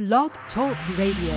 Blog Talk Radio.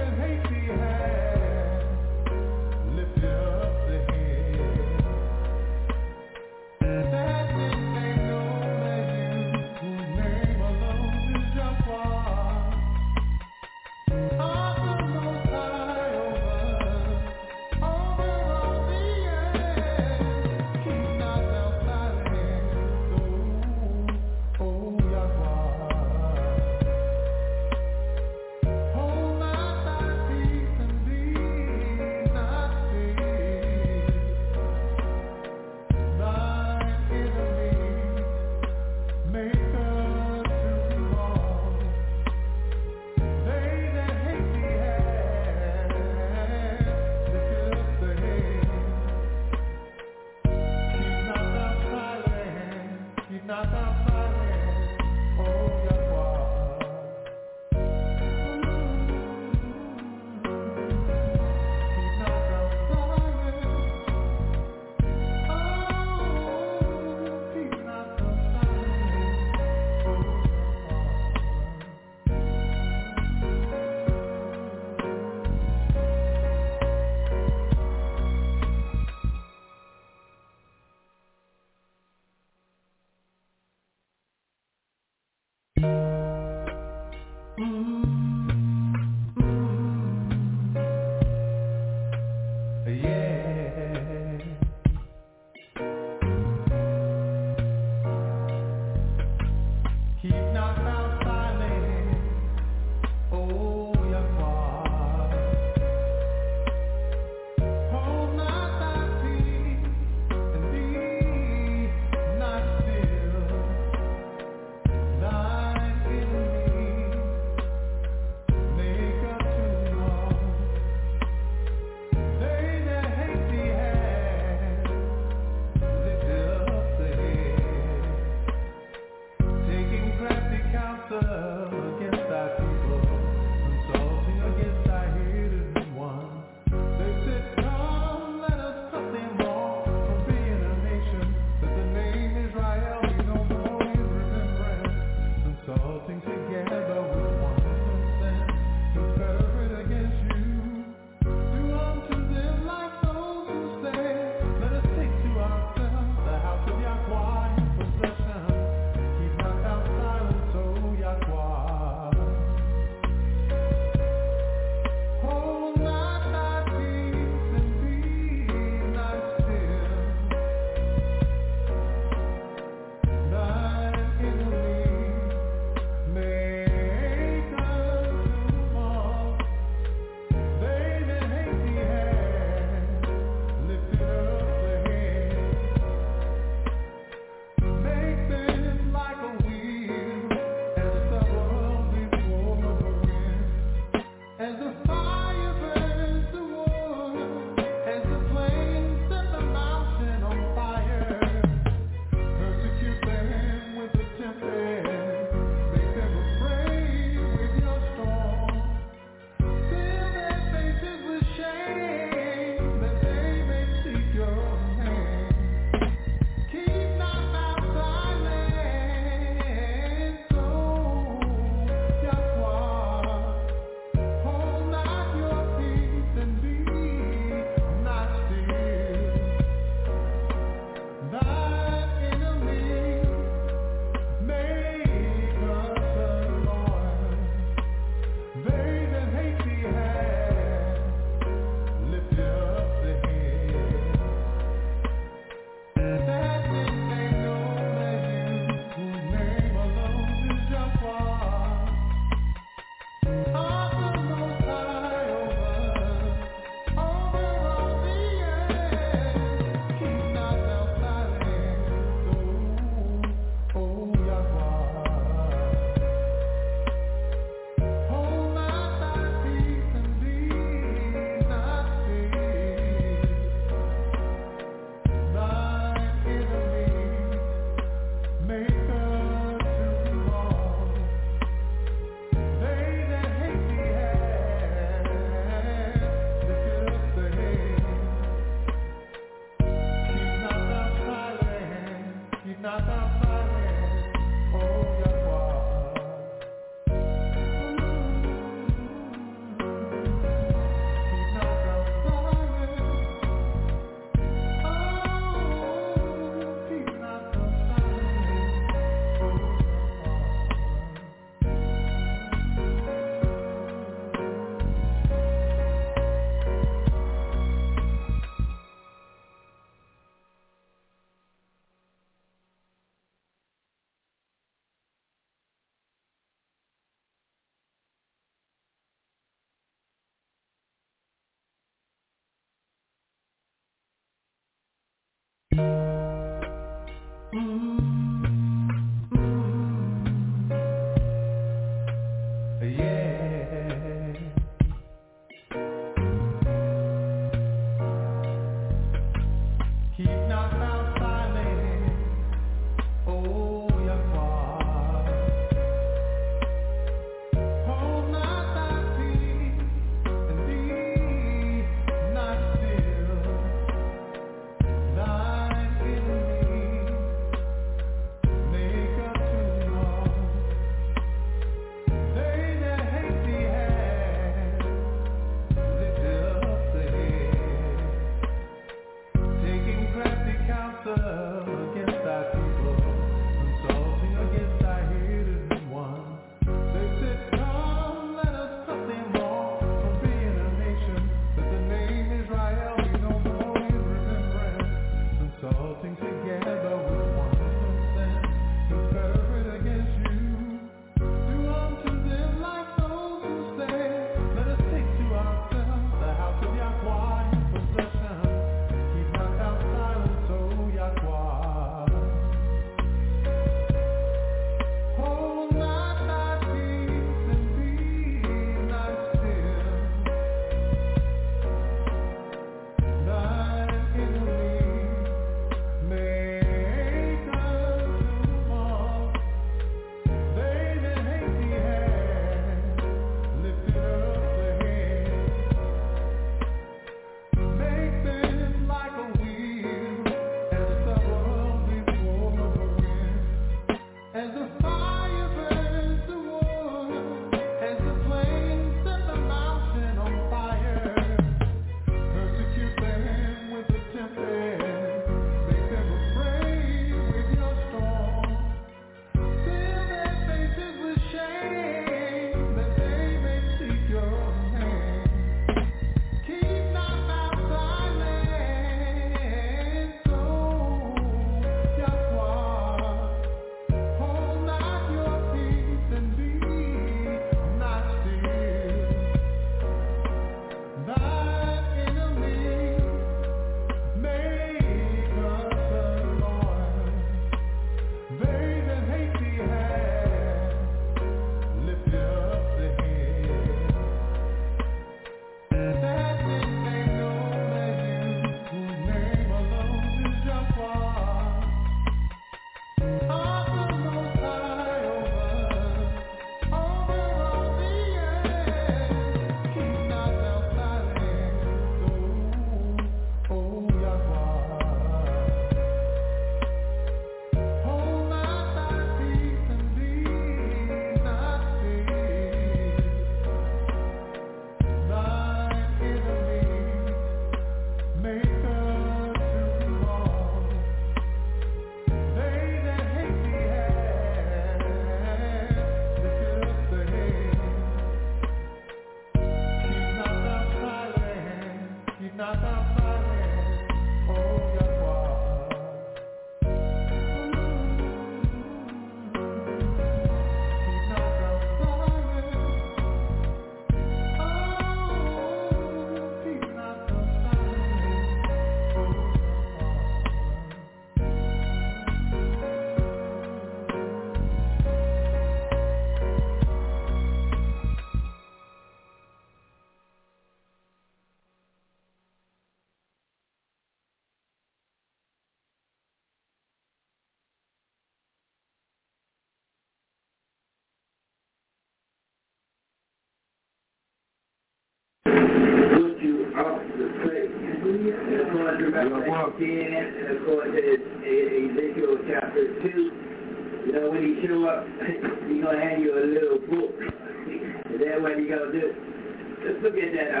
according to Revelation 10, and according to Ezekiel chapter 2, you know, when he show up, he's going to hand you a little book. Is that what he's going to do? Let's look at that,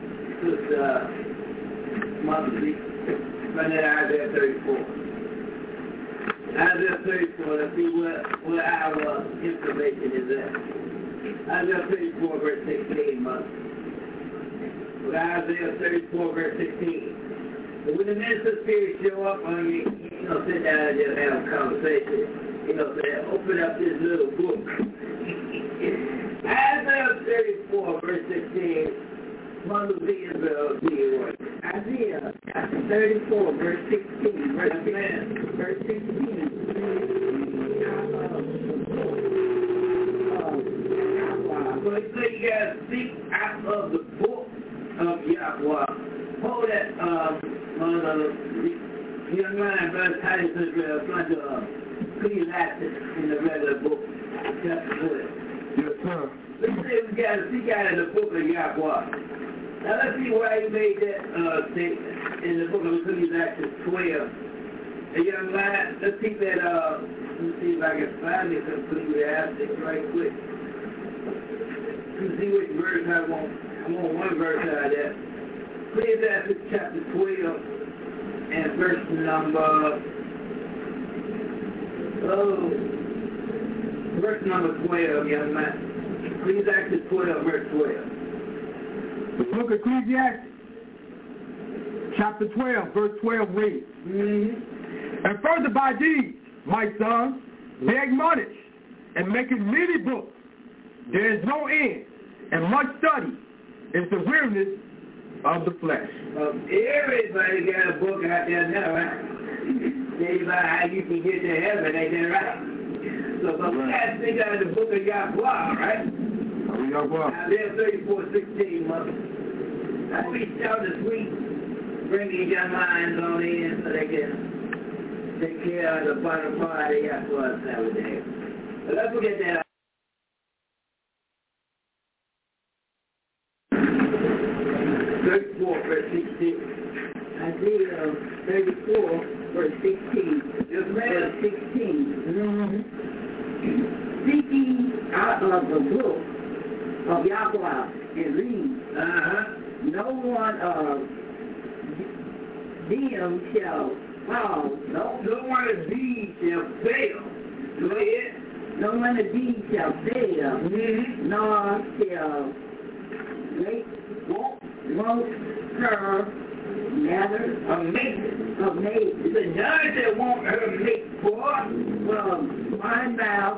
monthly, from that Isaiah 34. Isaiah 34, let's see what our information is at. Isaiah 34, verse 16, month. With Isaiah 34, verse 16. But when the minister spirit show up on you, you know, sit down and just have a conversation. You know, say, open up this little book. Isaiah 34, verse 16. Mother of Israel, Isaiah 34, verse 16. Verse 16. So he said you got to speak out of the book of Yahweh. Hold that, young man, Brother Titus Israel, front of Ecclesiastes in the regular book, chapter 12. Yes, sir. Let's say we got to speak out of the book of Yahweh. Now let's see why he made that statement in the book of Ecclesiastes 12. Hey, young man, let's keep that, let's see if I can find it Ecclesiastes right quick. Let's see which verse I want. I want one verse out of that. Ecclesiastes chapter 12 and verse number 12, young man. Ecclesiastes 12, verse 12. The book of Ecclesiastes, chapter 12, verse 12 reads, And further by these, my son, they admonish and making many books. There is no end, and much study is the weariness of the flesh. Everybody got a book out there now, right? Tell you about how you can get to heaven, ain't that right? So, but we got to think out of the book of Yahweh, right? Isaiah 34:16, mother. I reach out this week, bring these young minds on in so they can take care of the bottom part of Yahweh nowadays. But let's look at that. 34, verse 16. Isaiah 34, verse 16. Yes, verse 16. Speaking out of the book of Yahweh and read, no one of them shall fall. No one of these shall fail. Go ahead. No one of these shall fail, nor shall won't serve matter of mate. The none that won't her mate for from my mouth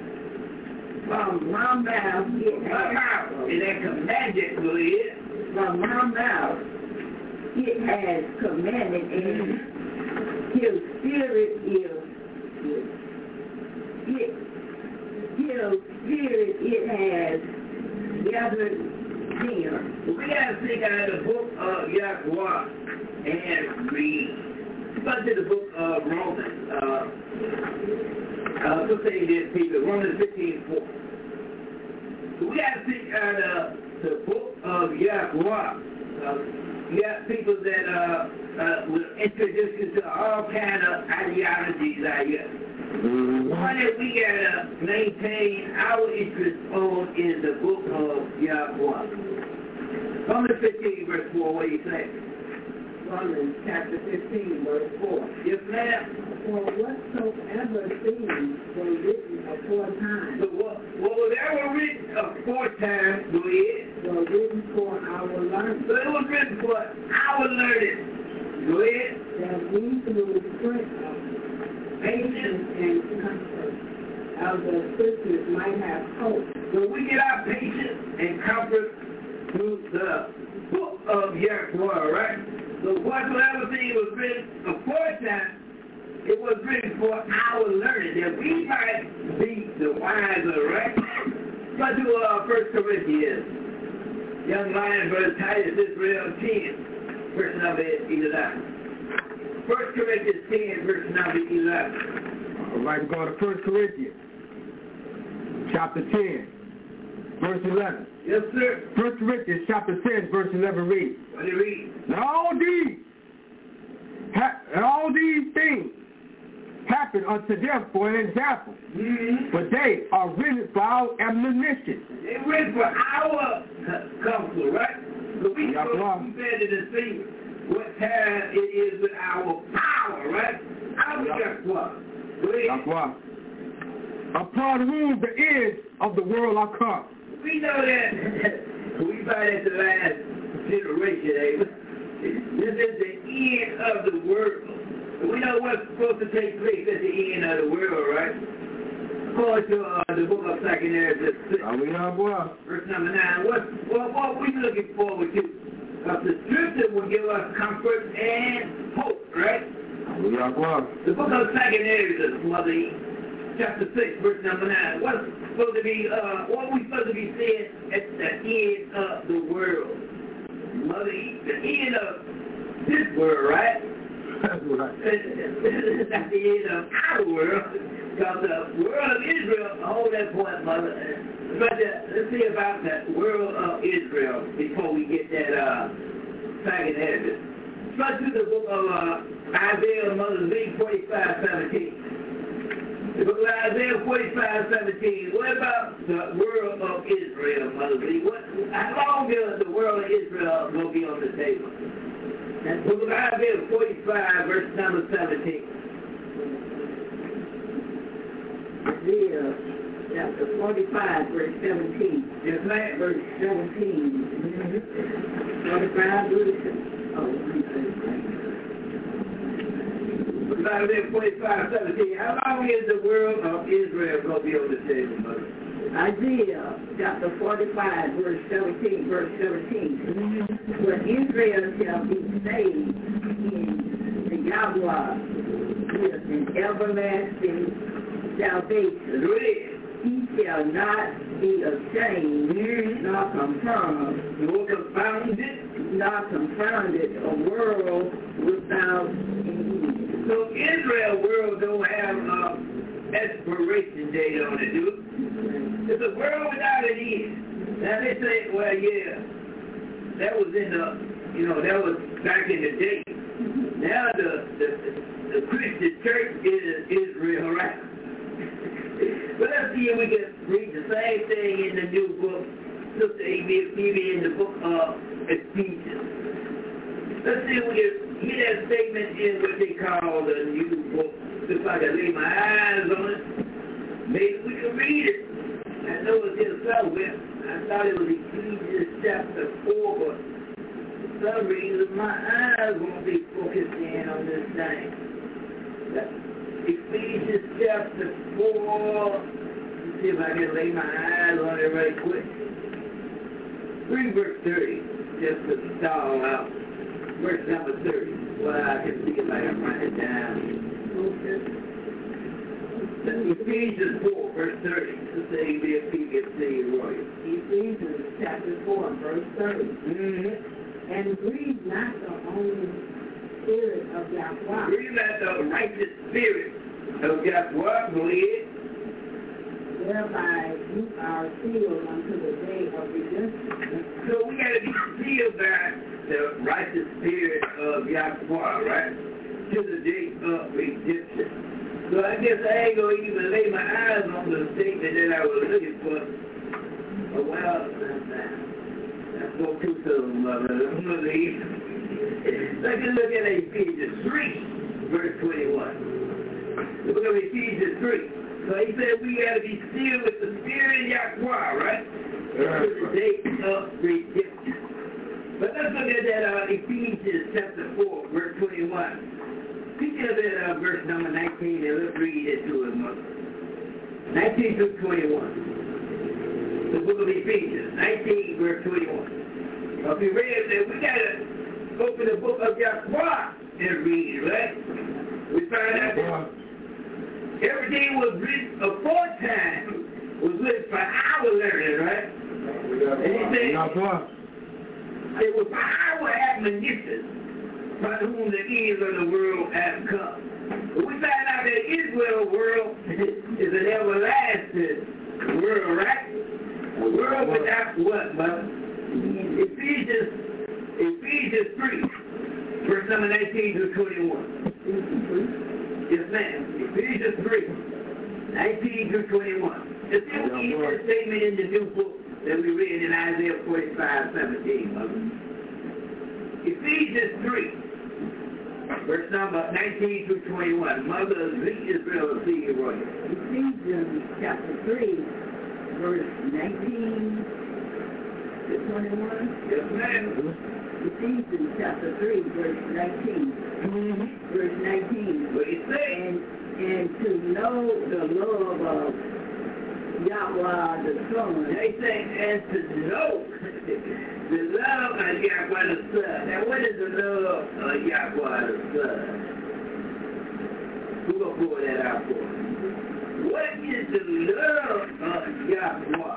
it has. Is that commanded, go ahead. From my mouth it has commanded, and his spirit it has gathered here. We got to think out of the book of Yahweh and read. Let's go to the book of Romans. Let's say this, people. Romans 15:4. We got to think out of the book of Yahweh. You got people that will introduce you to all kind of ideologies out here. One that we got to maintain our interest on is the book of Yahweh. Romans 15, verse 4, what do you say? Romans chapter 15, verse 4. Yes, ma'am. For whatsoever things were written aforetime. So whatever written aforetime, go ahead. Were written for our learning. So it was written for our learning. Go ahead. That we through the strength of patience and comfort of the scriptures might have hope. So we get our patience and comfort through the book of Yahweh, right? So whatsoever thing was written aforetime, it was written for our learning, that we might be the wiser, right? Let's do 1 Corinthians. Young lion, Brother Titus Israel 10, verse number 11. 1 Corinthians 10, verse number 11. All right, we're going to 1 Corinthians, chapter 10, verse 11. Yes, sir. 1 Corinthians, chapter 10, verse 11 reads. What do you read? Now all these And all these things happen unto them for an example. But they are written for our admonition. They're written for our counsel, right? So we go better to see what time it is with our power, right? Our Yahweh. Upon whom the ends of the world are come. We know that we find at the last generation, this is the end of the world. We know what's supposed to take place at the end of the world, right? According to the book of 2 Ezra 6, verse number 9. What we looking forward to? Because the scripture will give us comfort and hope, right? The book of 2 Ezra, Mother E, chapter 6, verse number 9. What we supposed to be seeing at the end of the world? Mother E, the end of this world, right? That's right. It's not the end of our world, because the world of Israel, hold that point, Mother. But let's see about the world of Israel before we get that second heaven. Let's do the book of Isaiah, Mother Z, 45:17. The book of Isaiah 45:17. What about the world of Israel, Mother Z? How long will the world of Israel will be on the table? And book of Isaiah 45, verse number 17. Isaiah chapter 45, verse 17. Yes, ma'am. Verse 17. 45, verse 17. Isaiah 45:17. How long is the world of Israel going to be on the table, Mother? Isaiah chapter 45, verse 17, verse 17. For Israel shall be saved in the Yahweh with an everlasting salvation. He shall not be ashamed, nor confounded, a world without end. So Israel world don't have expiration date on it, do it? It's a world without an end. Now they say, well, yeah, that was in the, that was back in the day. Now the Christian church is Israel, right? But let's see if we can read the same thing in the new book, Sister Amy, in the book of Ephesians. Let's see if we can get that statement in what they call the new book. If I can lay my eyes on it, maybe we can read it. I know it's here somewhere. I thought it was Ephesians chapter 4, but for some reason my eyes won't be focused in on this thing. But Ephesians chapter 4, let's see if I can lay my eyes on it right quick. Read verse 30, just to stall out. Verse number 30. Well, I can see if I can write it down. Ephesians 4, verse 30. To say Ephesians chapter 4, verse 30. And grieve not the only spirit of Yahweh. Grieve not the righteous spirit of Yahweh, believe. Whereby you are sealed unto the day of redemption. So we got to be sealed by the righteous spirit of Yahweh, right? To the day of redemption. So I guess I ain't going to even lay my eyes on the statement that I was looking for. Oh, well, that's go too soon, Mother. Let's look at Ephesians 3, verse 21. The book of Ephesians 3. So he said we got to be sealed with the spirit of Yahweh, right? To the day of redemption. But let's look at that Ephesians chapter 4, verse 21. Speaking of that verse number 19, and let's read it to us, Mother. 19 through 21. The book of Ephesians, 19, verse 21. If you read that, we got to open the book of Yahweh and read it, right? We find out that everything was written aforetime, was written for our learning, right? And he said, it was for our admonition, by whom the ends of the world have come. But we find out that Israel's world is an everlasting world, right? A world without what, but Ephesians 3, verse number 19 to 21. Yes, ma'am. Ephesians 3, 19 through 21. It's still a statement in the new book that we read in Isaiah 45:17, mother. Ephesians 3, verse number 19 through 21. Mother Israel, see you, Roy. Ephesians chapter 3, verse 19 to 21. Yes, ma'am. Ephesians chapter 3, verse 19. Verse 19. What do you say? And to know the love of Yahweh the Son. They say, and to know the love of Yahweh the Son. Now, what is the love of Yahweh the Son? Who's going to pull that out for us? What is the love of Yahweh?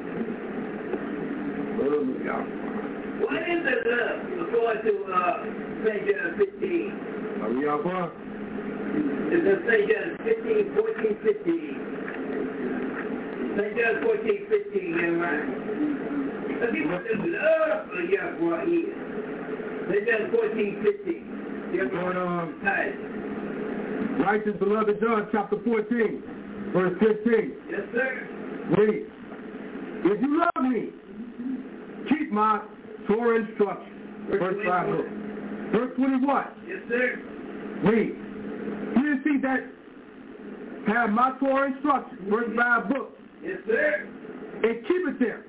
What is the love? According to St. John 15. Yahweh. It's in St. John 15, 14, 15. St. John 14, 15, am I? Let's see what the love of Yahweh is. St. John 14, 15. Righteous beloved John chapter 14, verse 15. Yes, sir. Read. If you love me, keep my Torah instructions. Verse 5. Verse 21. Yes, sir. Read. You see that have my Torah instructions. Verse 5 book. Yes, sir. And keep it there.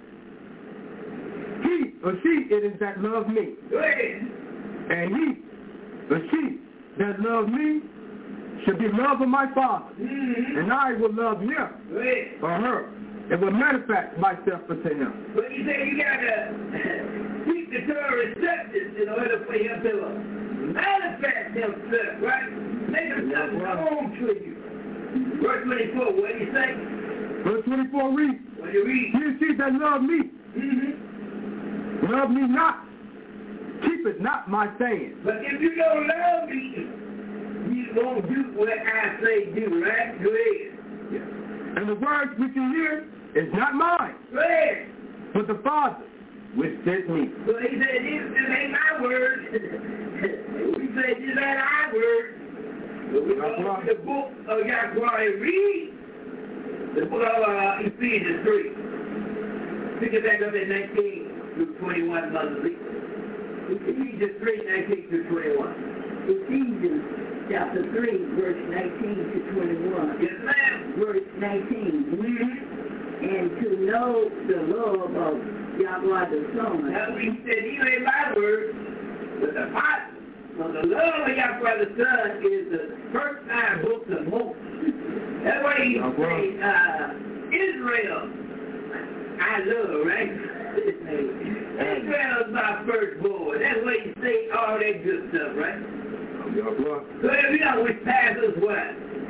He or she it is that love me. Go ahead. And he or she that love me should be loved of my Father. And I will love him Go ahead. or her. And will manifest myself unto him. But you say you got to keep the Torah instructions in order for him to manifest himself, right? Make himself known to you. Verse 24, what do you say? Verse 24 reads. What do you read? You see that love me. Love me not. Keep it not my saying. But if you don't love me, you won't do what I say do, right? Go ahead. Yeah. And the words which you hear is not mine. Go ahead. But the Father which sent me. So he said, this ain't my word. We said, this ain't our word. But we go to the book of Yahweh and read the book of Ephesians 3. Pick it back up at 19 through 21, Mother Lee. Ephesians 3, 19 through 21. Ephesians chapter 3, verse 19 to 21. Yes, ma'am. Verse 19. And to know the love of Yahweh the Son. Now we said, these ain't my word, but the Father. So the love of Yahweh the Son is the first 9 books of Moses. That's why he say, Israel, I love, right? Israel is my firstborn. That's why you say all that good stuff, right? So if you know which passes what?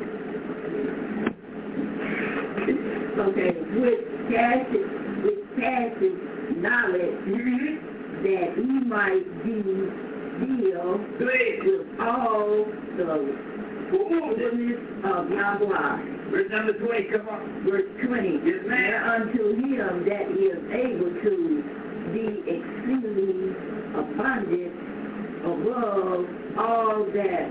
Okay, with passive knowledge that he might be filled with all the fullness of Yahweh. Verse number 20, come on. Verse 20. Yes, ma'am. Unto him that is able to be exceedingly abundant above all that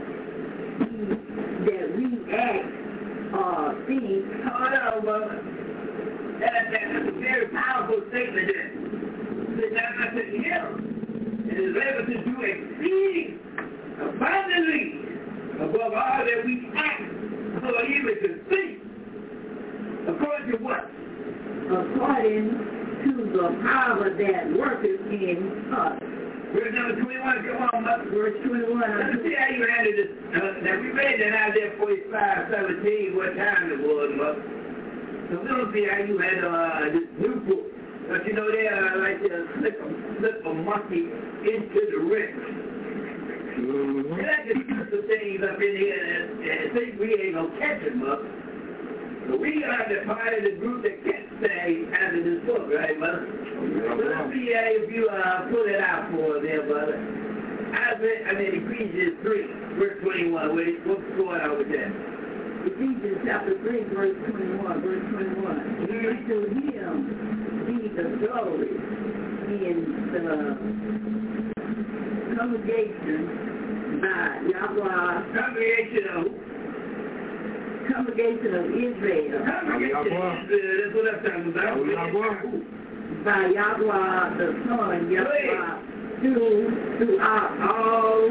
we act or think. Hold on, brother. That's a very powerful statement there. That unto him it is able to do exceeding abundantly above all that we act or even to think. According to what? According to the power that worketh in us. Verse number 21, come on, mother. Verse 21. Let's see how you handle this. Now, we read that out there 45:17, what time it was, mother. So we don't see how you handle this new book. But you know, they like to slip a monkey into the ring. They like to put some things up in here and think we ain't going to catch them up. So we are the part of the group that catch things out of this book, right, mother? So let's see if you pull it out for us there, brother. Ephesians 3, verse 21. What's going on with that? Ephesians chapter 3, verse 21. Verse 21. To him be the glory in the congregation by Yahweh. Congregation of Congregation of Israel. Congregation of Israel. That's what I'm talking about. By Yahweh the Son, Yahweh, throughout all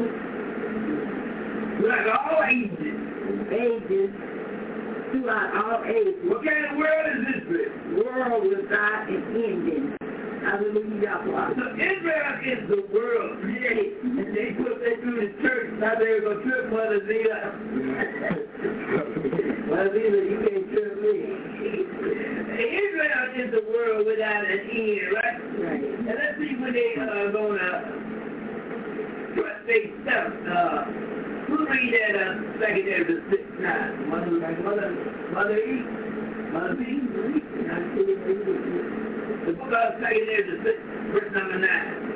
ages. Throughout all ages. What kind of world is this? World without an ending. Hallelujah, Yahweh. So Israel is the world. And they put that through the church. Now they're going to trip Mother Zila. Mother Zila, you can't trip me. Israel is the world without an end, right? Right. And let's see when they are going to trust their stuff. We'll read that secondary to 6:9. Mother E. The book of 2 to 6, verse number 9.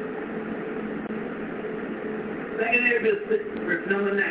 2 to 6, verse number 9.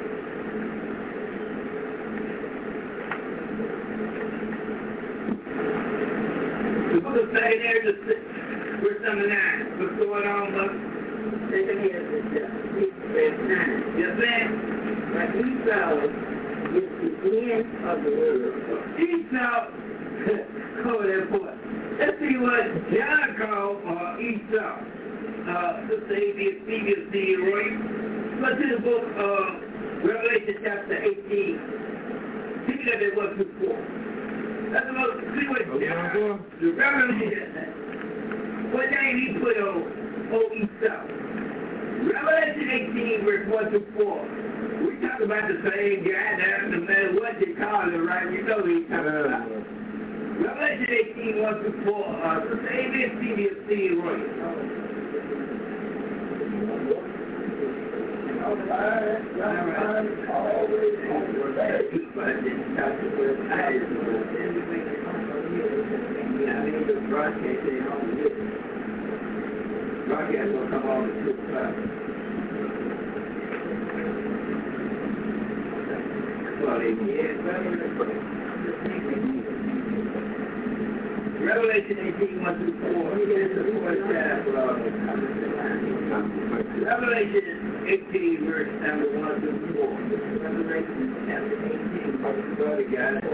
The book of 2 to 6, verse number 9. What's going on, mother? 2 to 6, verse 9. Yes, ma'am? But Esau is the end of the world. Esau, hold that point. Let's see what John called Esau. Sister ABC, Roy. Let's see the book of Revelation chapter 18. See that there was before. Let's see what John, the Revelation, what name he put on Esau. Revelation 18, verse 1 to 4. We talk about the same guy now, no matter what you call him, right? You know who he's talking about. Revelation 18, 1 to 4. Sister ABC, Roy. Broadcast will come on at 2 o'clock. Revelation 18, 1 through 4. Revelation 18, verse number 1 through 4. Revelation chapter 18,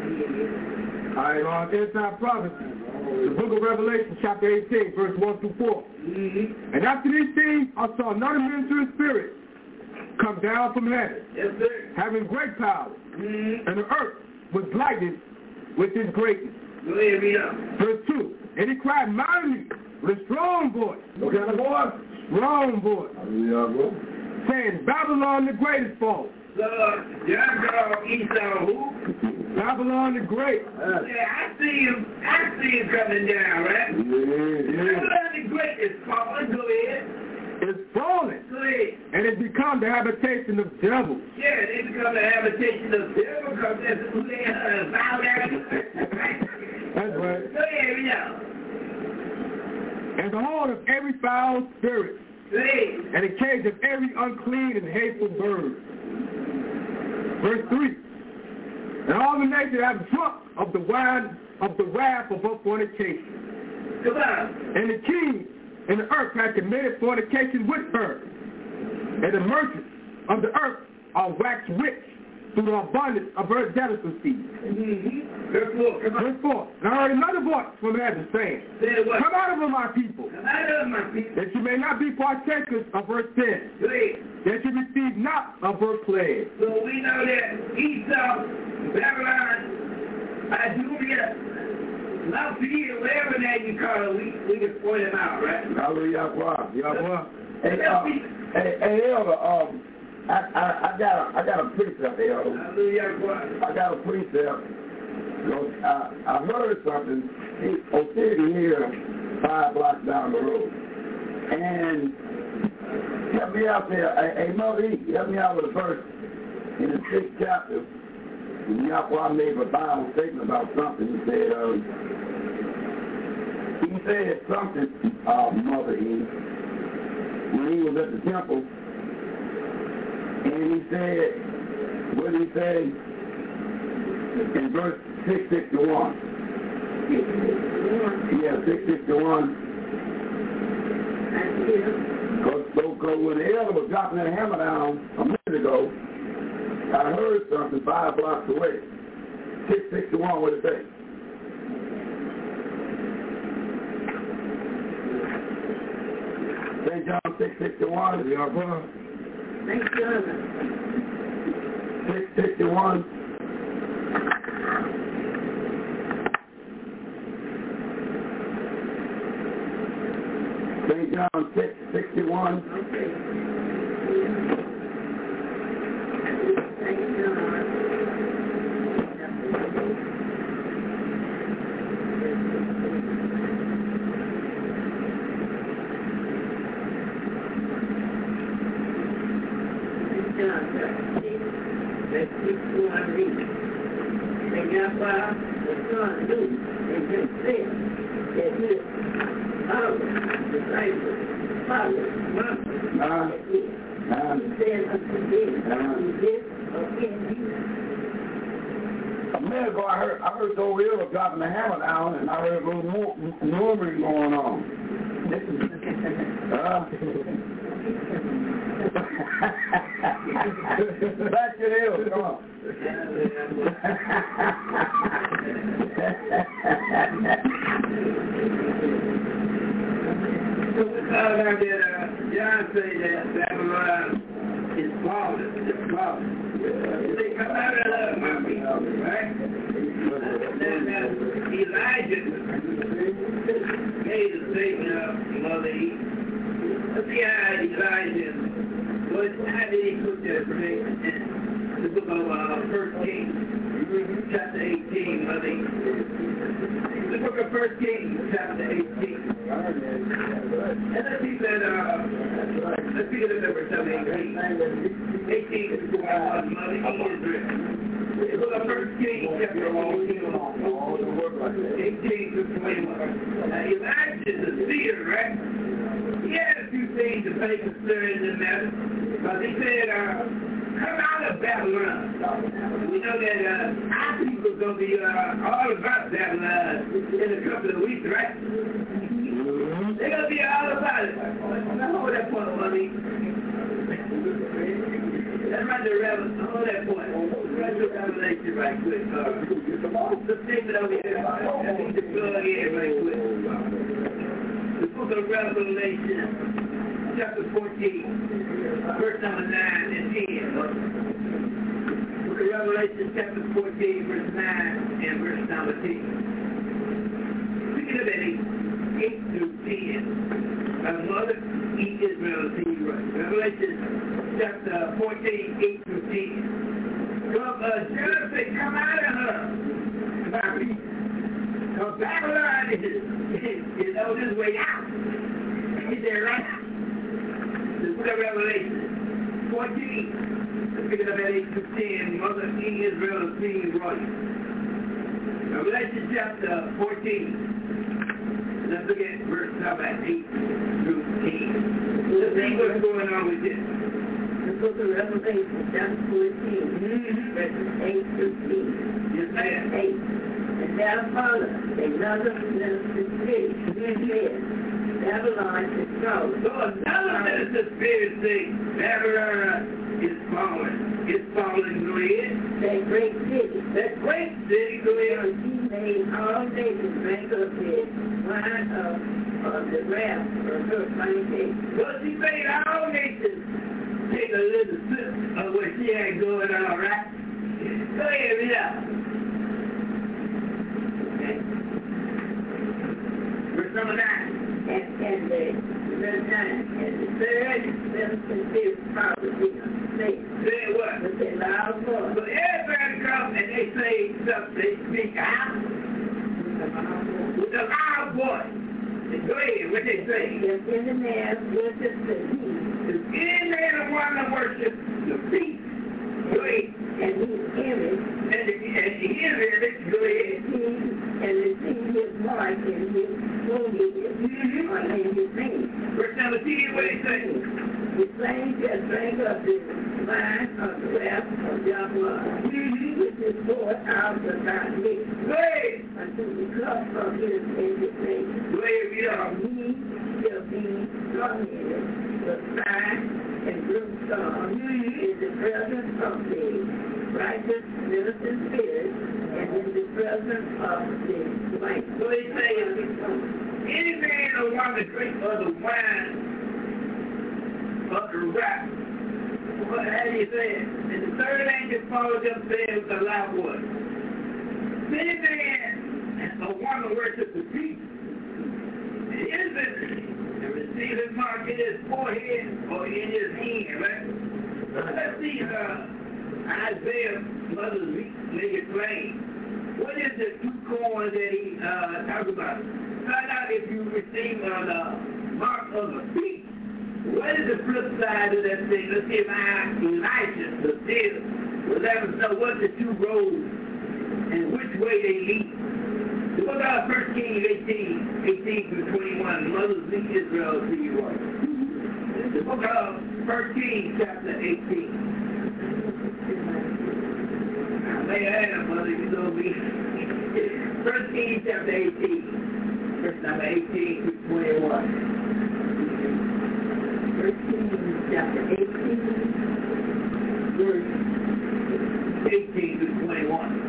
all right, on inside prophecy. The book of Revelation, chapter 18, verse 1 through 4. And after these things, I saw another ministering spirit come down from heaven, yes, sir, having great power, and the earth was lightened with his greatness. Go ahead, read up. Verse 2. And he cried mightily with a strong voice. What kind of voice? Strong voice. Saying, Babylon the great is fallen. John called Esau who? Babylon the great. Yeah, I see him coming down, right? Babylon the great is fallen. Go ahead. It's fallen. Go ahead. And it become the habitation of devils. Yeah, they become the habitation of devils because that's who they bow down to. That's right. Go ahead, read out. And the hold of every foul spirit. Go ahead. And the cage of every unclean and hateful bird. Verse 3. And all the nations have drunk of the wine of the wrath of fornication. Come on. And the king and the earth have committed fornication with her. And the merchants of the earth are waxed rich through the abundance of her delicacies. Verse 4. Come on. Verse 4. And I heard another voice from heaven saying, what? Come out of her, my people. Come out of my people. That you may not be partakers of her sin. Good. That you receive not of her plague. So we know that Esau, Babylon, Idumea, Laphia, whatever name you call it, we can point them out, right? Hallelujah. Hey, Elder, I got a precept, Elder. Hallelujah. I got a precept. I heard something. City here, 5 blocks down the road. And help me out there. Hey, Mother E, help me out with a verse in the 6th chapter. When Yahweh made a Bible statement about something, he said something, Mother E, when he was at the temple, and he said, what did he say? In verse 661. Yeah, 661. Because when the elder was dropping that hammer down a minute ago, I heard something 5 blocks away. 661, what did it say? St. John 661. Yeah, brother. St. John 661. St. John 661. Okay. St. John. That's 61 read. And that's why the Son knew and himself that his followers, disciples, followers, he said unto them, this offend you. A minute ago, I heard the old elder dropping the hammer down, and I heard a little murmuring going on. Back to the hill, come on. John say that Babylon is flawless. It's flawless. They come out of love, my people, right? Then Elijah made a statement of Mother Eve. Let's see how Elijah, how did he put that thing in the book of 1 Kings, chapter 18, Mother Eve. The book of 1 Kings, chapter 18. And let's see that, let's see the number 18. 18 is the one Mother Eve is written. The book of 1 Kings, chapter 18 to 21. Now, Elijah is a seer, right? He had a few things to say concerning the matter. But he said, come out of Babylon. We know that our people are going to be all about Babylon in a couple of weeks, right? They're going to be all about it. Now hold that point, mommy. That's right, the Revelation. Hold that point. Right to Revelation right quick. The statement over here. I need to plug in right quick. The book of Revelation, chapter 14, verse number 9 and 10. Book of Revelation, chapter 14, verse 9 and verse number 10. Speaking of 8 through 10, my mother, eat Israel, see right. Revelation, chapter 14, 8 through 10. John said, come out of her, my people. Because Babylon is on his way out. He's there right now. The book of Revelation 14. Picking up at 8 to 10. Mother King Israel is being royal. Revelation chapter 14. Let's look at verse number 8 through 10. Let's see what's going on with this. The book of Revelation chapter 14. Verses 8 through 10. Yes, ma'am. 8. And there followed another minister spirit, said, Babylon is fallen. So another minister spirit says, Babylon is fallen. It's fallen, go ahead. That great city. That great city, go ahead. He made all nations drink of the wine of the wrath of her fornication. Well, she made all nations take a little sip of what she had going on, right? Go ahead, read out. Verse number 9. And verse 9. And the third minister spirit followed him, saying, Say what? with a loud voice. So everybody comes and they say something, they speak out with a loud voice. Go ahead, what they say? If any man worships the beast, If any man or woman worships the beast, go ahead. and his image, And his image, go ahead. and receive his mark in his forehead or in his name. Verse number 10, what they say? The same shall drink of the wine of the wrath of Yahweh, which is poured out of thy lips, unto the cup of his indignation. And he shall be tormented with fire and brimstone in the presence of the righteous ministering spirit, and in the presence of the light. So he says, any man who wants to drink of the wine of the wrath, what how do you say it? And the third angel followed them, saying with a loud voice, any man who wants to worship the beast, and receive his mark in his forehead or in his hand, right? Let's see Isaiah Mother's make it plain. What is the two coins that he talks about? Find out if you receive the mark of the beast. What is the flip side of that thing? Let's see if Elijah, the deal, will let us know what the two roads and which way they lead. The book of 1 Kings 18 through 21, Mother's Lead Israel to you all. The book of 1 Kings chapter 18. May I have, Mother, you know me. 1 Kings chapter 18, verse number 18 through 21. 1 Kings chapter 18, verse 18 through 21.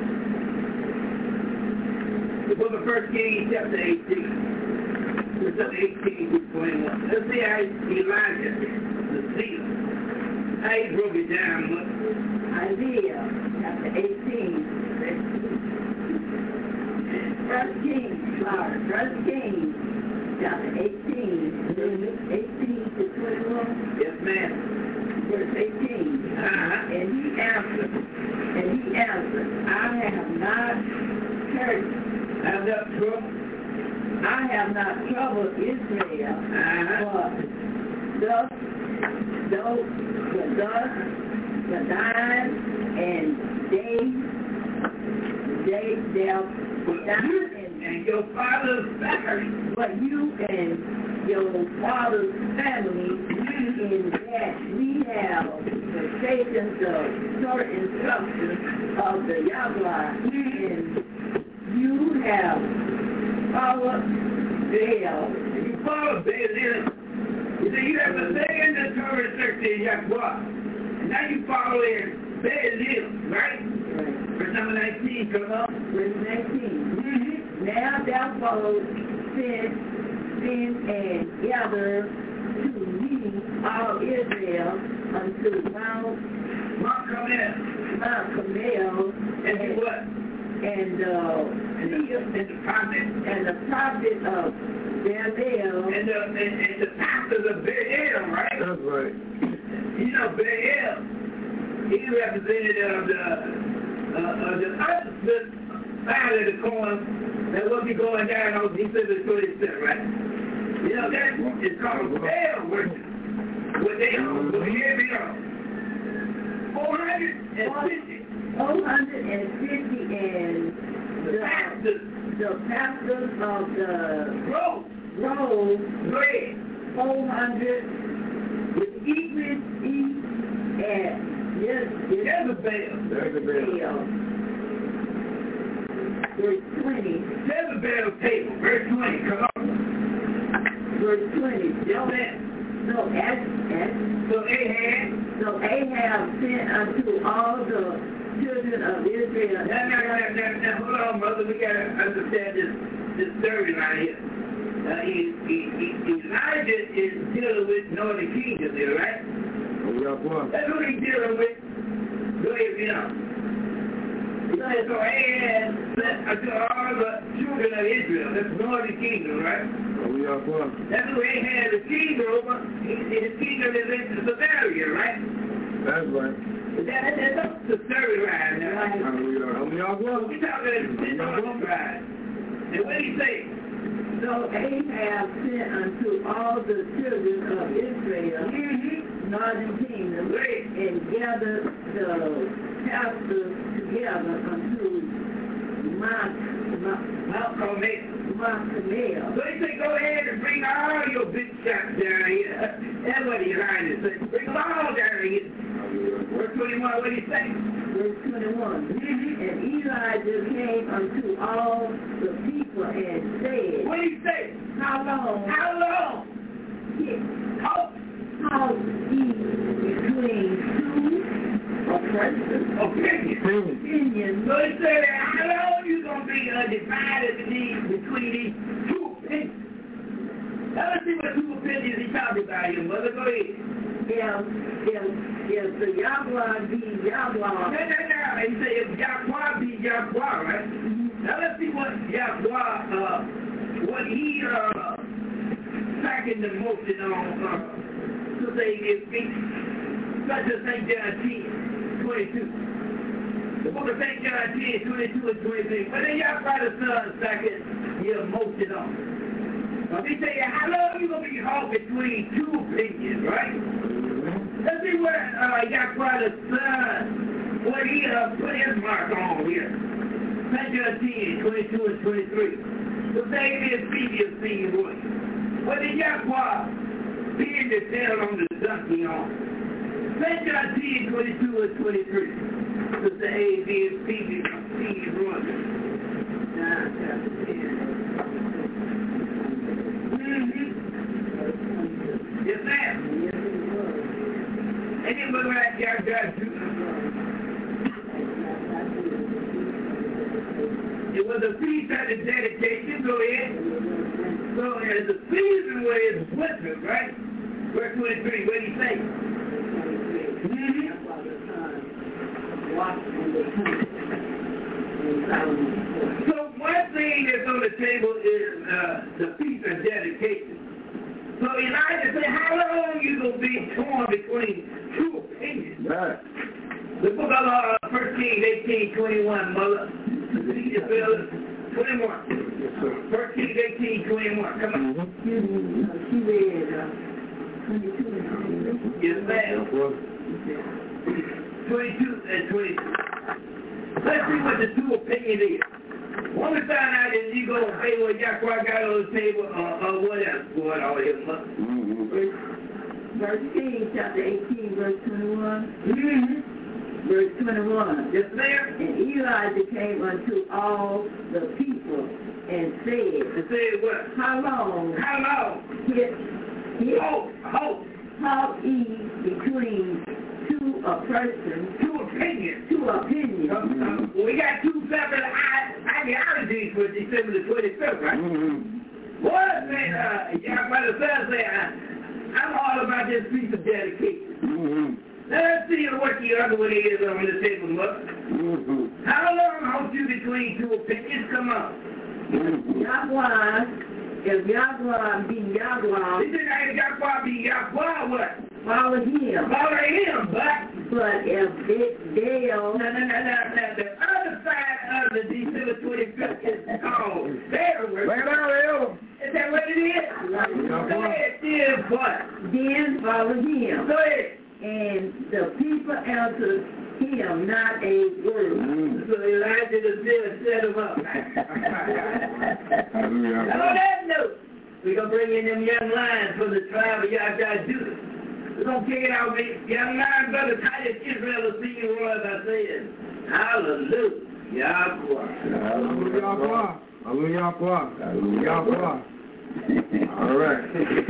The book of 1 Kings chapter 18, verse number 18 through 21. Let's see how Elijah, the seer, how he broke it down, Mother. Isaiah chapter 18, First Kings chapter 18, verse 18 to 21. Yes, ma'am. Verse 18. And he answered, I have not heard. I have not troubled Israel, but thus the thine and and your father's family. But you and your father's family, in that we have forsaken the short instructions of the Yahweh, and you have followed Baal. You follow Baal. You see, you have forsaken the short instructions of Yahweh. And now you follow in Baal, right? Verse number 19, come on. Verse 19. Now therefore send and gather to me all Israel unto Mount Carmel, and do what? And the prophet of Baal, and the pastors of Baal, right? That's right. You know, Baal, he represented the opposite side of the coin that will be going down on December 25th, right? You know, that is called Baal worship. What they own, so here we go. 450 and the pastors of the grove, 400 with each and Jezebel. Verse 20. Jezebel's table. Verse 20. Come on. Verse 20. Tell that. So Ahab sent unto all the children of Israel. Now, hold on, brother. We got to understand this storyline here. Elijah is dealing with northern kingdom there, right? That's what he's dealing with. Go ahead, you know. So Ahab sent unto all the children of Israel. That's northern kingdom, right? That's who Ahab is the king over. His kingdom is in Samaria, right? That's right. That's the storyline now. We're talking the northern side. And what did he say? So Ahab sent unto all the children of Israel, northern kingdom, and gathered the pastors together unto Mount Carmel. So he said, go ahead and bring all your big shots down here. That's what Elijah said. Bring them all down here. verse 21, what do you say? Verse 21. And Elijah came unto all the people and said, What do you say? How long? How long? How ye between two opinions? So it said, how long you going to be divided between these two opinions? Now let's see what two opinions he talking about here, mother. Go ahead. If the Yahweh be Yahweh. No. He said if Yahweh be Yahweh, right? Now let's see what Yahweh, what he second the motion on, to say if such as St. John 10:22. The book of St. John 10:22 and 23. But then Yahweh the Son second your motion on. Now he say, how long you going to be caught between two opinions, right? Let's see what Yahweh the Son, what he put his mark on here. St. John 10:22 and 23. The same is previous thing was. What did Yahweh being the tail on the donkey on? St. John 10:22 and 23. The same is previous thing was. John chapter 10. Yes, ma'am. And then we're right there, God, too. It was a feast at the dedication, go ahead. So as the season where it's winter, right? Verse 23, what do you say? So one thing that's on the table is the feast of dedication. So Elijah said, how long you going to be torn between two opinions? Right. The book of 1 Kings 18:21, mother. 21. 1 Kings 18:21. Come on. She read 22. Yes, ma'am. 22 and 23. Let's see what the two opinion is. When we find out that you going to pay what Yahweh got on the table or what else going on here, mother. Verse 18, chapter 18, verse 21. Verse 21. Yes, ma'am. And Elijah came unto all the people and said, what? How long? Hope. How ye between two oppressions, Two opinions. We got two separate ideologies for December the 25th, right? One thing, Yahweh the Son said, I'm all about this piece of dedication. Now let's see what the other one is on the table, mother. How long hold you between two opinions? Come on. Yahweh, if Yahweh be Yahweh, He said, if Yahweh be Yahweh, what? follow him. But if Baal, No. The other side of the December 25th is called Baal. Is that what it is? Go ahead, then what? then follow him. Go ahead. And the people answered him not a word. So Elijah the still set him up. On that note, we're going to bring in them young lions from the tribe of Yahweh Judah. We're going to kick it out, young lions, brother Titus Israel will see you, as I said. Hallelujah. Yahweh. Hallelujah. All right.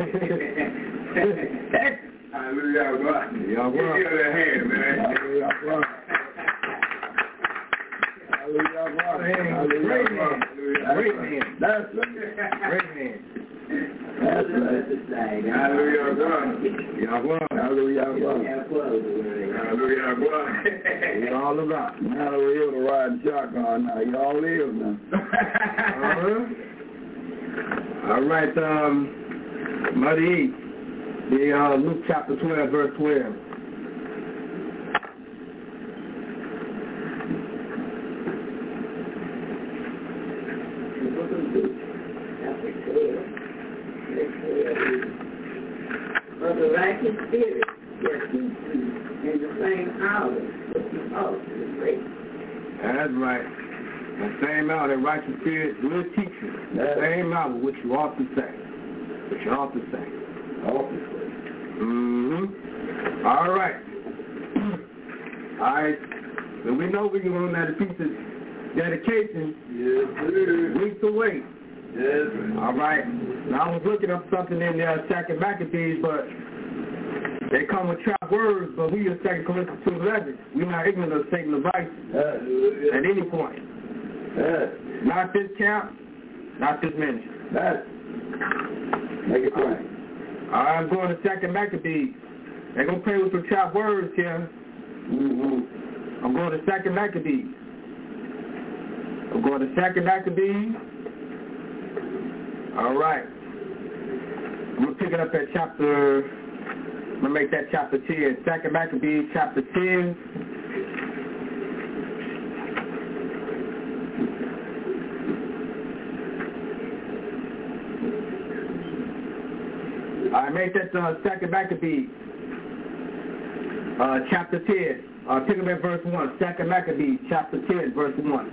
Hallelujah. Give you the hand, man. Great man. That's right. Great man. That's right. Hallelujah. It's all about. Now we're able to ride shotgun now. Y'all live now. All right, Muddy E. Luke chapter 12, verse 12. But the righteous spirit shall keep you in the same hour which you also break. That's right. The same hour, that righteous spirit will teach you. The same hour which you ought to say. All right. Alright. And we know we're going to have a piece of dedication. Yes, sir. Weeks away. Yes, sir. Alright. Now I was looking up something in there, Second Maccabees, but they come with trap words, but we use 2 Corinthians 2:11. We're not ignorant of Satan's devices at any point. Not this camp, not this ministry. Make it plain. I'm going to 2 Maccabees. They're going to play with some trap words here. I'm going to 2 Maccabees. I'm going to 2 Maccabees. All right. I'm going to pick it up at chapter, I'm going to make that chapter 10. 2 Maccabees, chapter 10. I make that 2 Maccabees, chapter 10. Pick up at verse 1. 2 Maccabees, chapter 10, verse 1.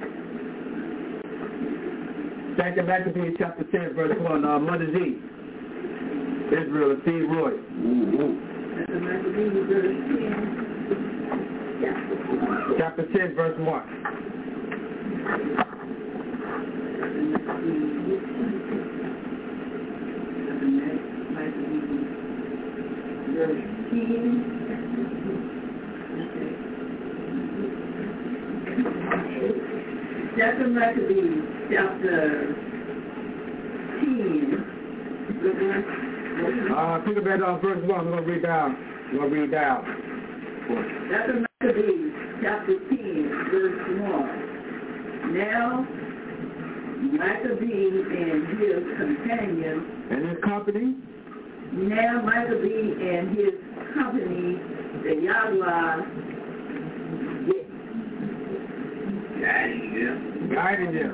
2 Maccabees, chapter 10, verse 1. Mother Z. Israel, Steve Roy. 2 Maccabees, verse 10. Chapter 10, verse 1. Verse 10. Second Maccabees, chapter 10. Pick up at verse 1. We're going to read down. Second Maccabees, chapter 10, verse 1. Now, Maccabees and his companions. And his company. Now Maccabee and his company, the Yahweh, guiding them.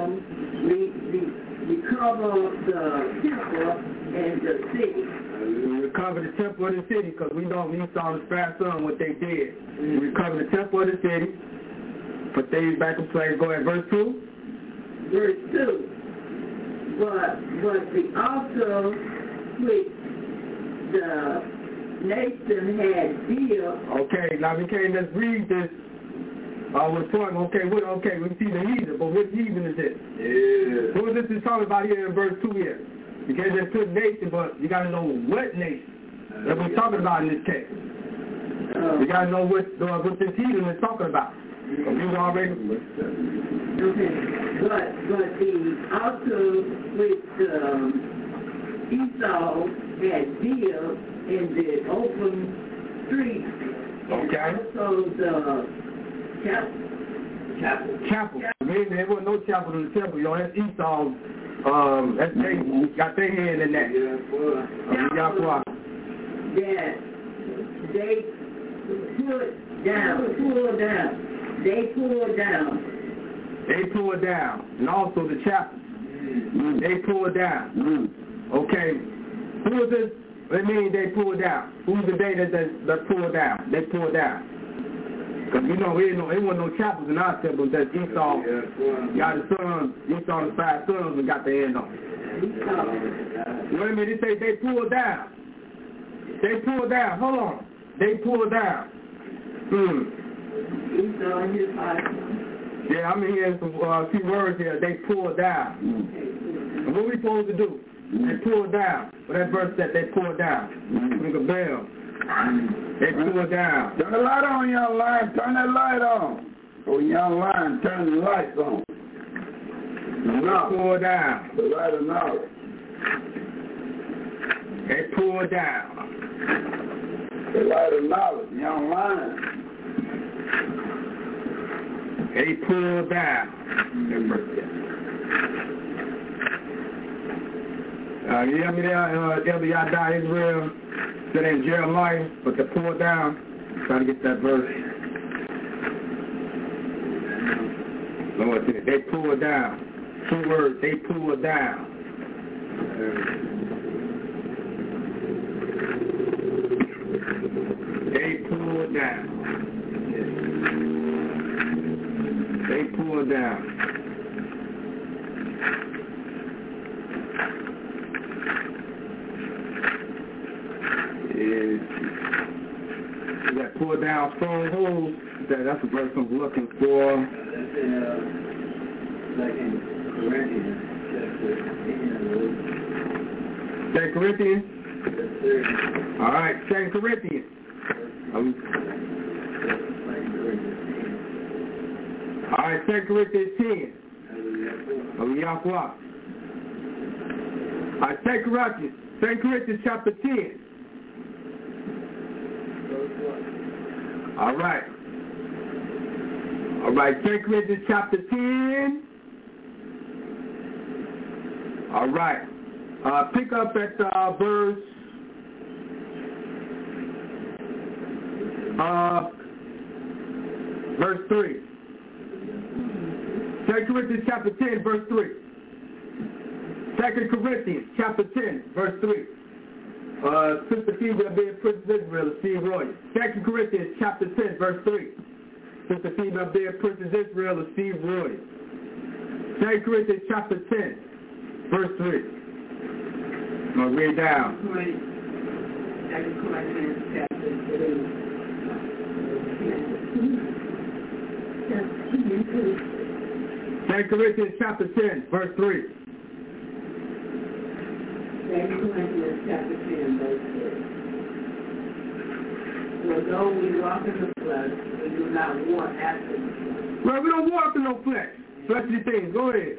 Recover the temple and the city. We recover the temple of the city because we know Esau and his fast son what they did. We recover the temple of the city, put things back in place. Go ahead, verse 2. Verse 2. But the altar which the nation had built. Okay, now we can't just read this. We're talking, okay, we see the heathen, but what heathen is this? Yeah. Who is this is talking about here in verse 2 here? You can't just put nation, but you got to know what nation that we're talking about in this case. You got to know what this heathen is talking about. You already... Okay, but the altar which Esau had built in the open street, and also the chapel. I mean, there wasn't no chapel in the temple. You know, that's Esau's. That's they got their hand in that. That they pulled down, and also the chapel. They pulled down. Okay, who is this? I mean, they pulled down. Who's the day that pulled down? They pulled down. Because it wasn't no chapels in our temple. That Esau got his sons, Esau and his 5 sons, and got their hand on. Wait a minute, they pulled down. They pulled down. Hold on. They pulled down. Esau and his 5 sons. Yeah, I'm hearing some few words here. They pulled down. And what are we supposed to do? They pulled down. Well, that verse said they pulled down. Ring a bell. They pulled down. Turn the light on, young lion. Turn that light on. Oh, young lion, turn the lights on. They pulled down. The light of knowledge. They pulled down. The light of knowledge, young lion. They pulled down. You hear me there? Elder Yada Israel. That ain't Jeremiah, but they pulled down. Try to get that verse. Lord, they pulled down. 2 words. They pulled down. They pulled down. They pulled down. pull down strongholds. That's the verse I'm looking for. That's in, like in Corinthians, chapter 2 Corinthians? Yes, All right, 2 Corinthians. All right, 2 Corinthians 10. Hallelujah. All right, 2 Corinthians chapter 10. All right. All right, 2 Corinthians chapter 10. All right. Pick up at verse verse 3. 2 Corinthians chapter 10, verse 3. 2 Corinthians chapter 10, verse 3. Sister Phoebe of the Prince of Israel, Steve Roy. 2 Corinthians chapter 10, verse 3. Sister Phoebe of the Prince of Israel, Steve Roy. 2 Corinthians chapter 10, verse 3. I'm going to read down. 2 Corinthians chapter 2 Corinthians chapter 10, verse 3. 2 Corinthians chapter 10, verse 3. For though we walk in the flesh, we do not war after the flesh. Well, we don't war after no flesh. Fleshly things. Go ahead.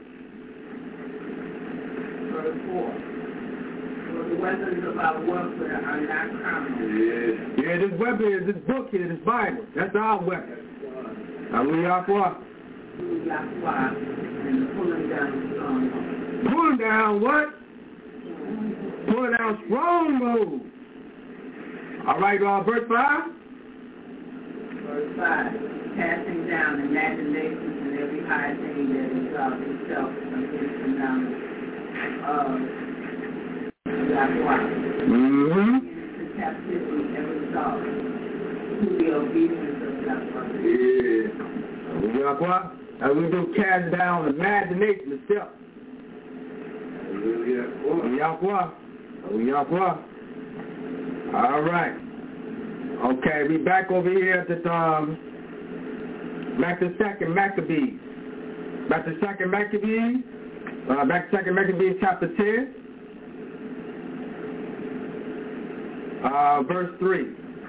Verse 4. For the weapons of our warfare are not carnal. Yeah, this weapon is this book here, this Bible. That's our weapon. Hallelujah. And pulling down strongholds. Pulling down what? Pulling down strongholds. All right, verse 5. Verse 5. Casting down imaginations and every high thing that exalts itself against the knowledge of Yahweh. Mm-hmm. Into captivity every thought to the obedience of Yahweh. Yeah. Yahweh. And we do cast down imagination itself. Yahweh. Yahweh. All right. Okay, we back over here at the back to 2 Maccabees. Back to 2 Maccabees. Back to 2 Maccabees chapter 10. Verse 3.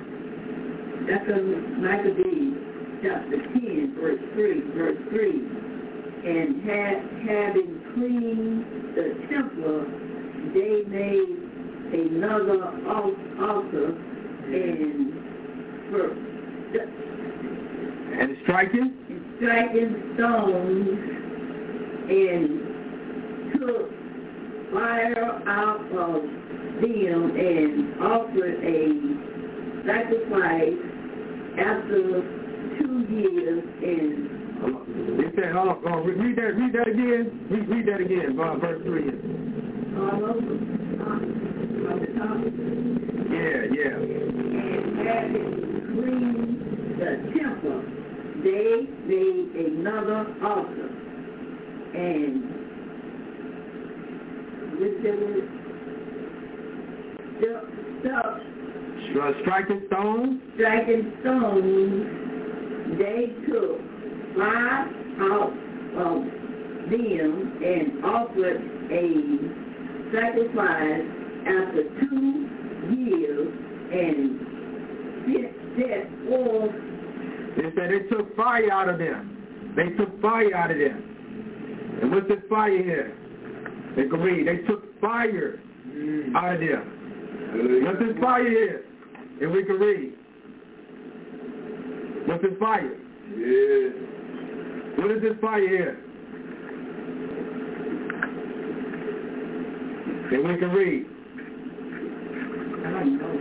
2 Maccabees chapter 10, verse 3. And having cleaned the temple, they made another altar and striking stones, and took fire out of them and offered a sacrifice after 2 years. And they said, read that again. Read that again. Verse 3. all over. Yeah. And having cleaned the temple, they made another altar. And with the striking stones, they took 5 out of them and offered a sacrifice after 2 years, and set forth. They said they took fire out of them. And what's this fire here? They can read. They took fire out of them. What's this fire here? And we can read. What's this fire? Yeah. What is this fire here? And we can read. I don't know.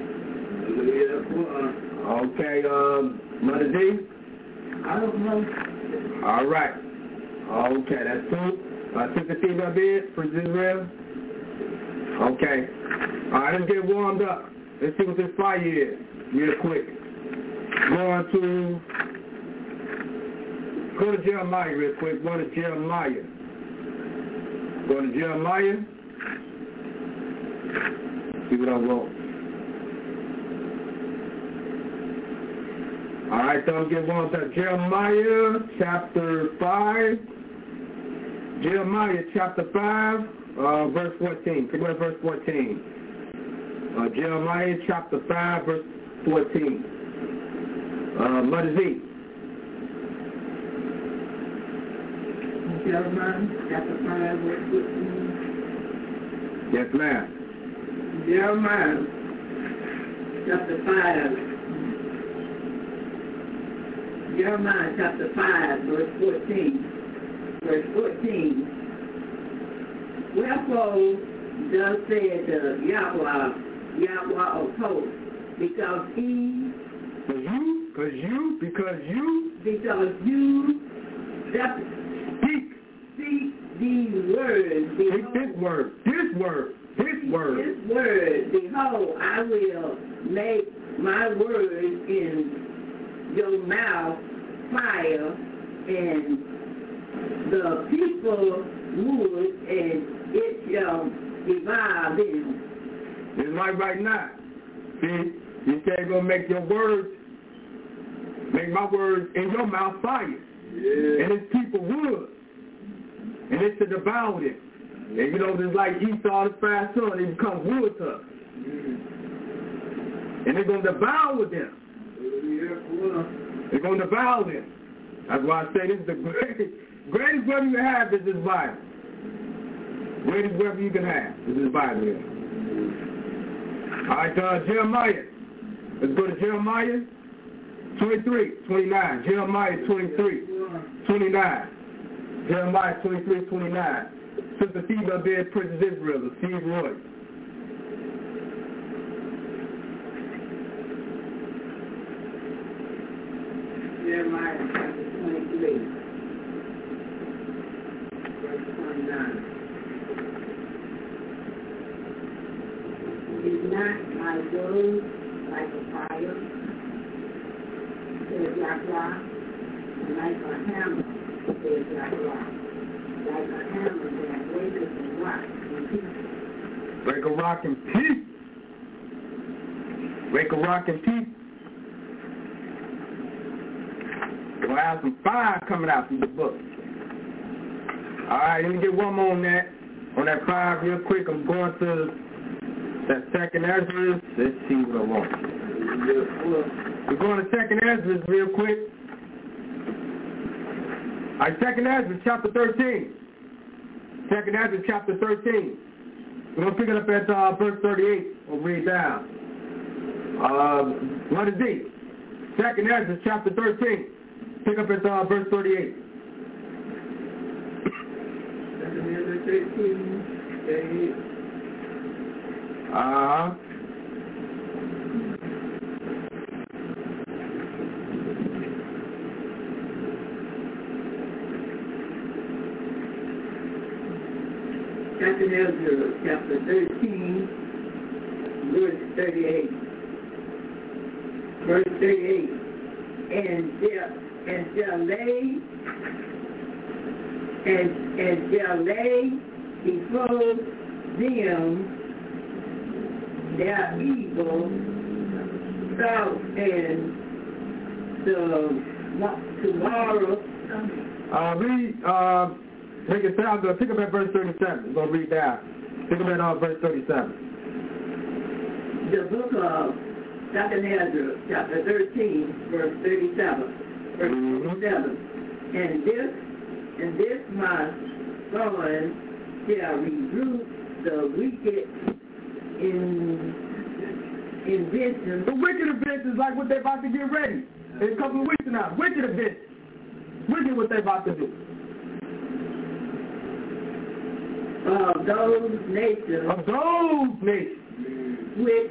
Okay, Mother D? I don't know. All right. Okay, that's cool. Sister Female Bid, Prince Israel. Okay. All right, let's get warmed up. Let's see what this fire is real quick. Go to Jeremiah real quick. Go to Jeremiah. See what I want. All right, so I'm getting on to Jeremiah chapter 5. Jeremiah chapter 5, verse 14. Pick up verse 14. Jeremiah chapter 5, verse 14. Mother Z. Jeremiah chapter 5, verse 14. Yes, ma'am. Jeremiah chapter 5. Jeremiah chapter 5, verse 14. Verse 14. Wherefore thus said the Yahweh of hosts, because you speak these words. Behold, This word. Behold, I will make my words in your mouth fire, and the people wood, and it shall devour them. It's like right now. See, you said you're going to make your words, make my words in your mouth fire. Yeah. And it's people wood. And it's to devour them. And you know, just like Esau, the fast son, it becomes wood to us. And they're going to devour them. They're going to devour them. That's why I say this is the greatest weapon you can have is this Bible. Greatest weapon you can have is this Bible here. All right, Jeremiah. Let's go to Jeremiah 23, 29. Jeremiah 23, 29. Jeremiah 23, 29. Sister Steve up there, Princess Israel, Steve Roy. Jeremiah chapter 23, verse 29. Is not my word like a fire, says Yahweh, and like a hammer, says Yahweh, like a hammer that breaketh the rock in pieces. Break a rock in pieces. Break a rock in pieces. We'll have some fire coming out from the book. All right, let me get one more on that. On that fire real quick. I'm going to that second Ezra. Let's see what I want. We're going to second Ezra real quick. All right, second Ezra chapter 13. Second Ezra chapter 13. We're going to pick it up at verse 38. We'll read down. What is it? Second Ezra chapter 13. Pick up at verse 38. Second Ezra 13, 38. Second Ezra chapter 13, verse 38. Verse 38. And shall lay before them their evil thoughts, and tomorrow. Make it sound good. Pick up at verse 37. We're going to read down. Pick up at verse 37. The book of Second Ezra, chapter 13, verse 37. Verse 37. And this my son shall rebuke the wicked inventions. The wicked events is like what they're about to get ready. In a couple of weeks now. Wicked events. Wicked what they're about to do. Of those nations. Which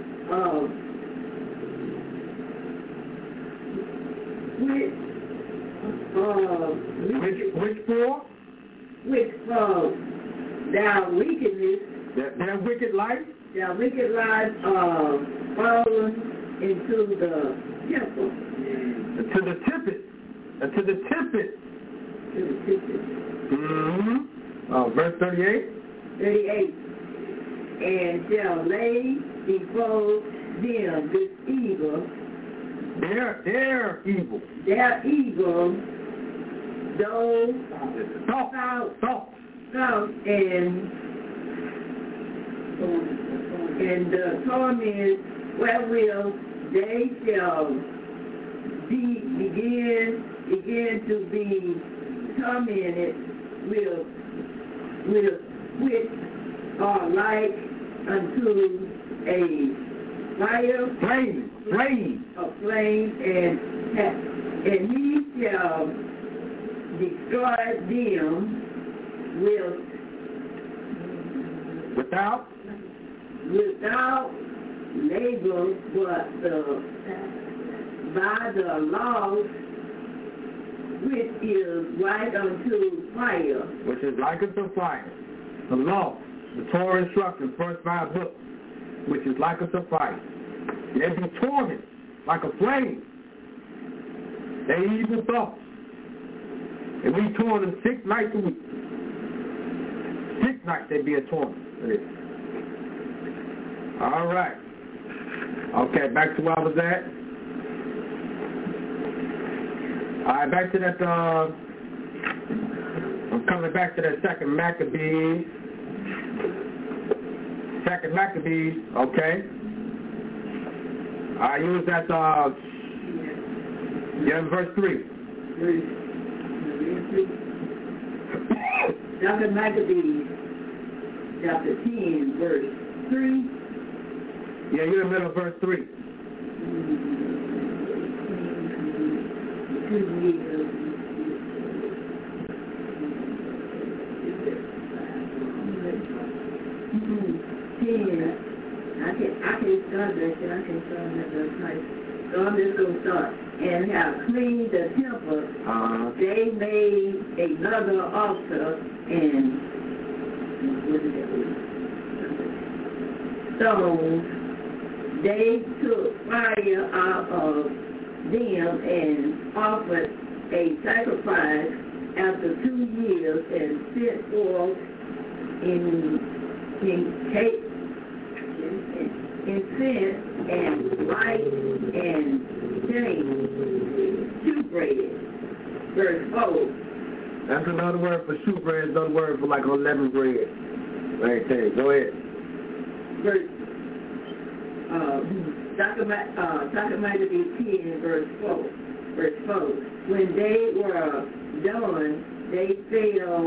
their wickedness, their wicked life, fallen into the temple, to the tippet. Verse 38. 38. And shall lay before them this evil They're evil. They're evil. Those thoughts and the torment wherewith they shall begin to be tormented which are like unto a flame, and he shall destroy them without labor, but by the law which is like unto fire. Which is like unto fire. The law, the Torah instruction, first 5 books, which is like unto fire. They be tormented like a flame. They evil thoughts. And we torn them 6 nights a week. 6 nights they be a torment. All right. Okay, back to where I was at. All right, back to that, I'm coming back to that second Maccabees. Okay. I use that, verse 3. Second Maccabees, chapter 10, verse 3. Yeah, you're in the middle of verse 3. So I'm just going to start. And have cleaned the temple. They made another altar and stones. They took fire out of them and offered a sacrifice after 2 years and sent forth incense and light and shewbread. Verse 4. That's another word for shewbread. Another word for like unleavened bread. Right there. Go ahead. Verse Maccabees 10, verse 4. Verse 4. When they were done, they fell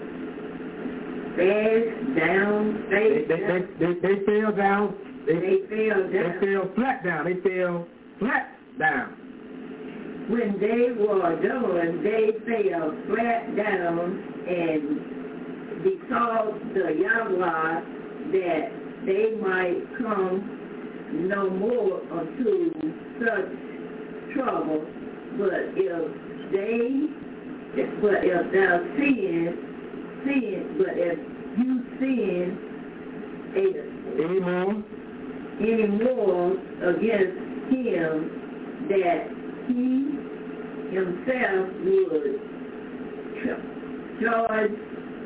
down. They fell down. They fell flat down. When they were done, they fell flat down and besought the Yahweh that they might come no more unto such trouble. But if you sin any more against him, that he himself would charge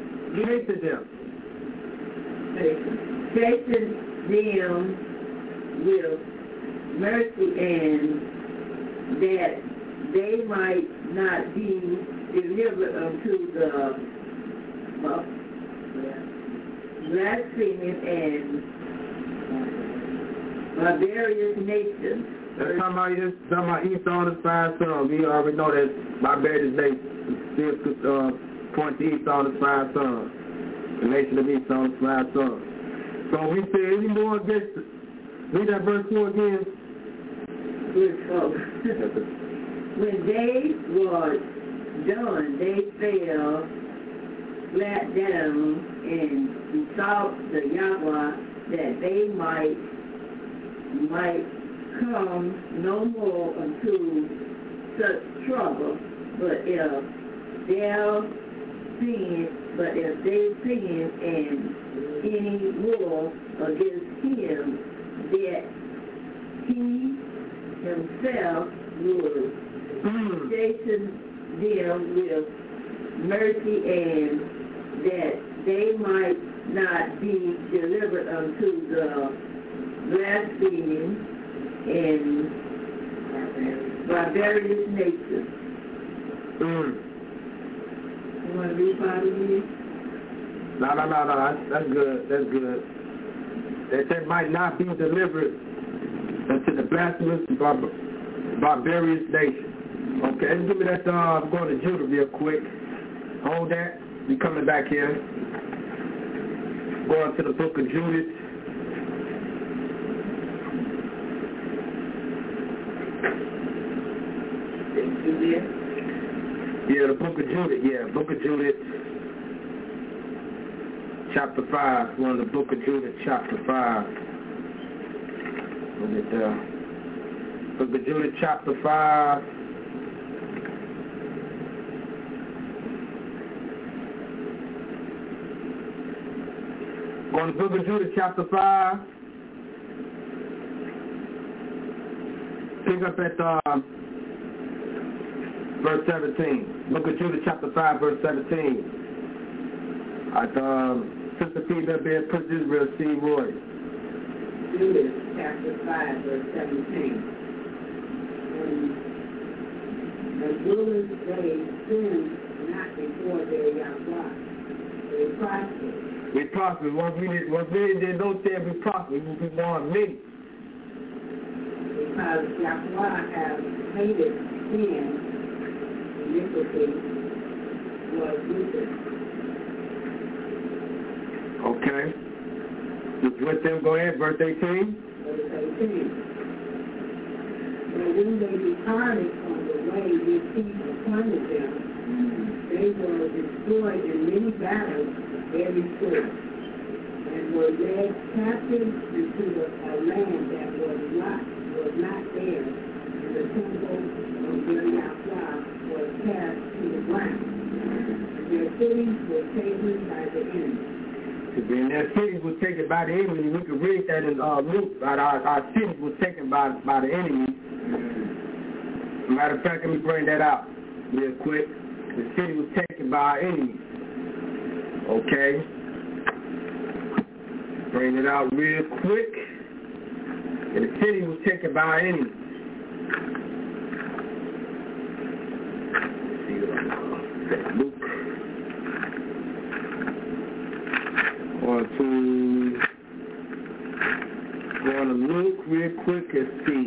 chasten them with mercy, and that they might not be delivered unto the blaspheming and barbarous nations. That's talking about Esau and his 5 sons. We already know that barbarous nation still point to Esau and his 5 sons. The nation of Esau and his 5 sons. So we say any more against it. Read that verse 4 again. Verse 4. When they were done, they fell flat down and besought the Yahweh that they might come no more unto such trouble. But if they sin and any more against him, that he himself would chasten them with mercy, and that they might not be delivered unto the blaspheming and by various nations. You want to read part of it? No. That's good. That might not be delivered unto the blasphemous barbarous nation. Okay, let's give me that. I'm going to Judah real quick. Hold that. We coming back here. Going to the book of Judith. Yeah, the book of Judith. Yeah, book of Judith. Chapter 5. We're in the book of Judith, chapter 5. Look at that. Book of Judith, chapter 5. On the book of Judith, chapter 5. Pick up at verse 17. Book of Judith, chapter 5, verse 17. Sister P. W. Prince Israel C. Roy. Judith, chapter 5, verse 17. The rulers, they sin not before their Yahweh. They prosper. We prosper. Once we don't say we prosper, we will be more many. Because Yahweh has hated sin, iniquity was rooted. Okay. With them, go ahead, verse 18. Verse 18. But when they departed from the way which he appointed them, they were destroyed in many battles, every sort, and were led captive into a land that was not there, and the temple of their Yahweh was cast to the ground. Their cities were taken by the enemy. When their cities were taken by the enemy, we can read that in Luke, that our cities were taken by the enemy. Matter of fact, let me bring that out real quick. The city was taken by our enemies. Okay. Bring it out real quick. And the city was taken by our enemies. Luke. Go to Luke real quick and see.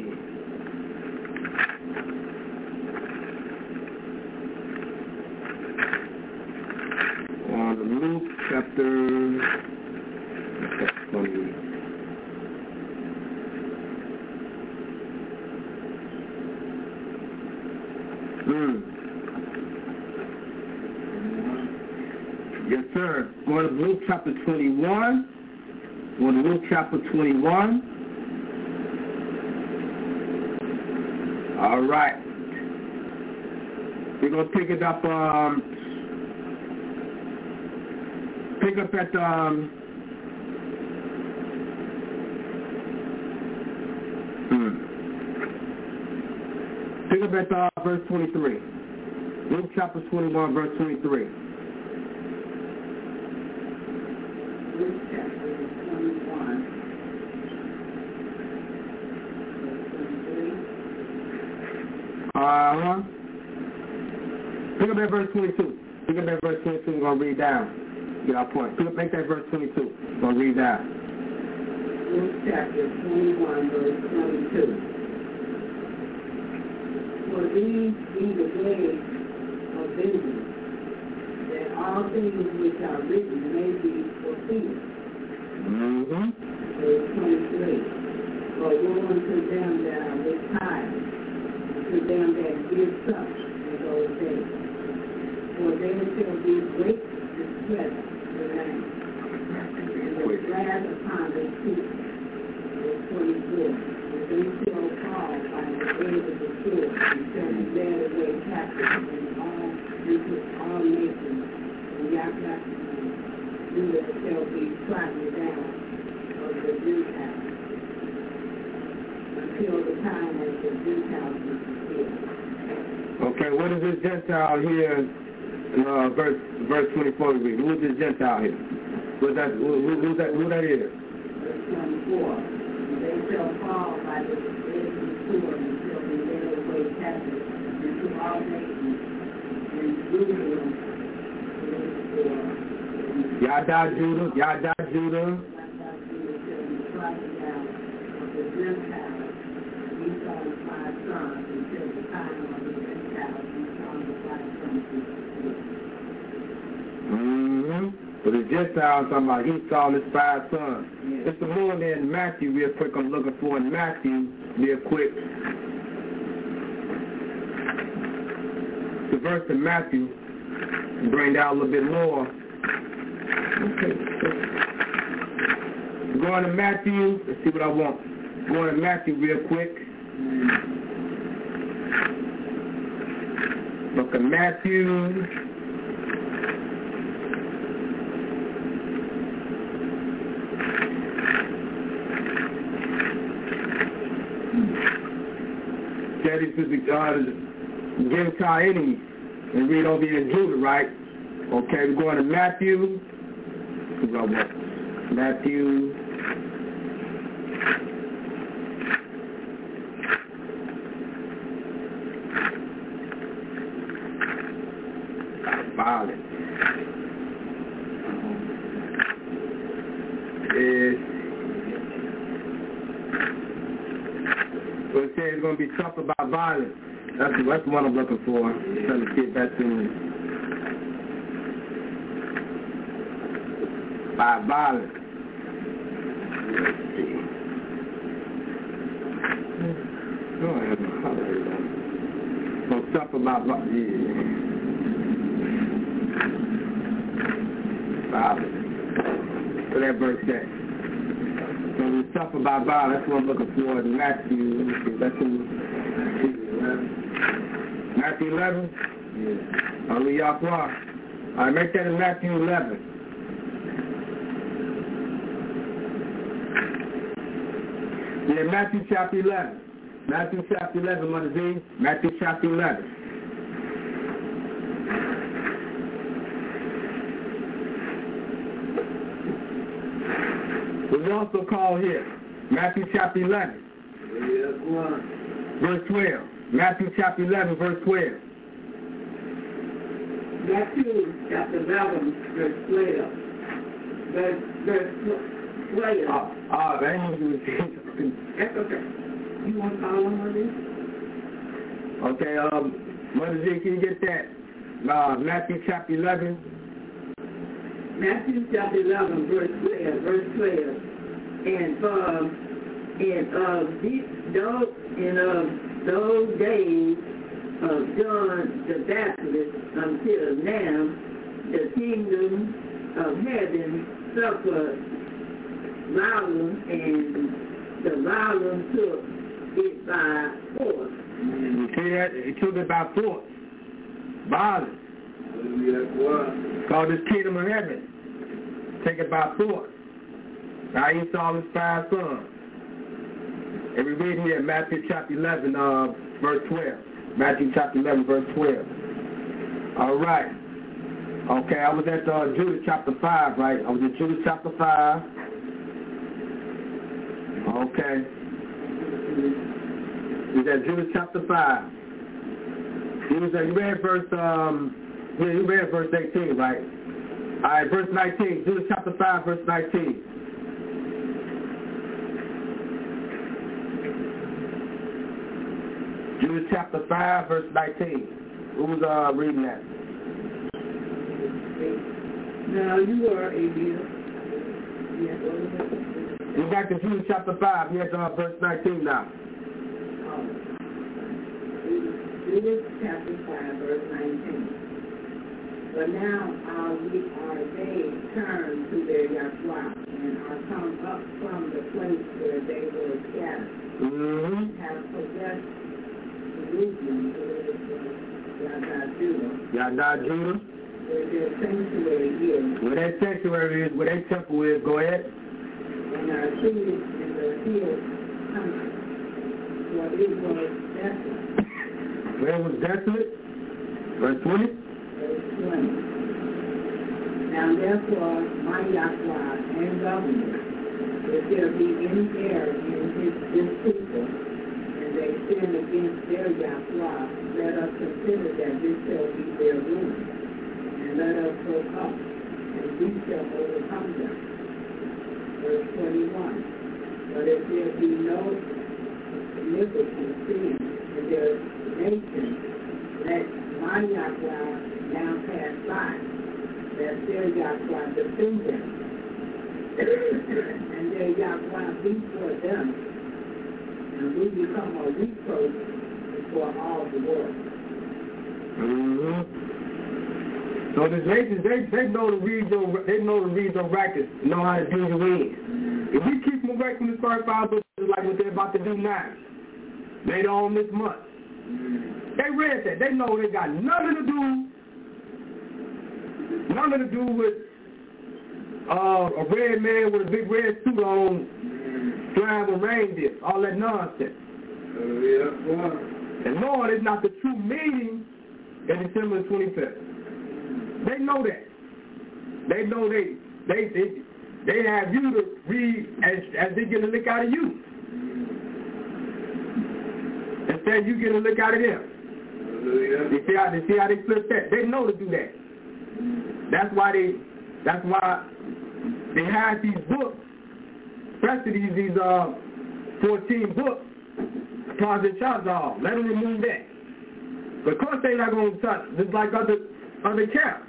On Luke chapter 20. Yes, sir. Go to Luke chapter 21. Go to Luke chapter 21. All right. We're going to pick it up. Pick up at Pick up at verse 23. Luke chapter 21, verse 23. Luke chapter 21, Pick up at verse 22. Pick up at verse 22. We're going to read down. Get our point. Make that verse 22. We're going to read down. Luke chapter 21, verse 22. For these be the days of vengeance, that all things which are written may be fulfilled. Verse 23. For woe unto them that are with child, to them that give suck in those days. For there shall be great distress in the land, and the wrath upon the people. Verse 24. And they shall fall by the edge of the sword, and shall be led away captive into all nations, and Yahweh shall be trodden down of the Gentiles, until the time that the Gentiles is fulfilled. Okay, what is this Gentile here in verse 24? Who is this Gentile here? Who that is? Verse 24. And they shall fall by the edge of the sword, and shall be led away established into all nations, and Judah Yada Judah, Yada Judah. So the Gentiles talking about Esau and his 5 sons. It's the more there in Matthew real quick. I'm looking for in Matthew real quick. The verse in Matthew, bring down a little bit more. Okay. Going to Matthew, let's see what I want. Going to Matthew real quick. Look at Matthew. That is the Gentile enemies. And read over here in Judah, right? Okay, we're going to Matthew. Matthew. Violence. So it says it's going to be tough about violence. That's what I'm looking for. I'm trying to get that to me. By violence. Let's see. Go ahead and holler it out. So tough about violence. What that verse says. So we talk about violence. That's what I'm looking for in Matthew. Let me see. That's in Matthew 11? Yeah. Hallelujah. All right, make that in Matthew 11. Yeah, Matthew chapter 11. Matthew chapter 11, Mother Z. Matthew chapter 11. We also call here Matthew chapter 11, verse 12. Matthew chapter 11, verse 12. Matthew chapter 11, verse 12. Verse 12. That ain't That's okay. You want to call on this? Okay, Mother Z, can you get that? Matthew chapter 11. Matthew chapter 11, verse 12. And those days of John the Baptist until now, the kingdom of heaven suffered violence, and the violence took it by force. You see that? He took it by force. Violence. Called this kingdom of heaven. Take it by force. Now he saw his 5 sons. And we read here Matthew chapter 11, verse 12. Matthew chapter 11, verse 12. All right. Okay, I was at Judah chapter 5, right? I was at Judah chapter 5. Okay. We was at Judah chapter 5. You read verse, you read verse 18, right? All right, verse 19. Judah chapter 5, verse 19. Judah chapter 5, verse 19. Who was reading that? Now you are a deal. Go back to Judah chapter 5. Here's verse 19 now. Judah chapter 5, verse 19. But now are they turned to their Yahweh and are come up from the place where they were scattered, have possessed Jerusalem, Yada Judah, where their sanctuary is. Where their sanctuary is, where their temple is, go ahead. And are seated in the hill country, for it was desolate. Where it was desolate? Verse 20? Now therefore, my Yahweh and governor, if there be any error in this people, and they sin against their Yahweh, let us consider that this shall be their ruin, and let us go up, and we shall overcome them. Verse 21. But if there be no iniquity, sin in their nation, let my Yahweh now pass by, that their Yahweh defend them, and their Yahweh be for them, and we become a reproach before all the world. So the nations, they know to read your records, know how to do your wins. If we keep them away from the first 5 books, like what they're about to do now, later on this month, they read that. They know they got nothing to do with a red man with a big red suit on, flying with reindeer, all that nonsense. And Lord is not the true meaning of December 25th. They know that. They know they have you to read as they get a lick out of you. Instead you get a lick out of them. You see how they flip that? They know to do that. That's why they have these books, especially these 14 books, Closet Chazal. Let them remove that. But of course they're not going to touch, just like other camps.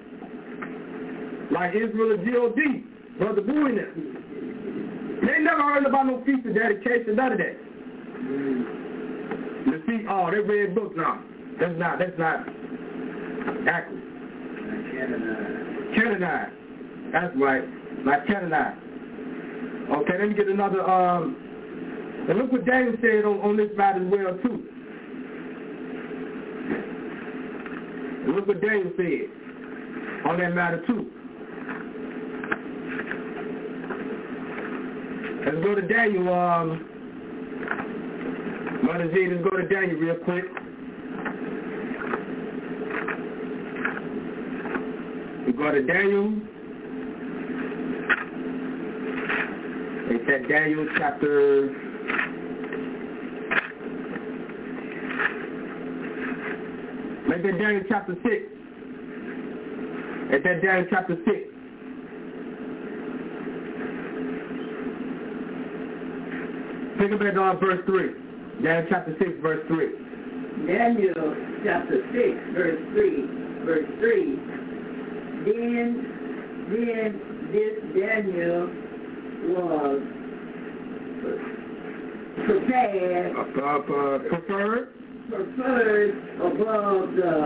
Like Israel and G.O.D., Brother Boo in them. They never heard about no feast of dedication, none of that. You see, they read books now. That's not accurate. Canaanite. That's right. Like Canaanite. Okay, let me get another, and look what Daniel said on this matter as well, too. And look what Daniel said on that matter, too. Let's go to Daniel, Mother Z, let's go to Daniel real quick. We go to Daniel. It's at Daniel chapter... Make that Daniel chapter 6. It's at Daniel chapter 6. Pick up at verse 3. Daniel chapter 6, verse 3. Daniel chapter 6, verse 3. Verse 3. Then this Daniel was prepared, preferred above the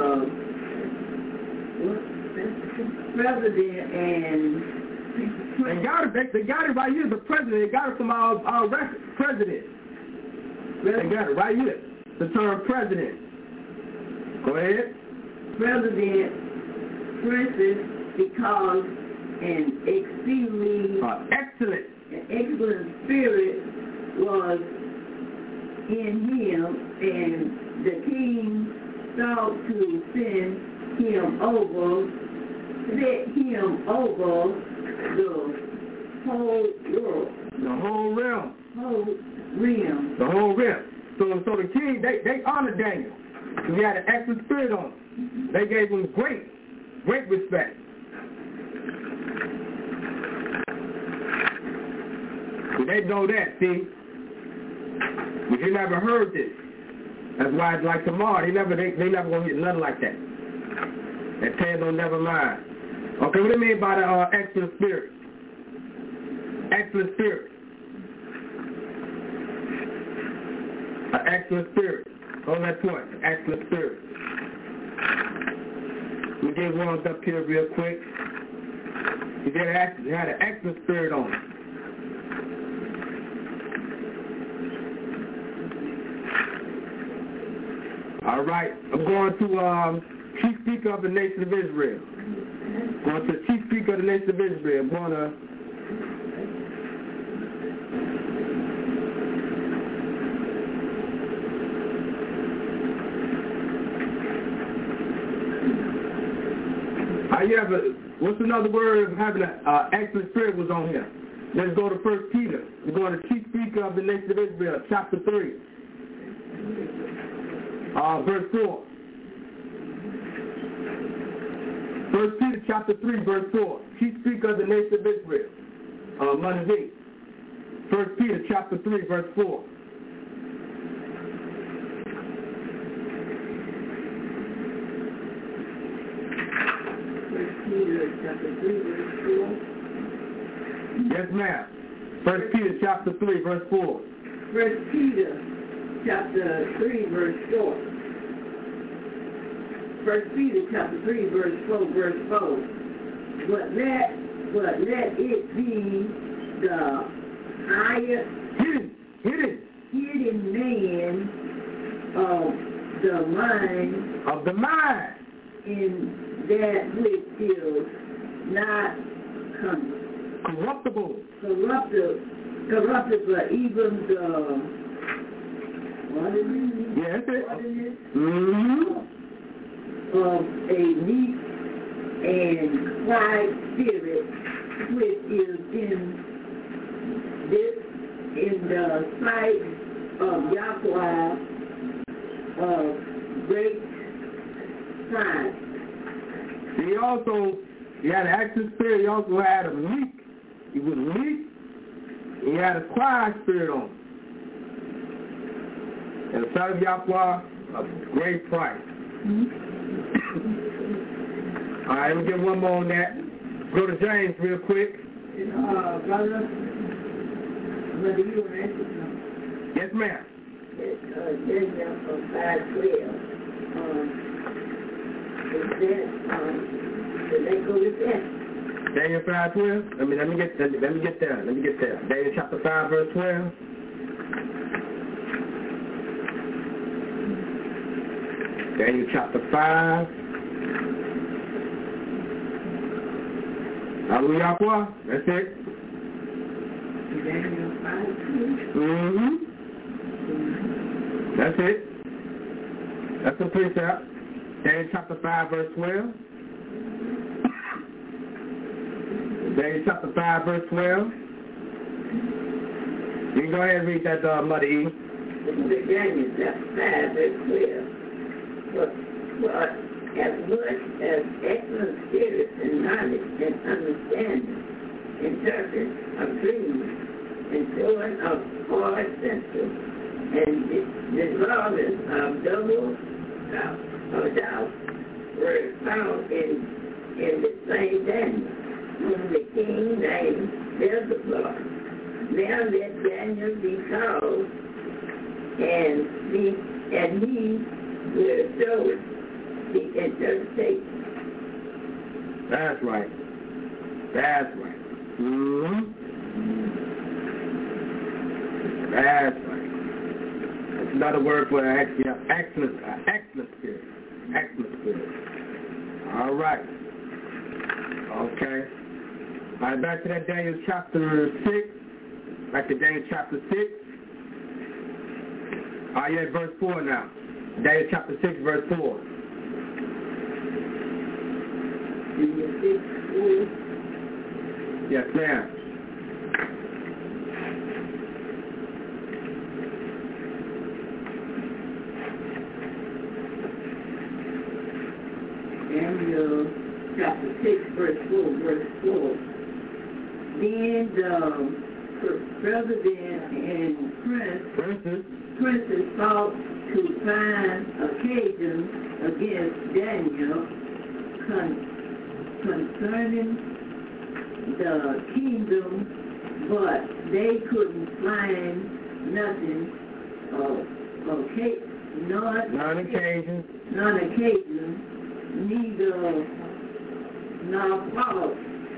president and they got it right here. The president, they got it from our president. They got it right here. The term president. Go ahead. President, princess, because an exceedingly excellent spirit was in him, and the king sought to set him over the whole world. The whole realm. The whole realm. So the king, they honored Daniel. He had an excellent spirit on him. They gave him great respect. They know that, see? But you never heard this. That's why it's like tomorrow. They never gonna get nothing like that. That tale don't never mind. Okay, what do you mean by the excellent spirit? Excellent spirit. An excellent spirit. On that point, excellent spirit. We get ones up here real quick. He had an excellent spirit on him. All right, I'm going to Chief Speaker of the Nation of Israel. Going to Chief Speaker of the Nation of Israel. I'm going to what's another word of having an excellent spirit was on here? Let's go to 1 Peter. We're going to Chief Speaker of the Nation of Israel, chapter 3. verse 4. 1 Peter chapter 3, verse 4. He speaks of the nation of Israel. Monday. 1 Peter chapter 3, verse 4. Chapter 3, verse 4. Yes, ma'am. 1 Peter chapter 3, verse 4. 1 Peter chapter 3, verse 4. 1 Peter chapter 3, verse 4, verse 4. But let it be the highest hidden man of the mind in that which is not corruptible, even the what is it? Of a meek and quiet spirit, which is in the sight of Yahweh of great size. He had an active spirit. He also had a meek. He was meek. He had a quiet spirit on him. And the sight of Yahweh of great price. All right, let me get one more on that. Go to James real quick. Brother, you want to answer something? Yes, ma'am. Daniel from 5:12. Should they go with that? Daniel 5:12. Let me get there. Daniel chapter 5, verse 12. Daniel chapter 5. Hallelujah. That's it. Daniel 5:12. That's it. That's the precept. Daniel chapter 5, verse 12. Daniel chapter 5, verse 12. You can go ahead and read that, Mother E. Daniel chapter 5, verse 12. But as much as excellent spirits and knowledge and understanding, interpret of dreams, and showing of hard senses, and dissolving of doubt were found in the same Daniel, whom the king named Beelzebub. Now let Daniel be called, and he will show the interpretation. That's right. That's right. That's right. That's another word for excellent spirit. Excellent spirit. All right. Okay. All right, back to that Daniel chapter 6. Back to Daniel chapter 6. All right, you're at verse 4 now. Daniel chapter 6, verse 4. Yes, ma'am. Daniel chapter 6, verse 4, Then the president and princes sought to find occasion against Daniel concerning the kingdom, but they couldn't find nothing non-occasion, neither nor fault.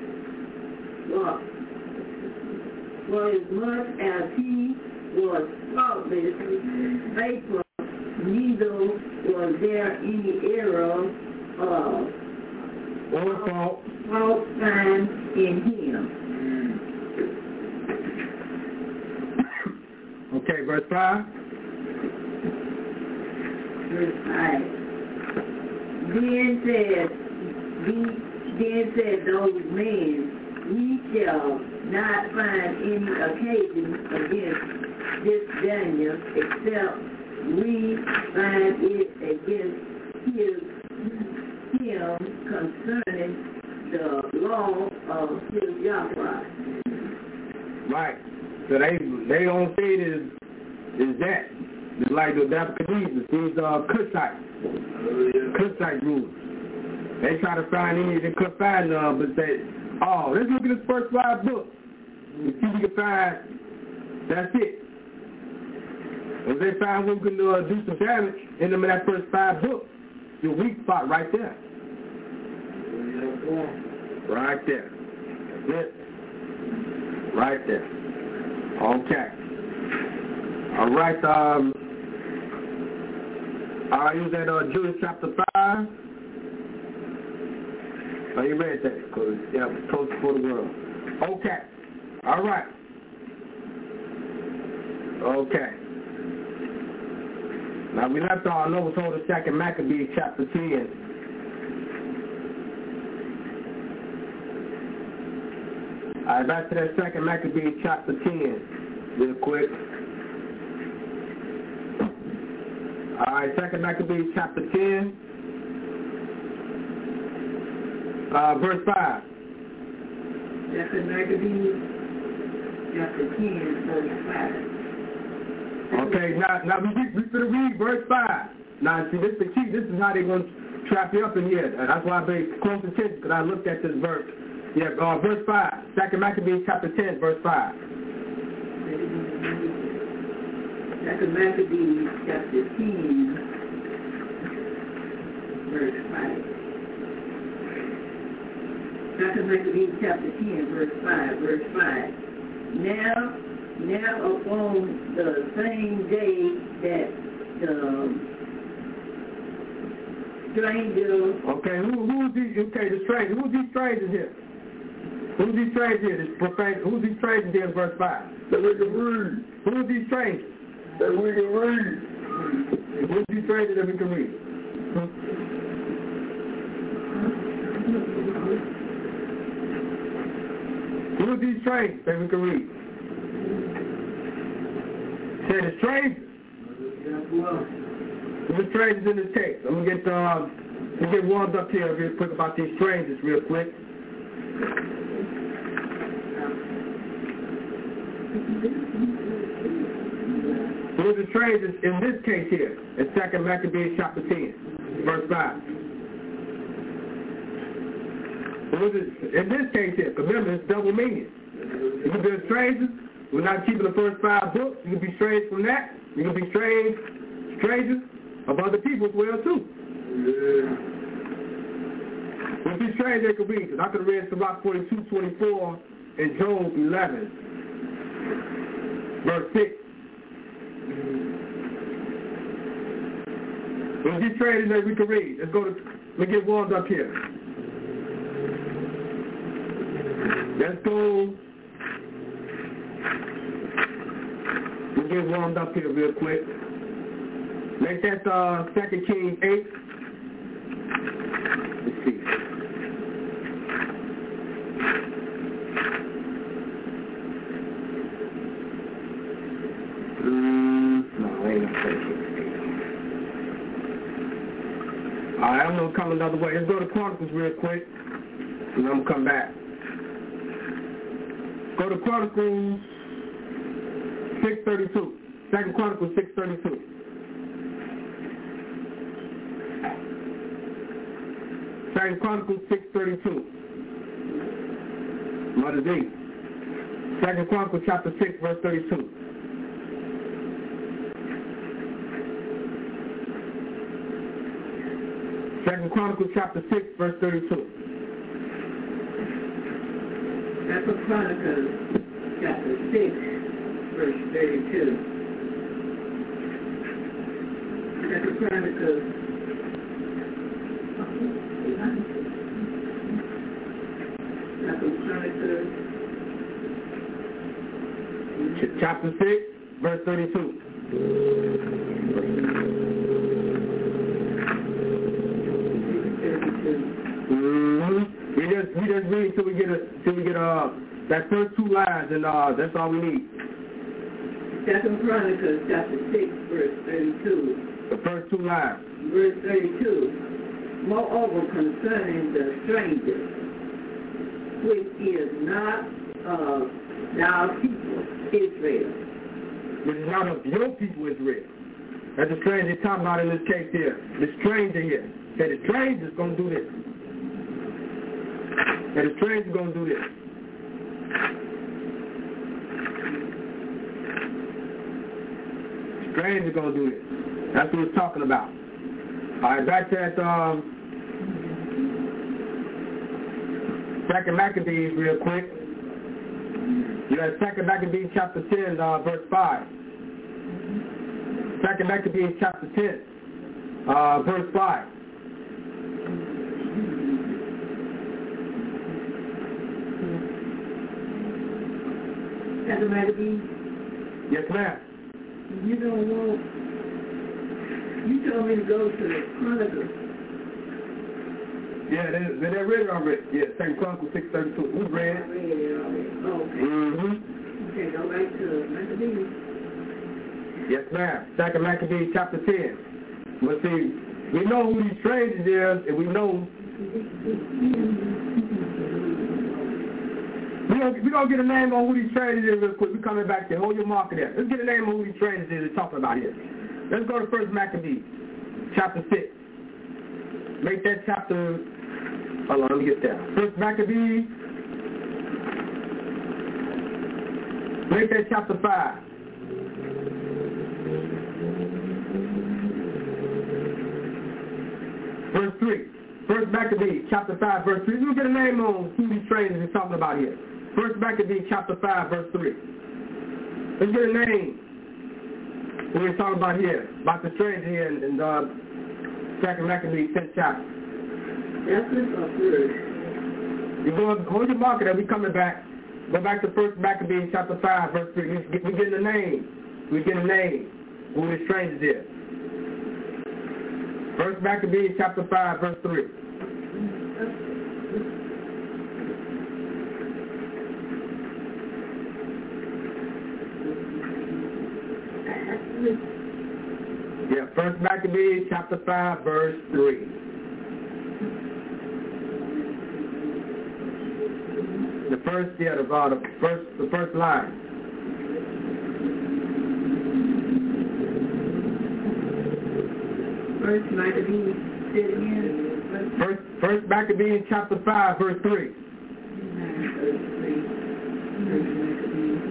For as much as he was faultless, faithful, neither was there any error or fault found in him. Okay, verse 5. Verse 5. Then said those men, we shall not find any occasion against this Daniel except we find it against him concerning the law of his Yahweh. Right. So they don't say it is that. It's like the Nebuchadnezzar, these Cushite rulers. They try to find any, they couldn't find none, but say, oh, let's look at this first 5 books. And see if we can find, that's it. If they find we can do some damage in them in that first 5 books, your weak spot right there. Right there. That's it. Right there. Okay. All right. I'll use that Judas chapter 5. Are you read that? Because, yeah, it's close for the world. Okay. All right. Okay. Now, we left our notes on the 2nd Maccabees chapter 10. All right, back to that 2nd Maccabees chapter 10 real quick. All right, 2nd Maccabees chapter 10, verse 5. 2nd Maccabees chapter 10, verse 5. Okay, now we're going to read verse 5. Now, see, this is the key. This is how they're going to trap you up in here. That's why I pay close attention, because I looked at this verse. Yeah, verse 5. 2nd Maccabees chapter 10, verse 5. 2nd Maccabees chapter 10, verse 5. 2nd Maccabees chapter 10, verse 5, verse 5. Now upon the same day that the stranger... Okay, who's these, the stranger? Who's these strangers here? Who's these strangers here? This profane, who's these strangers here in verse 5? That we can read. Who's these strangers? That we can read. Who's these strangers that we can read? Who's these strangers that we can read? Say the strangers. The strangers in the text. I'm gonna get warmed up here real quick about these strangers real quick. Who are the strangers in this case here? In 2nd Maccabees chapter 10, verse 5. In this case here, remember it's double meaning. You can be a stranger. We're not keeping the first 5 books. You can be strange from that. You can be strangers of other people as well too. If you're strange, they could read. Because I could have read Sirach 42:24 and Job 11, verse 6. If you're strange, that we can read. Let's get warmed up here. Let's go. We'll get warmed up here real quick. Make that 2 Kings 8. Let's see. No, ain't no 2 Kings 8. Alright, I'm going to come another way. Let's go to Chronicles real quick, and I'm going to come back. Go to Chronicles 6:32. 2 Chronicles 6:32. Second Chronicles 6:32. Mother D. 2 Chronicles chapter 6, verse 32. Second Chronicles chapter 6, verse 32. 2 Chronicles chapter 6, verse 32. 2 Chronicles chapter 6, verse 32. We just read till we get that first 2 lines, and that's all we need. 2 Second Chronicles chapter 6, verse 32. The first two lines. Verse 32. Moreover, concerning the stranger, which is not of thy people, Israel. Which is not of your people, Israel. That's the stranger he's talking about in this case here. The stranger here. That the stranger's going to do this. That the stranger's going to do this. The stranger's going to do this. That's what he's talking about. All right, back to that Second Maccabees real quick. You have Second Maccabees chapter 10, verse 5. Second Maccabees chapter 10, verse 5. Second Maccabees? Yes, ma'am. You don't want... You told me to go to the Chronicles. Yeah, they read it already. Yeah, Second Chronicles 6:32. We read it. I read it already. Okay. Mm-hmm. Okay, go back to Maccabees. Yes, ma'am. Second Maccabees chapter 10. But see, we know who these strangers is, and we know... We're going to get a name on who these strangers is real quick. We're coming back there. Hold your marker there. Let's get a name on who these strangers is we're talking about here. Let's go to First Maccabees, chapter 6. Make that chapter... Hold on, let me get there. First Maccabees. Make that chapter 5. Verse 3. First Maccabees, chapter 5, verse 3. We'll get a name on who these strangers is talking about here. First Maccabees, chapter 5, verse 3. Let's get a name. What we're talking about here, about the stranger here in the Second Maccabees 10th chapter. That's a first. You go, hold your marker there, we coming back. Go back to First Maccabees chapter 5, verse 3. We get a name. We get a name. Who the stranger is. First Maccabees chapter 5, verse 3. Yeah, First Maccabees chapter 5, verse 3. The first, yeah, the first line. First Maccabees, say it again. First Maccabees chapter 5, verse 3. Verse 3. First Maccabees.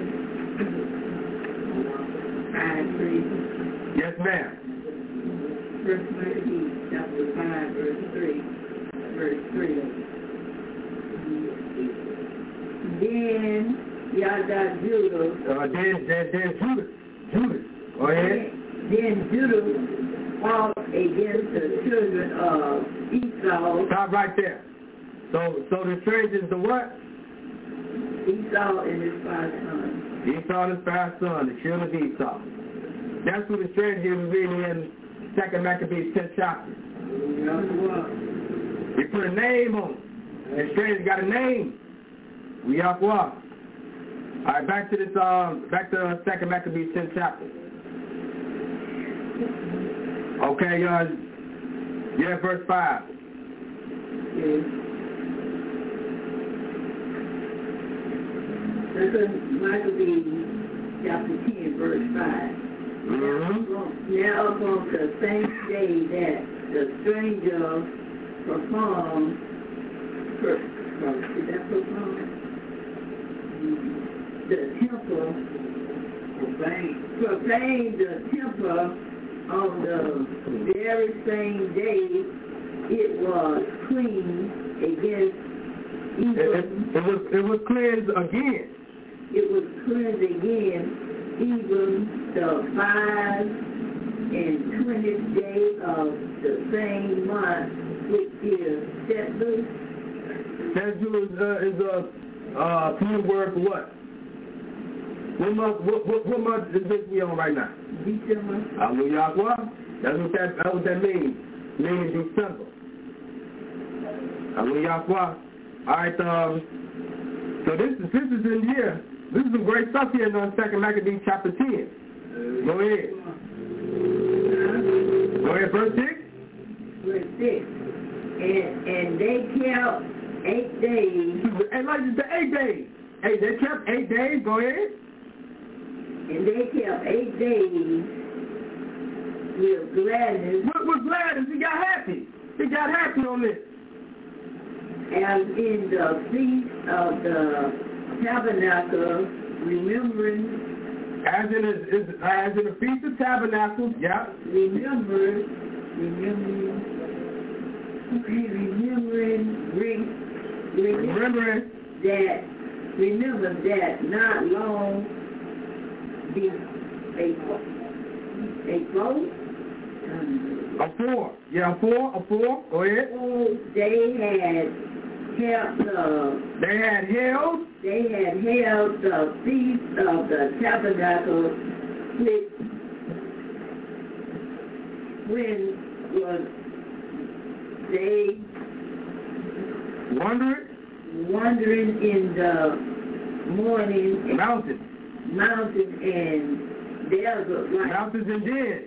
5:3. Yes, ma'am. First Maccabees, chapter 5, verse 3. Verse 3. Then y'all got Judah. Then Judas. Go ahead. Then Judah fought against the children of Esau. Stop right there. So the strangers, the what? Esau and his 5 sons. Esau and his 5 sons, the children of Esau. That's what the stranger is reading in 2 Maccabees 10th chapter. We put a name on it. The stranger got a name. We up what? All right, back to this. Back to 2 Maccabees 10th chapter. Okay, yeah, verse 5. Okay. Second Maccabees chapter 10, verse 5. Mm-hmm. Now upon the same day that the stranger performed, the temple, profaned the temple on the very same day, it was clean against it was cleansed again. It was cleansed again, even the 5 and 20th day of the same month, which is September. September is a plural word for what? What month is this we on right now? December. Hallelujah. That's what that means. Meaning December. Hallelujah. All right. So this is in here. This is some great stuff here in 2 Maccabees chapter 10. Go ahead. Go ahead, verse 6. Verse 6. And they kept 8 days. And like the 8 days. Hey, they kept 8 days. Go ahead. And they kept 8 days with gladness. With gladness, he got happy. He got happy on this. And in the feast of the tabernacle, remembering. As in the Feast of Tabernacles, yeah. Remembering that not long a four. Yeah, a four. Go ahead. They had held the feast of the tabernacle, which when was they wandering in the morning mountain and desert, like mountains and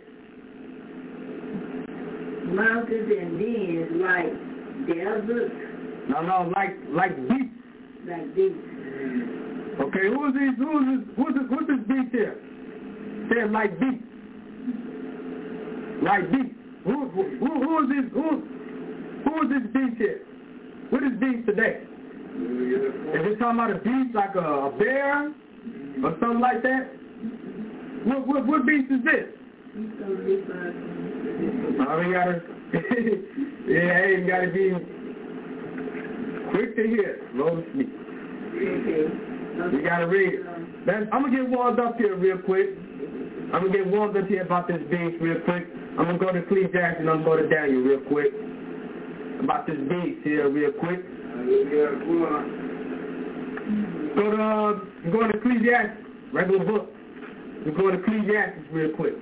dens, like desert. No, like beasts. Like beasts. Okay, who's this beast here? Said like beasts. Like beasts. Who is this beast here? What is beast today? Is it talking about a beast like a bear or something like that? What beast is this? We gotta you gotta be quick to hear, slow to speak. You gotta read it. I'm gonna get warmed up here real quick. I'm gonna get warmed up here about this beast real quick. I'm gonna go to Ecclesiastes and I'm gonna go to Daniel real quick. About this beast here real quick. Go to Ecclesiastes, regular book. We're going to Ecclesiastes real quick.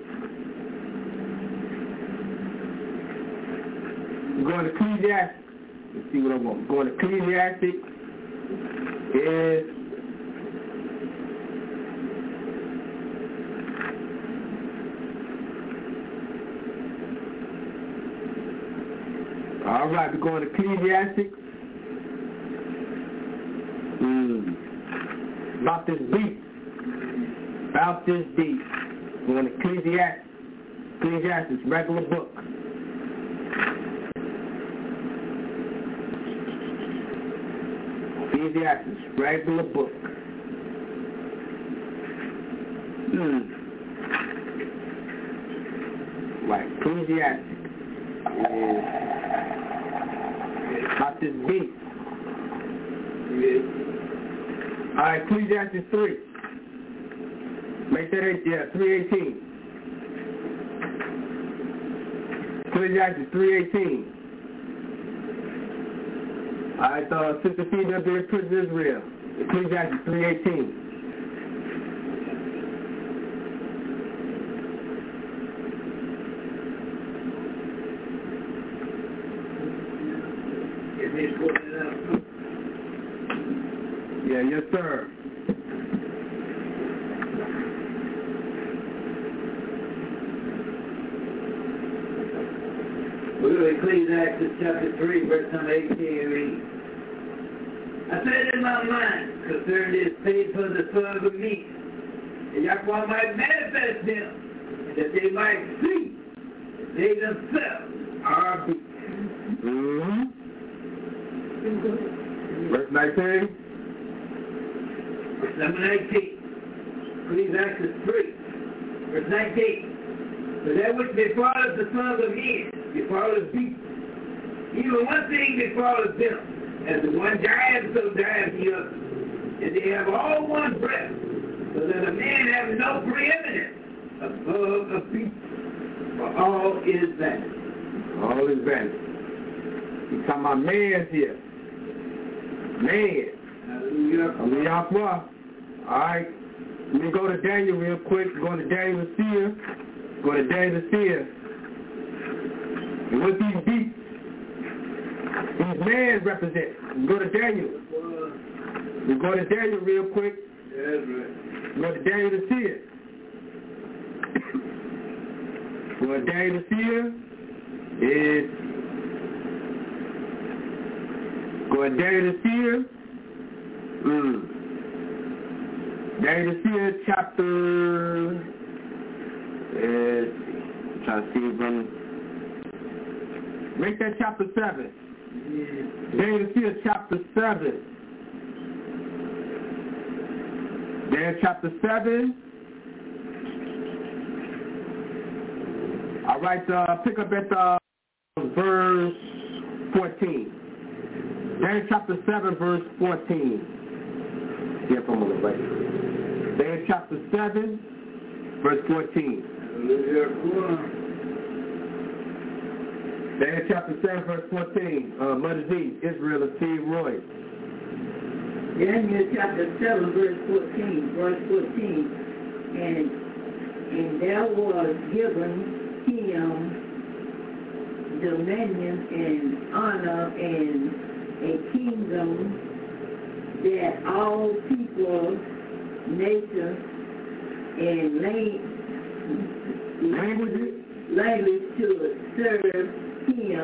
We're going to Ecclesiastes. Let's see what I want. Going to Ecclesiastes is all right. We're going to Ecclesiastes. About this beast. Going to Ecclesiastes, regular book. Ecclesiastes, regular book. Right, Ecclesiastes is about this beast. All right, Ecclesiastes 3. Make that 3:18. Ecclesiastes 3:18. All right, Sister Feed up there, Prince Israel. Ecclesiastes 3:18. Yeah, yes, sir. Ecclesiastes chapter 3, verse number 18 reads, I said in my mind concerning this faith of the sons of men, that Yahweh might manifest them, and that they might see that they themselves are beasts. Verse 19. Verse number 19. Ecclesiastes 3, verse 19. For that which befalleth the sons of men, befalleth beasts. Even one thing befalleth them, as the one dieth, so dieth the other. And they have all one breath, so that a man have no preeminence above a beast, for all is vanity. All is vanity. He's talking about man here. Man. Hallelujah. All right. Let me go to Daniel real quick. Go to Daniel the seer. Go to Daniel the seer. And what these beasts, these men represent. Go to Daniel. We go to Daniel real quick. That's right. Go to Daniel the seer. Well, Daniel the seer is going Daniel the seer. Daniel the seer chapter. Trying to see when. Make that chapter 7. Daniel the seer chapter 7. Daniel chapter 7. All right, pick up at verse 14. Daniel chapter 7, verse 14. Yeah, from on the right. Daniel chapter 7, verse 14. Daniel chapter 7, verse 14. Mother Z, Israel of Steve Roy. Daniel chapter 7, verse 14. And there was given him dominion and honor and a kingdom that all people, nations, and language should serve him.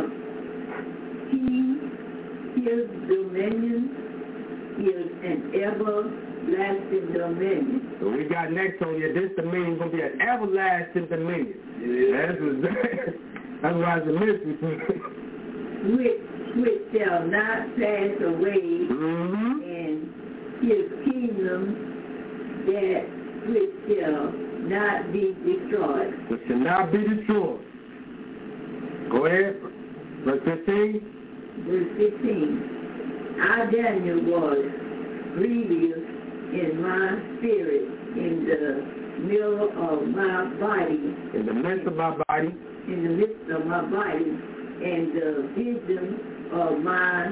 His dominion is an everlasting dominion. So we got next on you. This dominion is going to be an everlasting dominion. Yeah. That's why it's a mystery. Which shall not pass away, and his kingdom that which shall not be destroyed. Which shall not be destroyed. Go ahead. Verse 15. Verse 15. I, Daniel, was grievous in my spirit, in the middle of my body. In the midst of my body. In the midst of my body. And the vision of my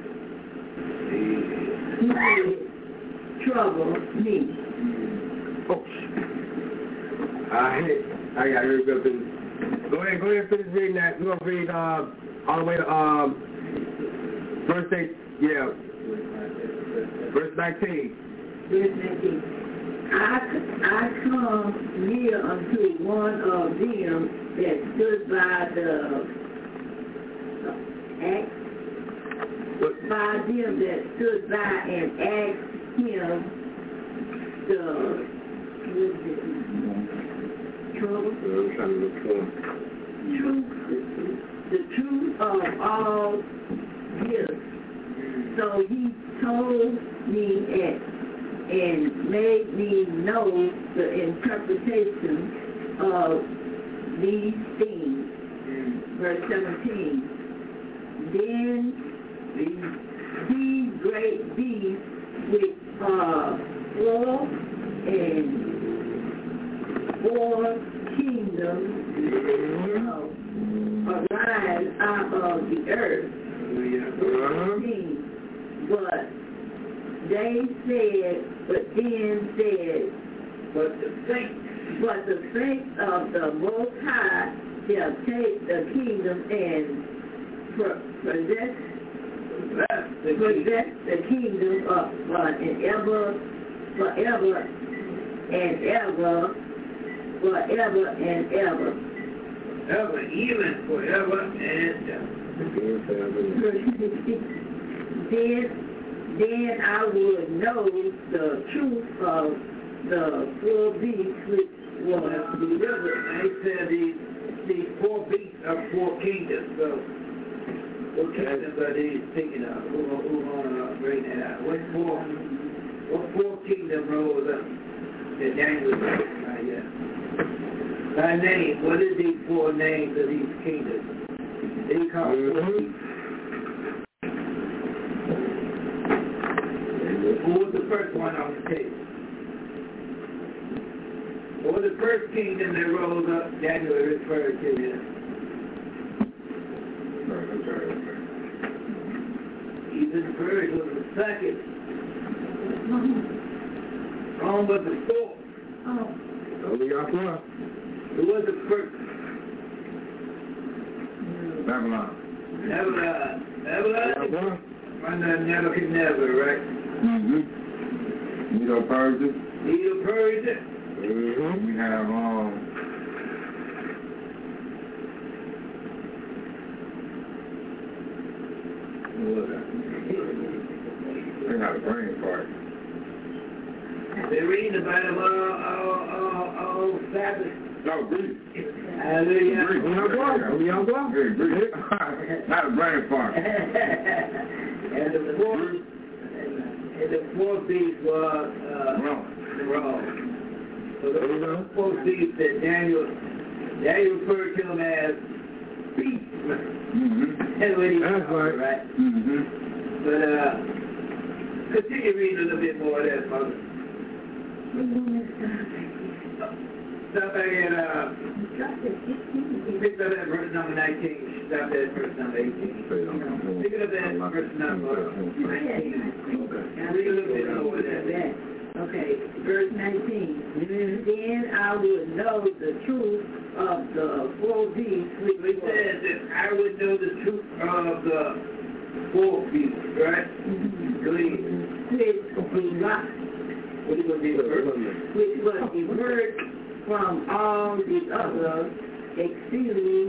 spirit troubled me. Oh. I got to read up in. Go ahead, finish reading that. We're going to read all the way to verse 8. Yeah. Verse 19. Verse 19. I come near unto one of them that stood by the by them that stood by and asked him the truth of all this. So he told me and made me know the interpretation of these things. Verse 17. Then these great beasts which are four kingdoms arise out of the earth. But the saints of the Most High shall take the kingdom and possess the kingdom forever and ever. Ever, even forever and ever. Then I would know the truth of the four beasts which was delivered. They said these four beasts are four kingdoms. So what kingdoms are they thinking of? Who want to bring that out? What four kingdoms rose up that Daniel was talking about here? By name, what is these four names of these kingdoms? They call four beasts. Who was the first one on the table? What was the first kingdom that rose up? Daniel referred to this. Even first was the second. Rome was the fourth. So we got four. Who was the first? Babylon. Babylon? Under Nebuchadnezzar, right? Medo-Persia. Medo-Persia? We have They got a brain fart. They're reading about him all Sabbath. No, Greek. Hallelujah. Greek. Greek. Not a brain fart. And the fourth beast was wrong. So the fourth beast that Daniel referred to him as beast. That's what he called, right? But continue reading a little bit more of that, Father. Stop back at pick up at verse number 19. Stop at verse number 18. Pick it up at verse number 19. Read a little bit over that. Okay, verse 19. Then I would know the truth of the four beasts. It says that I would know the truth of the four beasts, right? Which was diverse from all the others, exceedingly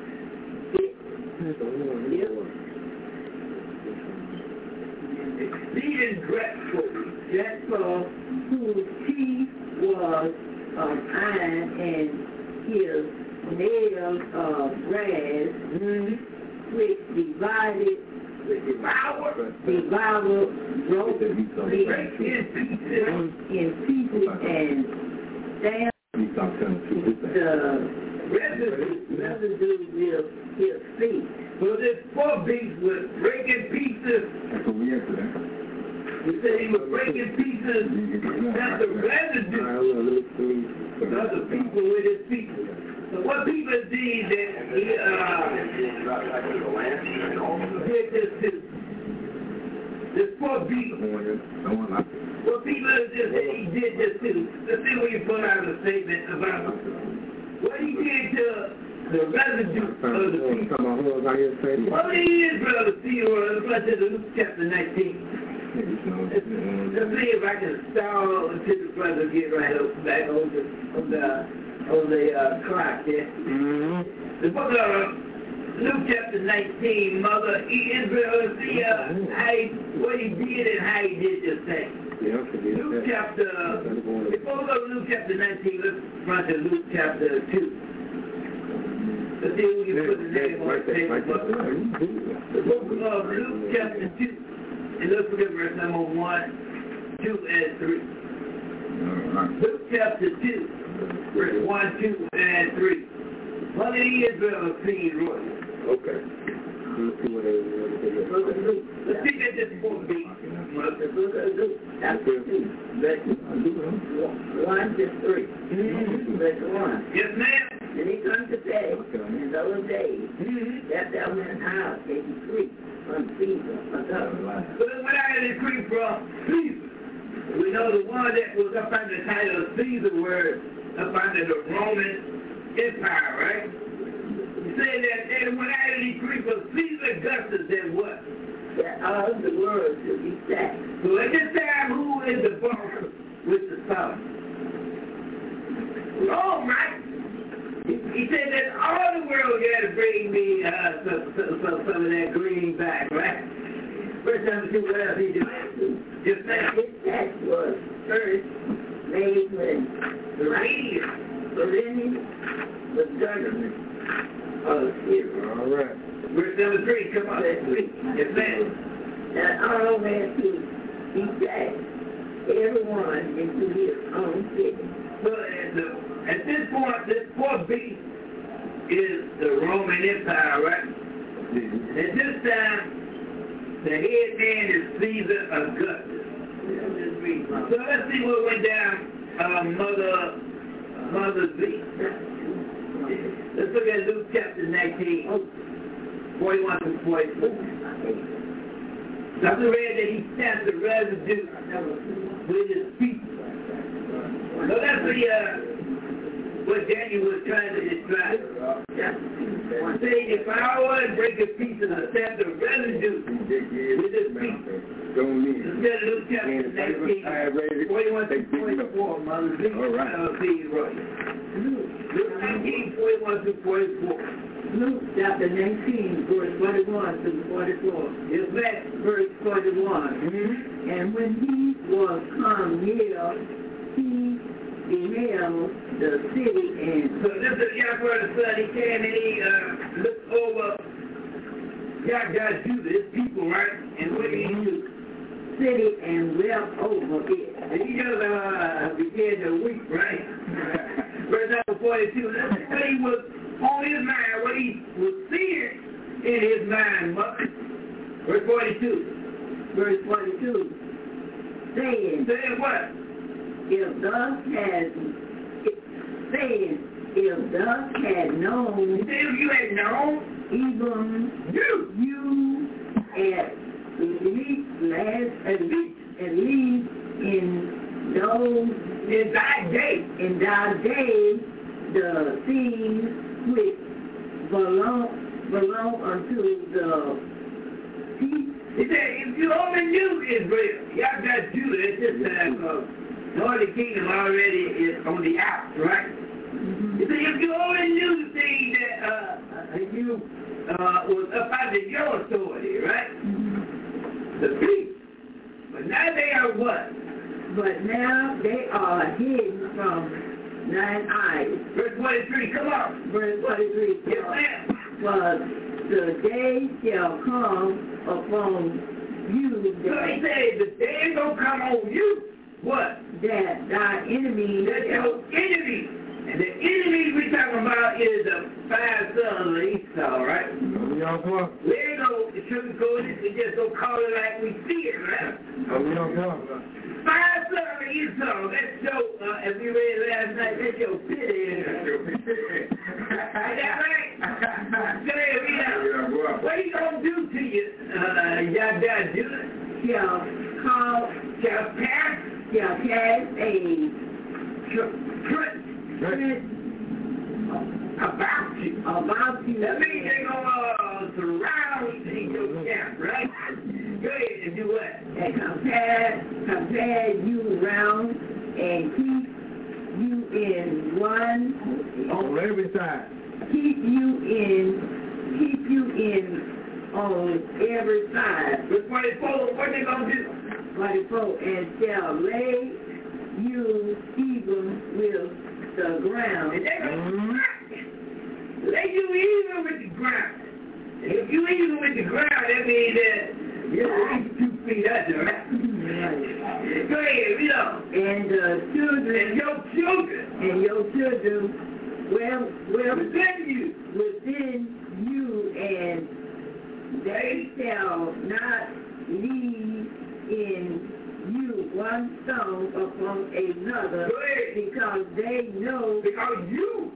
dreadful, whose teeth was of iron and his nails of brass, which devoured, broke in pieces and stamped the residue with his feet. So this poor beast was breaking pieces. That's what we answer that. He said he was breaking pieces, that's the residue of other people with his people. So what people did that he did this to? This poor beast. What people just said he did this to? Let's see what you put out of the statement about what he did to the residue of the people. What he is, brother, see, let's look at Luke chapter 19. Let's see if I can stall until the brother get right up back on the clock there. The book of Luke chapter 19, Mother Israel, see what he did and how he did this thing. Luke chapter, before we go to Luke chapter 19, let's run to Luke chapter 2. Let's see if we can put the name on the table. The book of Luke chapter 2. And let's look at verse number 1, 2, and 3. Luke chapter 2, verse 1, 2, and 3. Mother Israel of King Roy. Okay. Let's see that this book be. Chapter 2, verse 1 to 3. Verse 1. Yes, ma'am. Then it comes to pass in those days that thou went out a decree from Caesar, So when I decree from Caesar, we know the one that was up under the title of Caesar were up under the Roman Empire, right? He said that when I decree from Caesar Augustus, then what? That all the world should be sacked. So at this time, who is the boss with the South? Rome, right? He said that all the world got to bring me some of that green back, right? Verse number 2, what else he do? Just now. His tax was first made when Berenice was government of Syria. All right. Verse number 3, come on. Verse 3. Yes, ma'am. And all men to be taxed, everyone into his own city. So at this point, this poor beast is the Roman Empire, right? At this time, the head man is Caesar Augustus. So let's see what went down, Mother Z. Let's look at Luke chapter 19, 41 to 44. Dr. read that he stamped the residue with his people. So that's what Daniel was trying to describe. Saying if I want to break a piece of the stamp the residue with his people. don't mean. Instead of Luke chapter 19, 41 to 44, Mother. All right. Luke 19, 41 to 44. Luke chapter 19, verse 41 to 44. Yes, ma'am. Verse 41. Mm-hmm. And when he was come near, he beheld the city and... So this is young brother son, he came and he looked over, God Judah, his people, right? And what did he do? City and wept over it. And he just began to weep, right? Verse number 42, that's what he was on his mind, what he was seeing in his mind, mother. Verse 42. Verse 42. Saying what? If thus had known, If you had known, even you at least in those in thy day, the things which belong unto the people. He said, if you only knew Israel, y'all got Judah at this time, Northern Kingdom already is on the out, right? Mm-hmm. He said, if you only knew the thing that you was up under your authority, right? Mm-hmm. The peace. But now they are what? But now they are hidden from thine eyes. Verse 43, come on. Verse 43. Yes, ma'am. But the day shall come upon you So he said, the day is going to come on you. What? that thy enemies That's your enemy. And the enemies we're talking about is the 5 sons of Esau, right? We ain't going to sugarcoat it. We just going to call it like we see it, right? 5 sons of Esau. That's your, as we read last night, that's your pity. Is that right? Say it, read out. What are you going to do to you, Yada Judah? Shall cast a trick about you. That means they're going to surround your camp, right? Go ahead and do what? And compare you round and keep you in one On every side. keep you in on every side. Verse 24, what they going to do? 24, and shall lay you even with the ground. And they're going to lay you even with the ground. And if you even with the ground, that means that you're at least 2 feet under, right? Go ahead, read on. And the children And your children within you, and they shall not leave in you one stone upon another, because they know, because you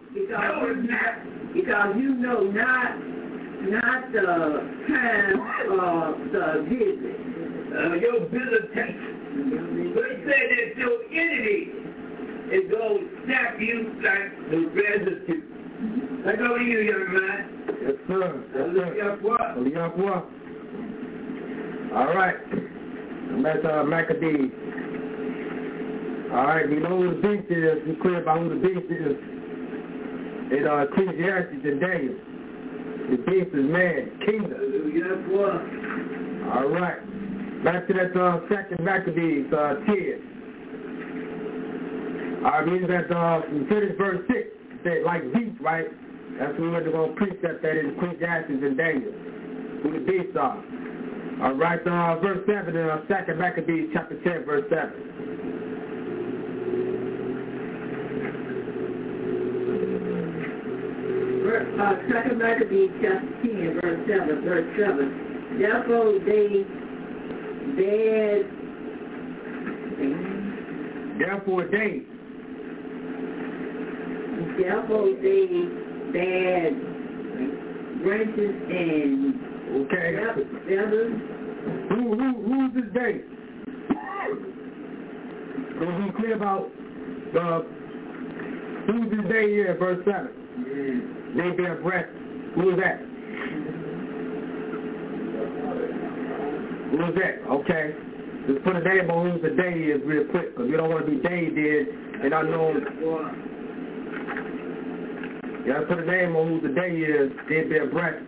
know not the time or the visit. Your visitation. So he said that your enemy is going to snap you like the residue. Let's go to you, young man. Yes, sir. Yes, sir. All right. That's Maccabees. All right, we know who the beast is. We're clear about who the beast is. It's Ecclesiastes and Daniel. The beast is man, kingdom. All right. Back to that second Maccabees 10. All right, reading that from finish verse 6. Say like beast, right? That's what we're going to precept that in Ecclesiastes and Daniel. Who the beasts are. All right, verse 7 in second Maccabees chapter 10, verse 7. Second Maccabees chapter 10, verse 7. Therefore they bad branches and feathers. Who's this day? Can we clear about who's this day here, verse 7? They bear breath. Who is that? Who is that? Okay. Just put a name on who the day is real quick, because we don't want to be day dead and unknown. You gotta put a name on who the day is, then be abreast.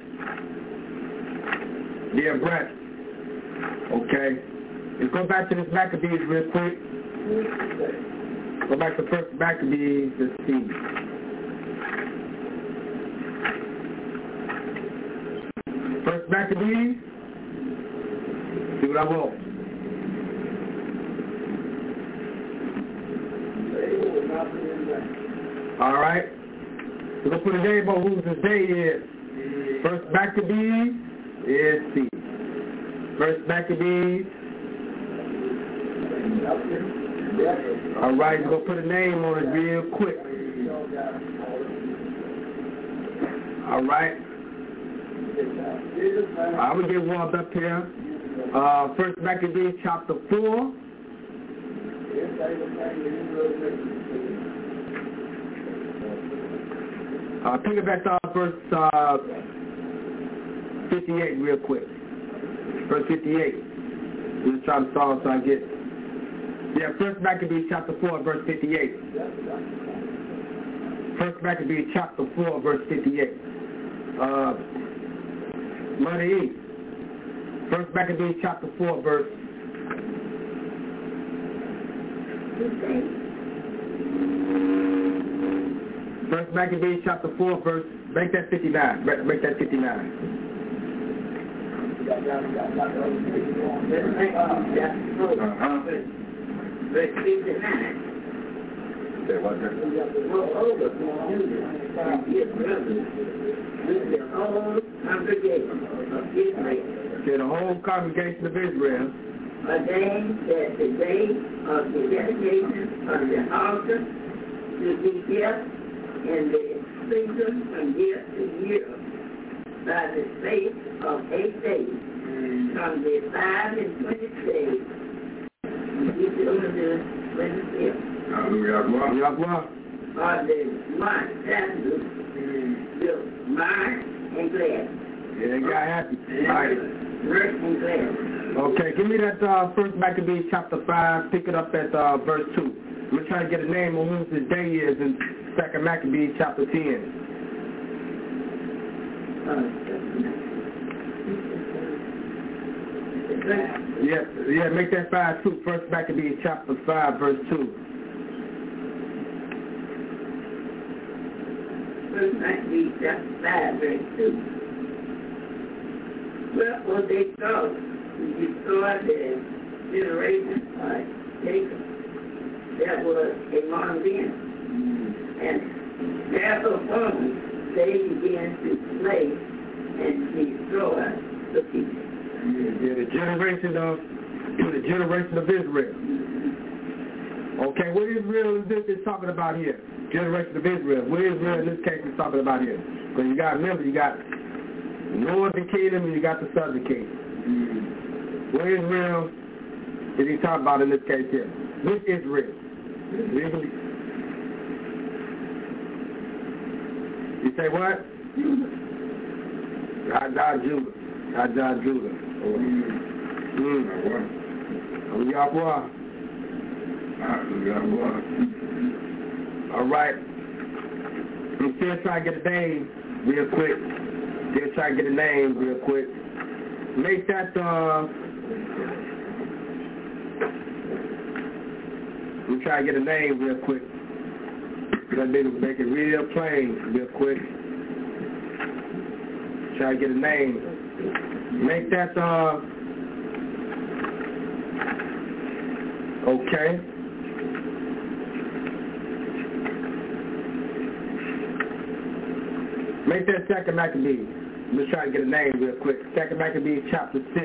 Be abreast. Okay. Let's go back to this Maccabees real quick. Go back to first Maccabees, let's see. First Maccabees. See what I want. All right. We're going to put a name on who this day is. First Maccabees is C. First Maccabees. All right, we're going to put a name on it real quick. All right. I'm going to get warmed up here. First Maccabees chapter 4. Pick it back to verse 58 real quick. Verse 58. We'll try to solve so I get... Yeah, First Maccabees chapter 4, verse 58. First Maccabees chapter 4, verse 58. Money E. First Maccabees chapter 4, verse... First Maccabees chapter 4, verse... Make that 59. Make that 59. Verse 59. Say what? Moreover, and his brothers with the whole congregation of Israel. Okay, the whole congregation of Israel ordained that the day of the dedication of the altar should be kept in the season from year to year by the space of 8 days, from the 5 and 20 days. You do the 25th. Yahweh. Or the month Saturday, the mark and glad. Yeah, they got happy. All right. Verse and glad. Okay, give me that First Maccabees chapter 5. Pick it up at verse 2. We're trying to get a name on who this day is in Second Maccabees chapter 10. Yeah, make that 5 too. First Maccabees chapter 5, verse 2. First Maccabees chapter 5, verse 2. Wherefore they thought to destroy the generation of Jacob that was among them, and thereupon they began to slay and destroy the people. Yeah, the generation of Israel. Okay, what Israel is this talking about here? Generation of Israel. What Israel in this case is talking about here? Because you got, remember, you got northern kingdom and you got the southern kingdom. What Israel is he talking about in this case here? Which Israel? You say what? Judah. Yahweh. All right. I'm still trying to get a name real quick. Make that, I'm trying to get a name real quick. Make it real plain real quick. Try to get a name. Make that, okay. Make that Second Maccabees. Let's try to get a name real quick. Second Maccabees chapter 6.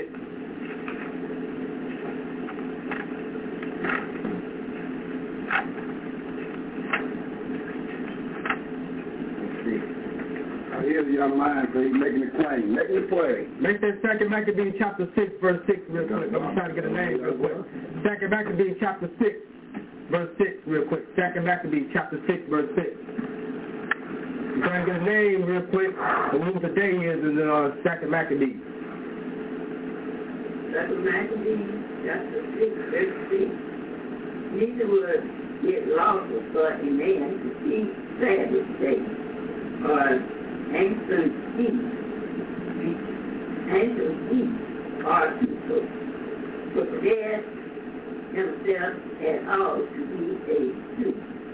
Here's your mind, so he's making a claim. Making a play. Make that Second Maccabees chapter 6, verse 6 real quick. I'm trying to get a name real quick. Second Maccabees chapter 6, verse 6 real quick. Second Maccabees chapter 6, verse 6. I'm trying to get a name real quick. Who the day is in Second Maccabees. Second Maccabees, chapter 6, verse 6. Neither would get lawful for a man to keep Sabbath day, or ancient feast, or to possess himself at all to be a Jew.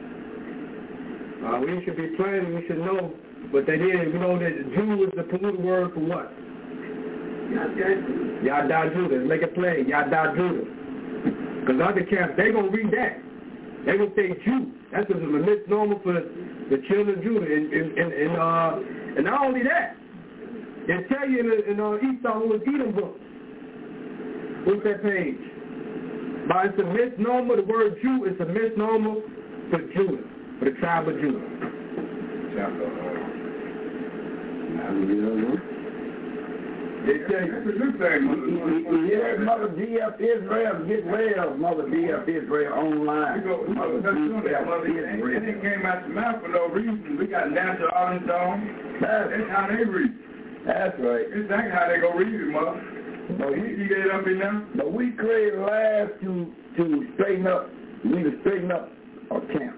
We should be planning, we should know, but they didn't know that Jew is the polluted word for what? Yada Judah. Make it plain. Yada Judah. Because other camps, they're going to read that. They're going to say Jew. That's a misnomer for the children of Judah. And not only that, they tell you in Esau who was Edom book. What's that page? But it's a misnomer. The word Jew is a misnomer for Judah, for the tribe of Judah. They say, yeah, Mother D.F. Israel, get well, Mother D.F. Israel online. Mother D.F. Israel. It came out your mouth for no reason. We got natural audience on. That's how they read. That's right. It's exactly how they go read it, Mother. But you get it up in there? But we created labs to straighten up. We need to straighten up our camp.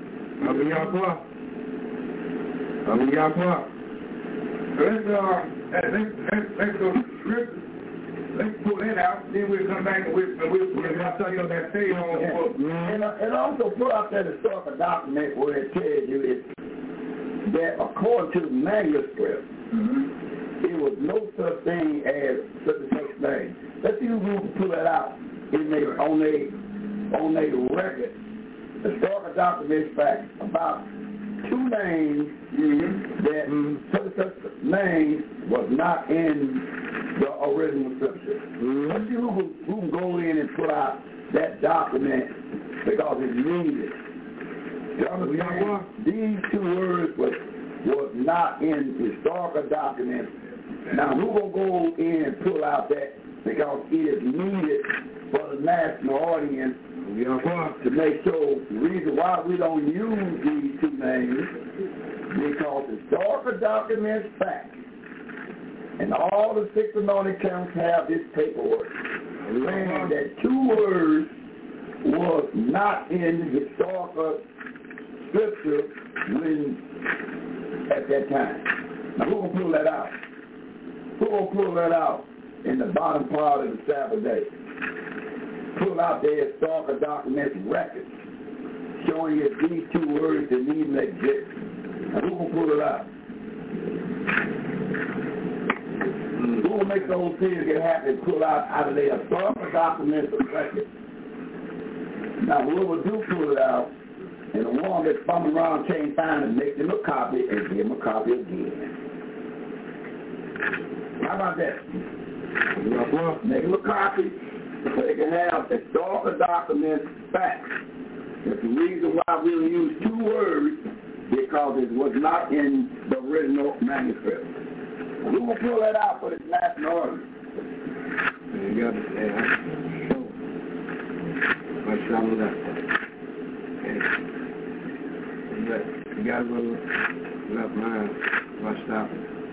Let's go to the scripture. Let's pull that out. Then we'll come back and we'll put it out on that page on the book. And also put out that historical document where it tells you that according to the manuscript, there was no such thing as such and such thing. Let's see who can pull that out on a record. The historical document fact about two names that such names was not in the original scripture. Let's see who can go in and put out that document because it's needed. You understand? These two words was not in historical documents. Now who will go in and pull out that because it is needed for the national audience to make sure the reason why we don't use these two names because historical documents fact. And all the 6 anointed counts have this paperwork saying that two words was not in historical scripture at that time. Now who will pull that out? Who will pull that out in the bottom part of the Sabbath day? Pull out their historical documents records showing you these two words that even exist. Now who will pull it out? Who will make those things get happy and pull out of their historical documents of records? Now whoever do pull it out, and the one that's bumming around can't find it, make them a copy and give them a copy again. How about that? Make them a copy so they can have historical documents facts. That's the reason why we use two words because it was not in the original manuscript. We will pull that out for this national order. You got it. Let's travel that. You got a little left line. Watch out.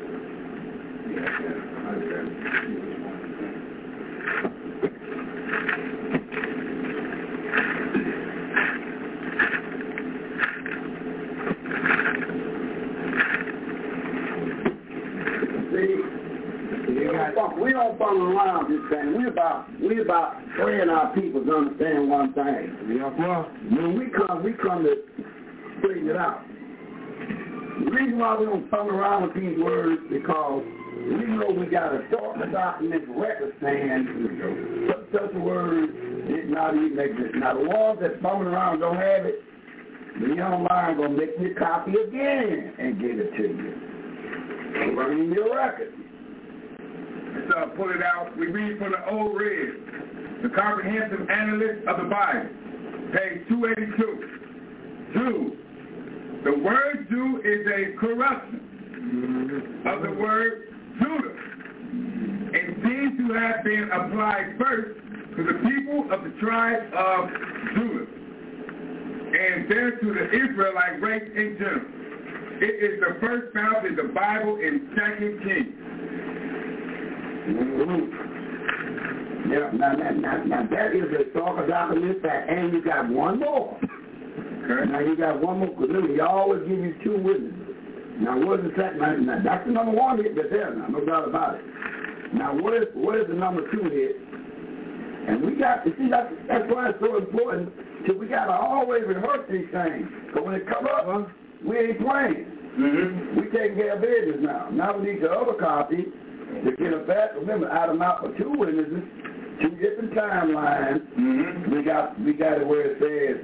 We don't follow around this thing. We about praying our people to understand one thing. When we come to straighten it out. The reason why we don't come around with these words because we know we got a historical document record saying such words did not even exist. Now the ones that bumming around don't have it, the young line gonna make me a copy again and give it to you. And run in your record. So pull it out. We read from the Old Red, the Comprehensive Analyst of the Bible, page 282. Jew. The word Jew is a corruption of the word Judah. It seems to have been applied first to the people of the tribe of Judah, and then to the Israelite race in general. It is the first found in the Bible in 2 Kings. Yeah, now that is a historical document fact, and you got one more. Okay. Now you got one more, because he always give you two witnesses. Now what is the second? Now that's the number one hit that's there now, no doubt about it. Now what is the number two hit? And we got to see that's why it's so important. Because we got to always rehearse these things. Because when it come up, we ain't playing. We taking care of business now. Now we need the other copy to get us back. Remember, out of mouth for two witnesses, two different timelines. We got it where it says,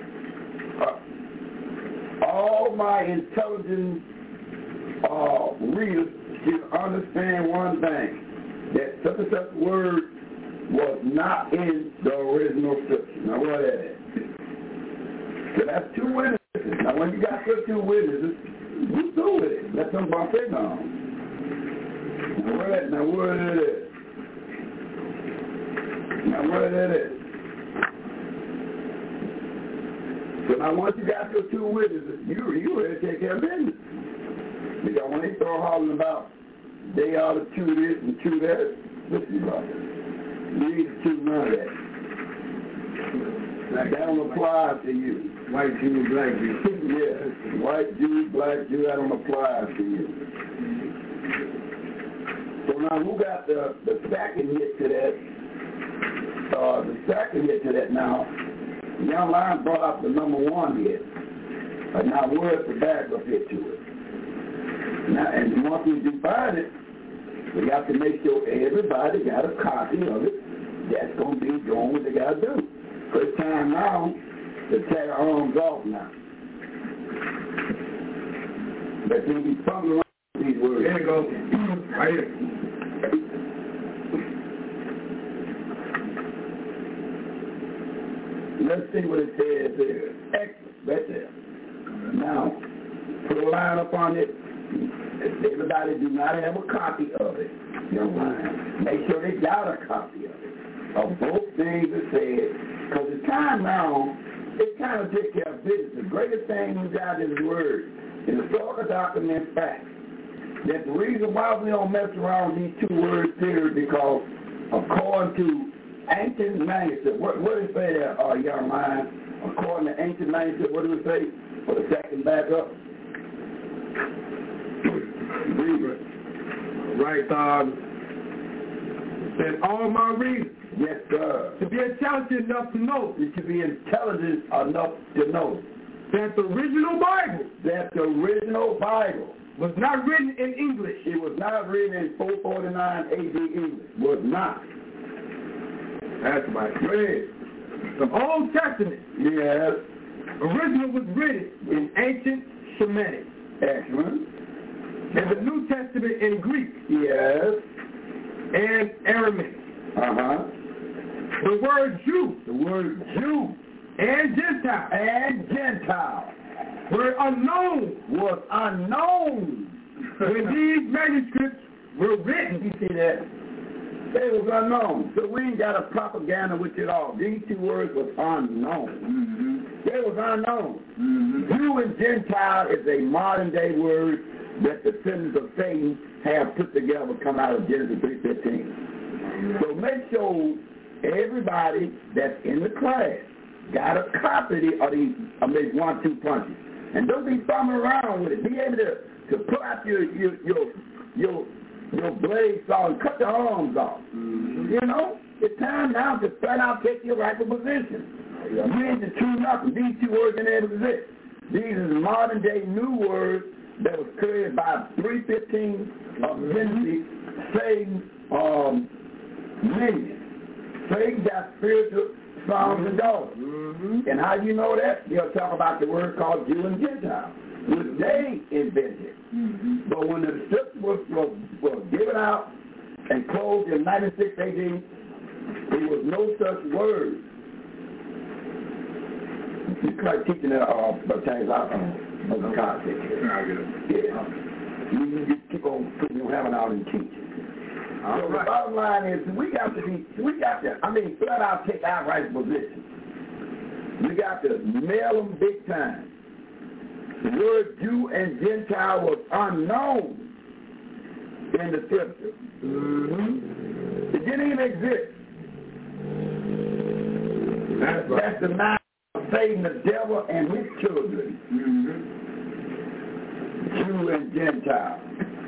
all my intelligent readers should understand one thing, that such and such word was not in the original scripture. Now what is it? So that's two witnesses. Now when you got those two witnesses, you do with it. Let them bump it on. Now where it is? Now where it is? So now once you got those two witnesses, you ready to take care of business. Because when they start hollering about they ought to chew this and chew that, listen about it. You need to choose none of that. That don't apply to you. White Jew, black Jew. Yes. White Jew, black Jew, that don't apply to you. So now who got the second hit to that? The second hit to that now, Young Lion brought up the number one hit. But now where's the backup hit to it? Now, and once we define it, we got to make sure everybody got a copy of it. That's going to be doing what they got to do. So it's time now to tear our arms off now. But then we fumbling around with these words. There you go. Right here. Let's see what it says there. Excellent. Right there. Now, put a line up on it. Everybody do not have a copy of it. Young Lion. Make sure they got a copy of it. Of both things that said. Because it's time now, it's time to take care of business. The greatest thing we got is word. In the historical document fact. That the reason why we don't mess around with these two words here because according to ancient manuscript, what do it say there, Young Lion? According to ancient manuscript, what do it say? For the second back up. Right, said all my readers. Yes, sir. To be intelligent enough to know. You should be intelligent enough to know. That the original Bible. That the original Bible. Was not written in English. It was not written in 449 AD English. Was not. That's right. Read. The Old Testament. Yes. Original was written in ancient Shemitic. Excellent. And the New Testament in Greek. Yes. And Aramaic. The word Jew. The word Jew. And Gentile. And Gentile. Were unknown. Was unknown. When these manuscripts were written. You see that? They was unknown. So we ain't got a propaganda with it all. These two words was unknown. They was unknown. Jew and Gentile is a modern day word that the descendants of Satan have put together, come out of Genesis 3:15. So make sure everybody that's in the class got a copy of these, maybe 1-2 punches. And don't be bumming around with it. Be able to pull out your blade saw and cut the arms off. You know, it's time now to flat out take your rightful position. You need to tune up. These two words in there exist. These are modern day new words that was created by 315 of Genesis, Satan minion. Satan got spiritual sons and daughters. And how do you know that? You'll talk about the word called Jew and Gentile, which they invented. But when the scripture was given out and closed in 96 AD, there was no such word. You start teaching that things out of the context. Yeah. You just keep on putting your hammer out and teach. So the bottom line is we got to flat out take our right position. We got to mail them big time. The word Jew and Gentile was unknown in the scripture. It didn't even exist. the mind of Satan, the devil, and his children, Jew and Gentile.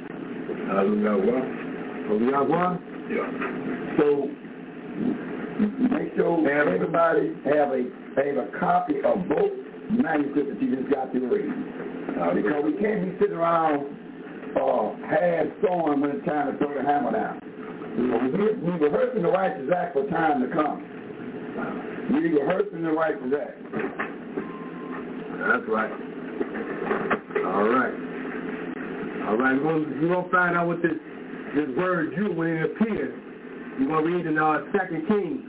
We got one? Yeah. So make sure everybody have a copy of both manuscripts that you just got to read. Because we can't be sitting around half sewing when it's time to throw the hammer down. We rehearsing the righteous act for time to come. We rehearsing the righteous act. That's right. All right. We're going to find out what this word Jew, when it appears. We're going to read in 2 Kings.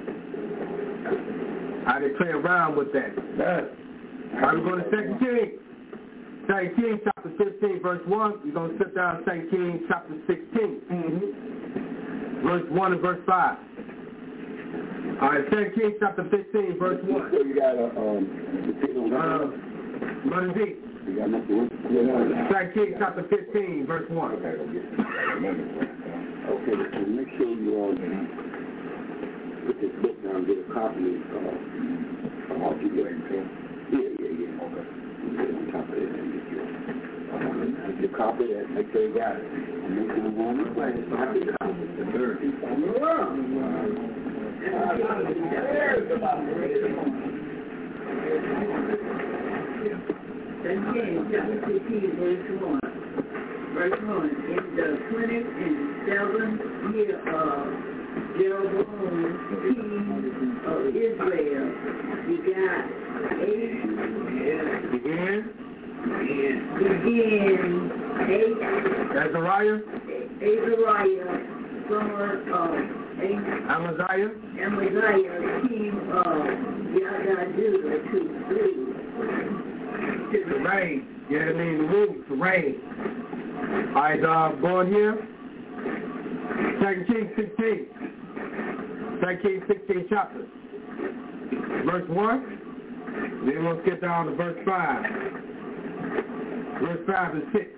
How they play around with that. All right, we're going to 2 Kings. 2 Kings chapter 15, verse 1. We're going to sit down 2 Kings chapter 16. Verse 1 and verse 5. All right, 2 Kings chapter 15, verse 1. So you got Brother D. 2 Kings chapter 15, verse 1. Okay, so make sure you all put this book down and get a copy of all you get. Yeah. Okay. Get on top of it and get your copy of that. Make sure you got it. And make sure you want to play it. Copy the third. Again, chapter 15, verse 1. Verse 1. In the 27th year of Jeroboam, king of Israel, begat Azariah, son of Amaziah, king of Judah, to reign. Yeah, that means to rule, to reign. All right, going here. 2 Kings 16. 2 Kings 16 chapter. Verse 1. Then we'll skip down to verse 5. Verse 5 and 6.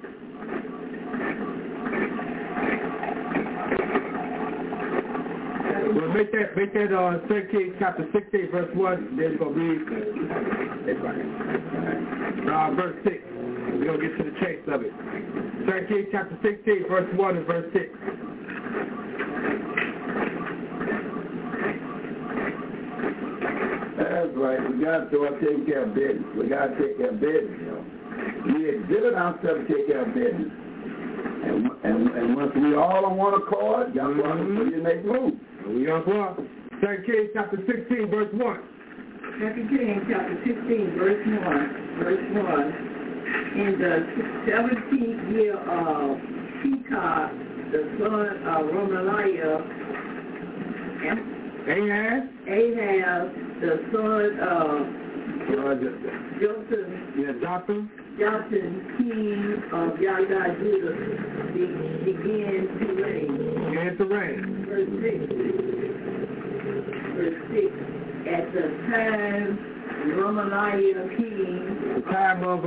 Well, make that 2 Kings chapter 16, verse 1, then we're going to read verse 6. We're going to get to the chase of it. 2 Kings chapter 16, verse 1 and verse 6. That's right. We got to take care of business. We got to take care of business. We exhibit ourselves to take care of business. And once we all on one accord, y'all go out and put your next move. We are what? 2 Kings chapter 16, verse 1. 2 Kings chapter 16, verse 1. In the 17th year of Pekah, the son of Romaliah, Ahaz, the son of Jotham, king of Judah, began to reign. Verse 6. At the time Romaliah king, the time of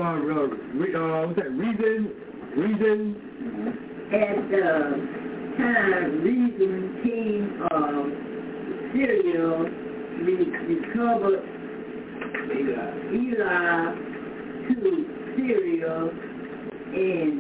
reason. At the time Rezin king of Syria recovered Elah to Syria, and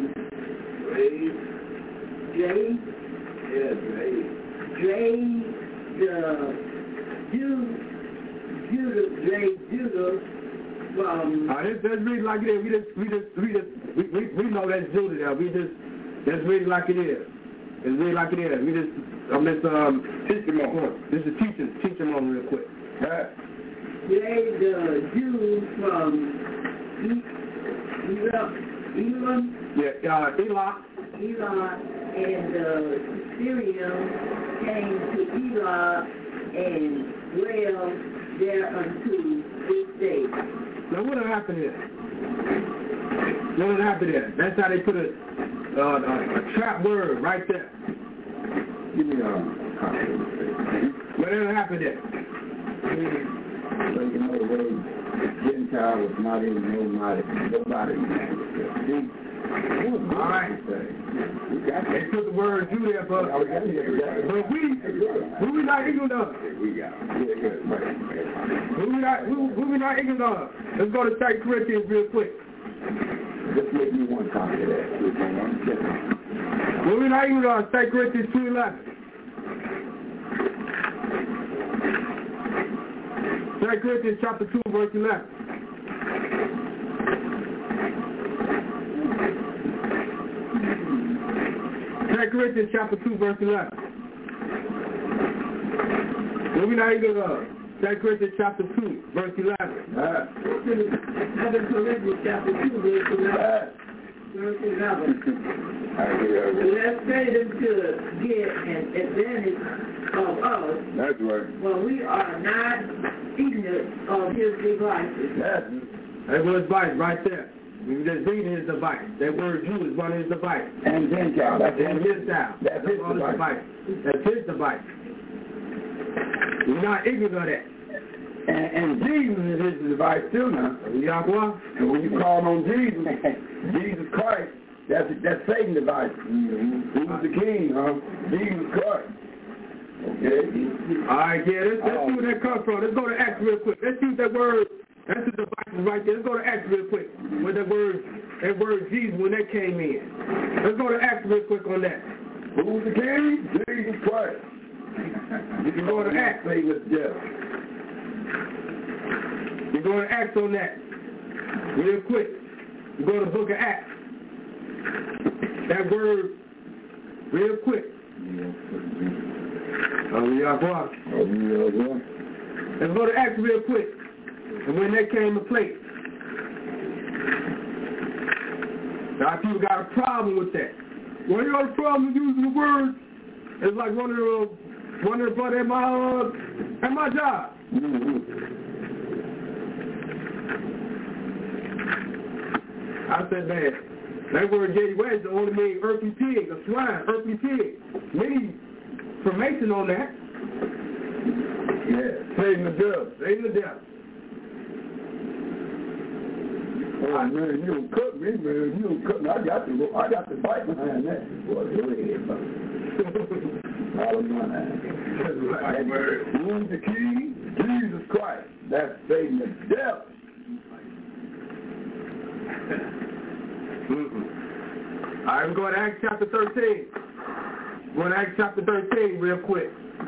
Judah from. Let's read like it is. We know that's Judah there. Let's read it like it is. Let's read it like it is. Let's teach them on. This is teach them on real quick. The Jews from Elam. Yeah, Elah, and the Syrians came to Elah and dwelled there unto this day. Now what happened here? That's how they put a trap word right there. Give me Whatever happened there? So you know the word Gentile was not in nobody language. All right. They took the word Jew there, but we not ignorant of. We not ignorant of. Let's go to 2 Corinthians real quick. Just make me one copy of that. We not ignorant of 2 Corinthians 2:11. 2 Corinthians chapter 2, verse 11. 2 Corinthians chapter 2, verse 11. What we not even 2 Corinthians chapter 2, verse 11. 2 Corinthians chapter 2, verse 11. Verse 11. Let's say them to get an advantage of us. That's right. Well, we are not ignorant of his devices. That was device right there. We were just reading his device. That word Jew is one of his devices. And Gentile. That's his style. That's his device. That's his device. We're not ignorant of that. And Jesus is his device too now. Yahweh. And when you call on Jesus, Jesus Christ, that's Satan's device. Who's the king, huh? Jesus Christ. Okay? All right, yeah, let's see where that comes from. Let's go to Acts real quick. Let's use that word. That's the devices right there. Let's go to Acts real quick. With that word Jesus, when that came in. Let's go to Acts real quick on that. Who's the king? Jesus Christ. You can go to Acts. Say with death. You go to Acts on that. Real quick. You go to the book of Acts. That word, real quick. Let's go to Acts real quick. And when that came to place. Now people got a problem with that. Well, you got a problem with using the word. It's like one of the brothers at my job. I said, man, that word J West only mean earthly pig, a swine, earthly pig. Many information on that. Yeah, Satan the devil. Satan the devil. Oh man, you don't cook me, man. You don't cook me. I got the fight behind that. Boy, go ahead, brother. All of mine. Who's the king? Jesus Christ. That's Satan the devil. All right, we're going to Acts chapter 13. We're going to Acts chapter 13 real quick.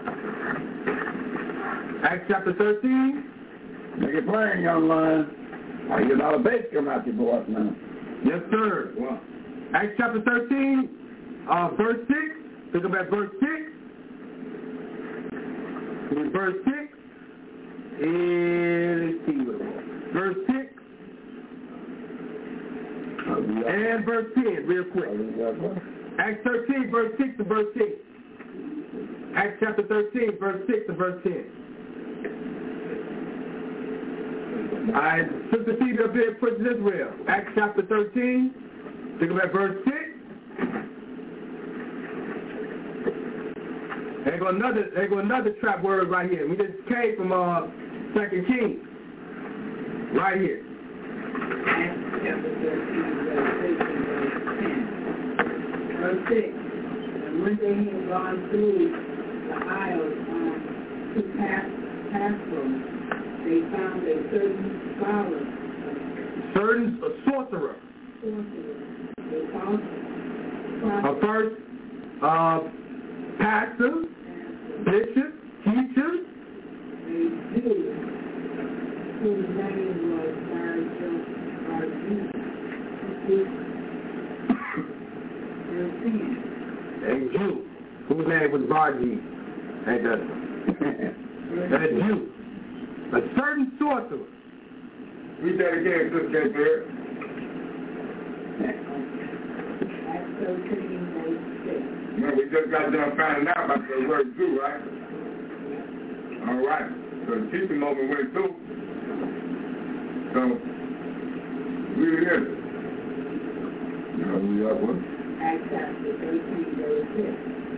Acts chapter 13. Make it plain, young man. I hear a lot of bass come out your voice now. Yes, sir. Wow. Acts chapter 13, verse 6. Think about verse 6. In verse 6. And let's see what it was. Verse 6. And verse 10, real quick. Acts 13, verse 6 to verse 10. Acts chapter 13, verse 6 to verse 10. All right, Sister Phoebe up here, Princess Israel. Acts chapter 13, think about verse 6. There go another trap word right here. We just came from 2 Kings. Right here. Acts chapter 13, verse 6. And when they had gone through the aisles to Passover, they found a certain scholar. Certain sorcerer. They found a first pastor, bishop, teacher. A Jew whose name was Bar-Jesus. A Jew whose name was Bar-Jesus. A Jew. A certain sorcerer. Read that again, Sister Gabriel. Acts 13, verse 6. No, we just got done finding out about the word Jew, right? All right. So the teaching moment went through. So, read it again. Acts chapter 13, verse 6.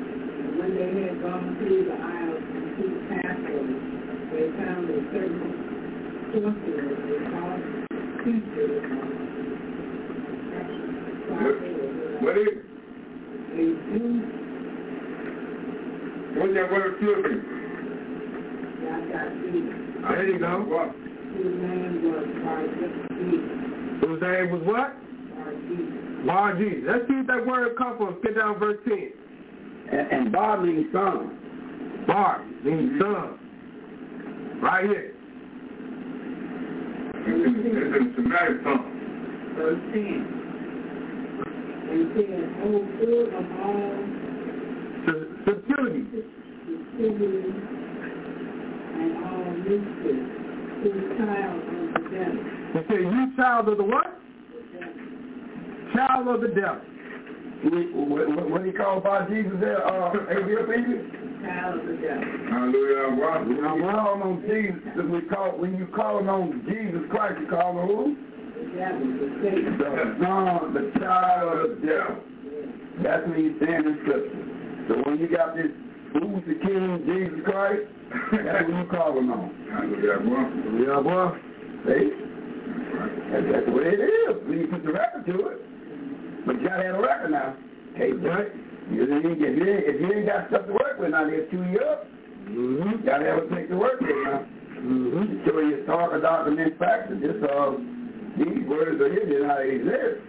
And when they had gone through the aisles and through Passover, they found a certain What is it? What's that word filthy? There you go. What? His name was what? Bar-Jesus. Let's see if that word comes from. Get down verse 10. And Bar means son. Bar means son. Right here. It's a Semitic tongue. Verse 10. And said, oh, full of all subtlety. And all mystery, to the child of the devil. They say, you child of the what? Child of the devil. What he called by Jesus there, Adrian? Child of the devil. Hallelujah. When you call on Jesus, when you call on Jesus Christ, you call on who? The devil, the Satan. The son, the child of the devil. That's what he's saying in Scripture. So when you got this, who's the King, Jesus Christ, that's what you calling on. Hallelujah, boy. Yeah, boy. See? That's the way it is. We need to put the record to it. But you got to have a record now. Okay, right? If you ain't got stuff to work with now, they'll chew you up. You got to have a place to work with now. So you talk about the next factor. These words are here, how they exist.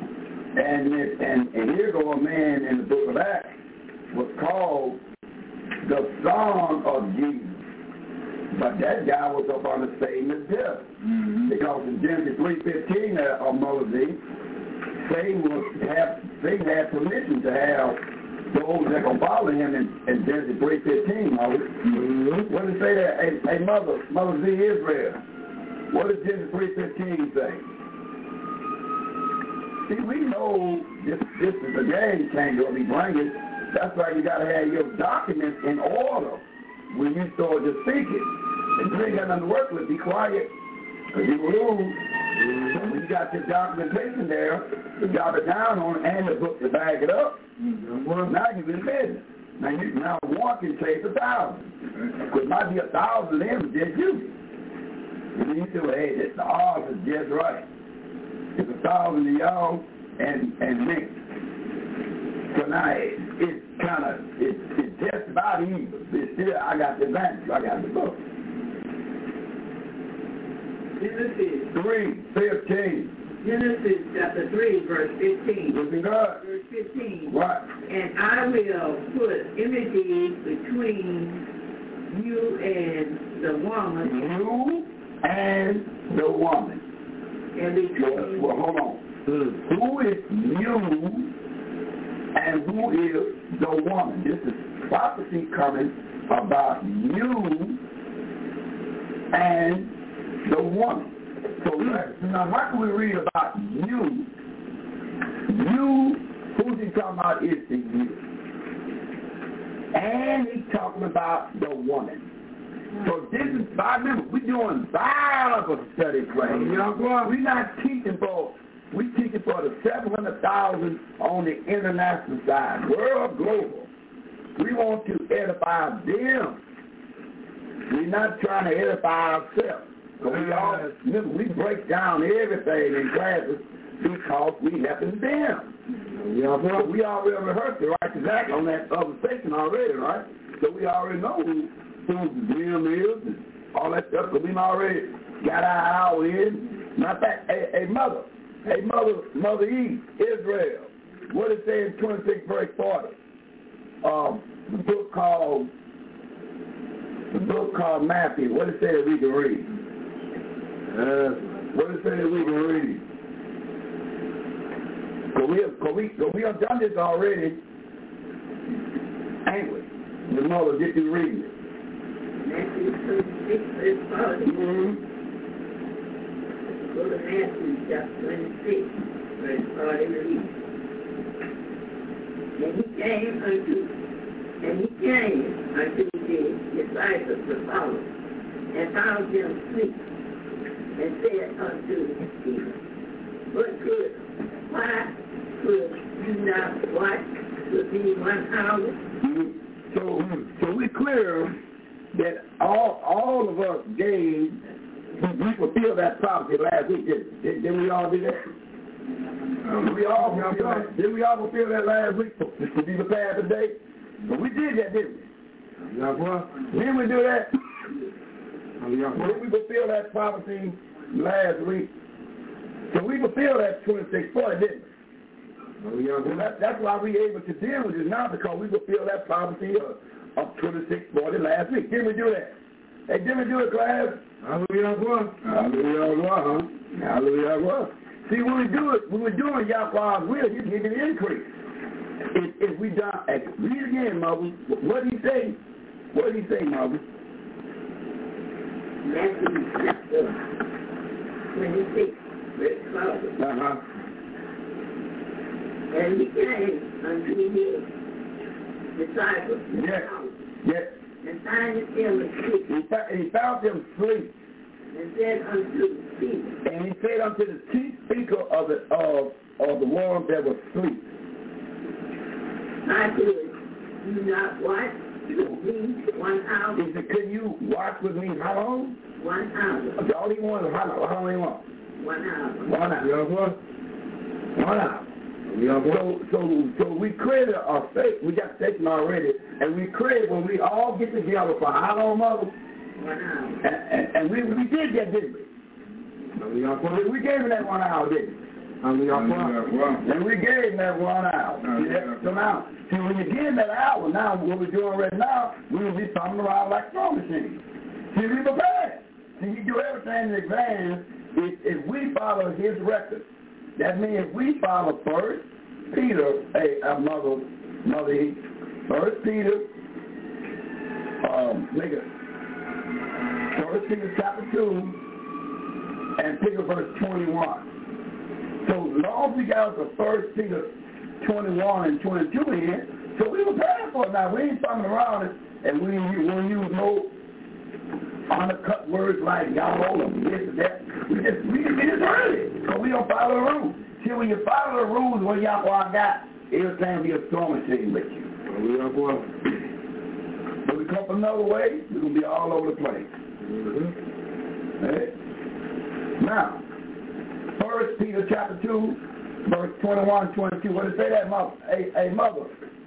And here go a man in the book of Acts was called the Son of Jesus. But that guy was up on the same as death. Because in Genesis 3:15 of Moses, Satan had permission to have those that can follow him in Genesis 3:15, Moses. What does it say there? Hey, Mother Z Israel. What does Genesis 3:15 say? See, we know this is a game changer we bringing. That's why you got to have your documents in order when you start to speak it. If you ain't got nothing to work with, be quiet, because you will lose. When you got your documentation there, you got it down on and the book to back it up. Now you're in business. Now one can chase 1,000. It might be 1,000 of them, but just you. And then you say, well, hey, the odds is just right. It's 1,000 of y'all and me. So now it's just about even. But still, I got the advantage. I got the book. Genesis 3:15. Genesis chapter 3, verse 15. Listen God. Verse 15. What? And I will put enmity between you and the woman. You and the woman. And between... Well, hold on. Who is you and who is the woman? This is prophecy coming about you and the woman. So now how can we read about you? You, who's he talking about is the you. And he's talking about the woman. So this is, remember, we're doing Bible study class. We're not teaching for, we're teaching for the 700,000 on the international side, world, global. We want to edify them. We're not trying to edify ourselves. So we break down everything in classes because we helping them. So we already rehearsed the right exactly on that other section already, right? So we already know who the Jim is and all that stuff, because we already got our hour in. Matter of fact, Mother Eve, Israel, what it say in 26 verse 40? The book called Matthew. What it say that we can read? What it say that we can read? Because we have done this already, ain't we? The mother, get you reading it. Matthew 26, verse 40. Go to Matthew chapter 26, verse 40. And he came unto the disciples to follow, and found them asleep, and said unto Peter, why could you not watch with me 1 hour? So we're clear that all of us gave we fulfilled that prophecy last week. Didn't we all do that? Didn't we all fulfill that last week to be prepared today? But we did that, didn't we? Didn't we do that? Didn't we fulfill that prophecy last week? So we fulfilled that 2640, didn't we? That's why we're able to deal with it now, because we fulfilled that prophecy of 2640 last week. Didn't we do that? Hey, didn't we do it, class? Hallelujah. See, when we're doing Yahweh's will, He's giving increase. If we done, read again, Mother. What did He say? What did He say, Mother? Matthew chapter 26, verse 12. And He came unto His disciples and found them asleep. He found them asleep. And said unto Peter. And He said unto the chief speaker of the ones that were asleep. I could you not watch with me 1 hour? He said, can you watch with me how long? 1 hour. All He wanted, how long He want? 1 hour. 1 hour. 1 hour. So we created our faith. We got station already, and we created when we all get together for how long, Mother? 1 hour. And we did that, didn't we? We gave him that 1 hour, didn't we? And we gave him that 1 hour. So now, see, when you give him that hour, now what we're doing right now, we will be thumbing around like throwing machines. See, we prepared. See, you do everything in advance if we follow His record. That means if we follow First Peter, First Peter, First Peter chapter 2, and pick up verse 21. So long as we got the First Peter 21 and 22 in, so we were prepared for it now. We ain't thumbing around it, and we won't use no undercut words like y'all and this and that. We just heard it, so we don't follow the rules. See, when you follow the rules, what Yahweh got, everything will be a storm machine with you. When we come from another way, we're going to be all over the place. Right? Now, 1 Peter chapter 2, verse 21 and 22. What does it say that, Mother? Hey, Mother,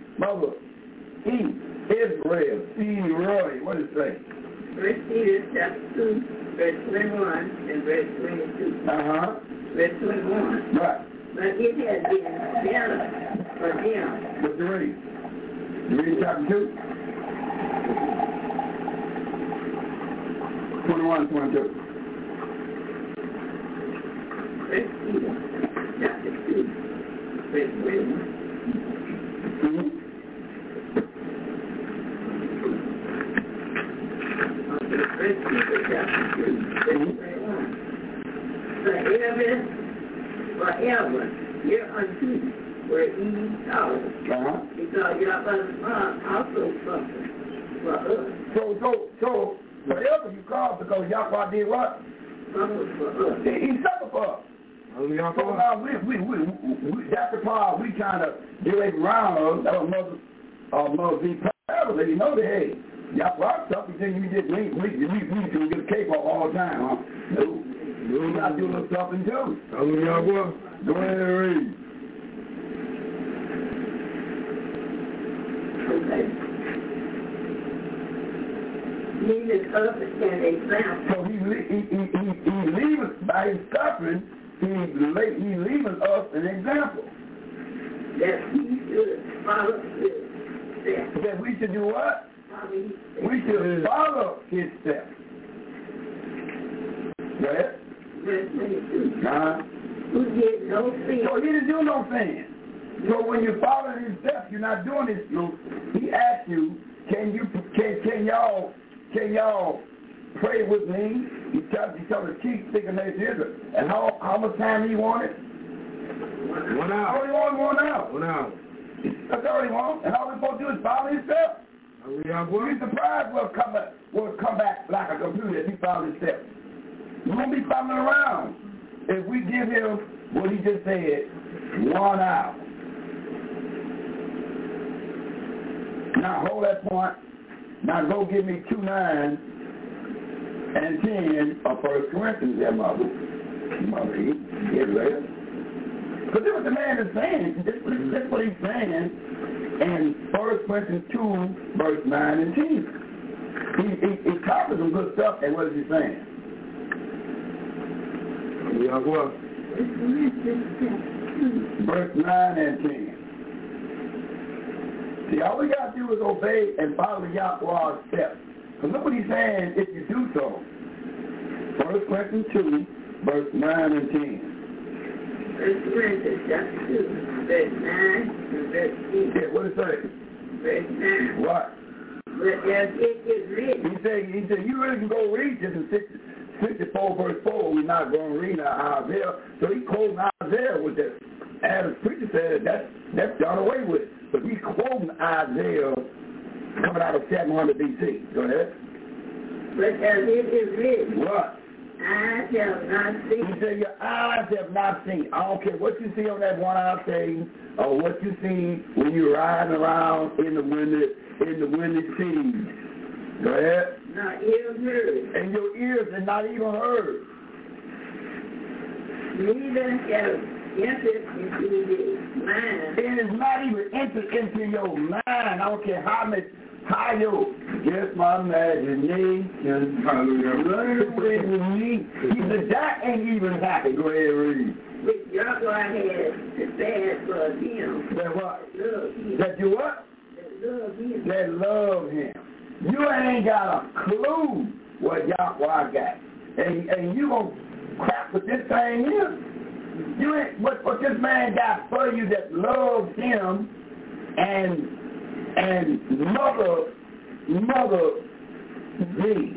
Israel, Roy, what does it say? 1 Peter chapter 2, verse 21 and verse 22. Verse 21. Right. But it has been better for them. What's the read? You read chapter 2? 21 and 22. 1 Peter chapter 2, verse 21. First Peter chapter 2, verse 21. Forever, hereunto were ye called, because your son also suffered for us. So forever you called because Yahweh did what? Suffered for us. He suffered for us. So now we that's the part we trying to get away around us. That was Mother V. Parable. You know that, hey, Yahweh suffered, then you just we get a cake off all the time, huh? No. You got to do a little something too. Hallelujah. Go ahead and read. Okay. Jesus us an example. So he leaves us by his suffering. He leaves us an example. That we should follow his steps. That we should do what? We should follow his steps. Go ahead. Verse 22. Who did no sin. So he didn't do no sin. So when you follow his steps, you're not doing this. He asked you, can y'all pray with me? He told the chief speaker named Israel. And how much time he wanted? 1 hour. All he wanted 1 hour. 1 hour. That's all he wanted. And all we're supposed to do is follow his steps. You're surprised we'll come back like a computer if he follows his steps. We won't be fumbling around if we give him what he just said, 1 hour. Now hold that point. Now go give me 2:9 and 10 of 1 Corinthians, their mother. Mother, get ready. Because this is what the man is saying. This is what he's saying in 1 Corinthians 2, verse 9 and 10. He copies some good stuff, and what is he saying? Yeah, what? Verse 9 and 10. See, all we got to do is obey and follow Yahweh's steps. So look what he's saying if you do so. 1 Corinthians 2, verse 9 and 10. 1 Corinthians chapter 2, verse 9 and verse 10. Yeah, what does it say? Verse 9. What? But as it is written. He said, you really can go read this in 64 verse 4. We're not going to read Isaiah. So he quoting Isaiah with that. As the preacher said, that's done away with. But he's quoting Isaiah coming out of 700 B.C. Go ahead. But as it is written. What? Eyes have not seen. He said, your eyes have not seen. I don't care what you see on that one-eye thing or what you see when you're riding around in the windy seas. Go ahead. Not even heard. And your ears are not even heard. Neither have entered into the mind. It is not even entered into your mind. I don't care how your, yes, my imagination. Hallelujah. Learn with me. He said, that ain't even happened. Go ahead and read. Which Yahweh has prepared for them. That what? Love him. That you what? That love him. That love him. You ain't got a clue what Yahweh got. And you gonna crap with this thing here. You ain't what this man got for you that loves him and mother thee.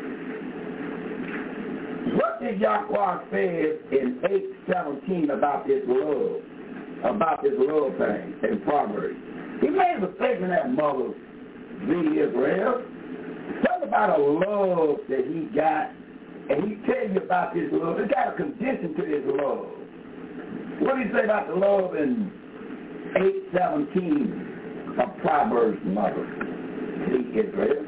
What did Yahweh say in 8:17 about this love thing in Proverbs? He made a statement that mother thee Israel. Talk about a love that he got, and he tell you about this love. It's got a condition to his love. What do you say about the love in 8:17 of Proverbs, mother? See Israel.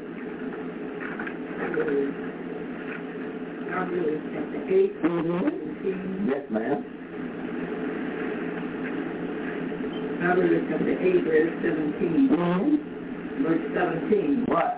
Proverbs chapter 8. Yes, ma'am. Proverbs chapter 8, verse 17. Verse 17. What?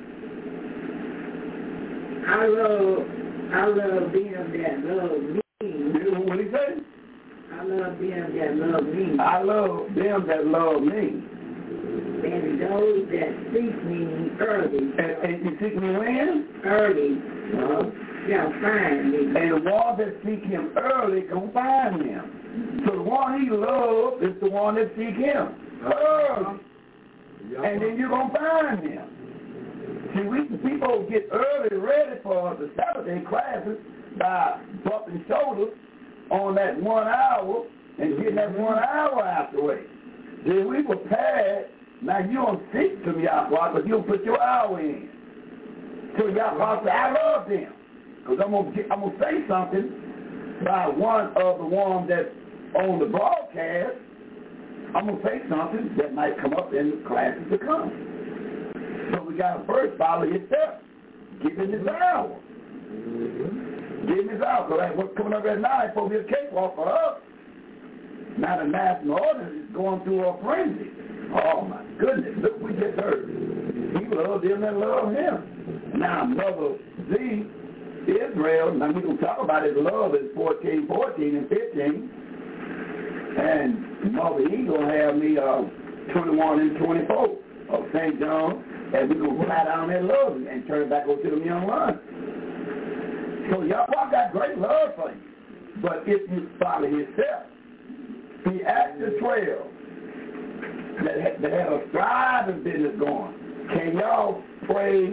I love them that love me. What did he say? I love them that love me. I love them that love me. And those that seek me early. And you seek me when? Early. Shall find me. And the one that seek him early can find him. So the one he loves is the one that seek him early. And then you're going to find him. See, people get early ready for the Saturday classes by bumping shoulders on that 1 hour and getting that 1 hour out the way. Then we prepared. Now you don't seek to Yahweh, but you'll put your hour in. So Yahweh said, I love them. Because I'm gonna say something by one of the ones that's on the broadcast. I'm going to say something that might come up in the classes to come. So we got to first follow his steps. Give him his hour. Give him his hour. So like what's coming up at 9 is supposed to be a cakewalk for us. Now the national audience is going through a frenzy. Oh my goodness, look what we just heard. He loves them that love him. Now Mother Z, Israel, now we're going to talk about his love in 14, 14, and 15. And Mother E going to have me 21 and 24 of St. John. And we're going to fly down that love and turn it back over to them young ones. So y'all got great love for you. But if you follow his steps, the Acts 12 that had a thriving business going, can y'all pray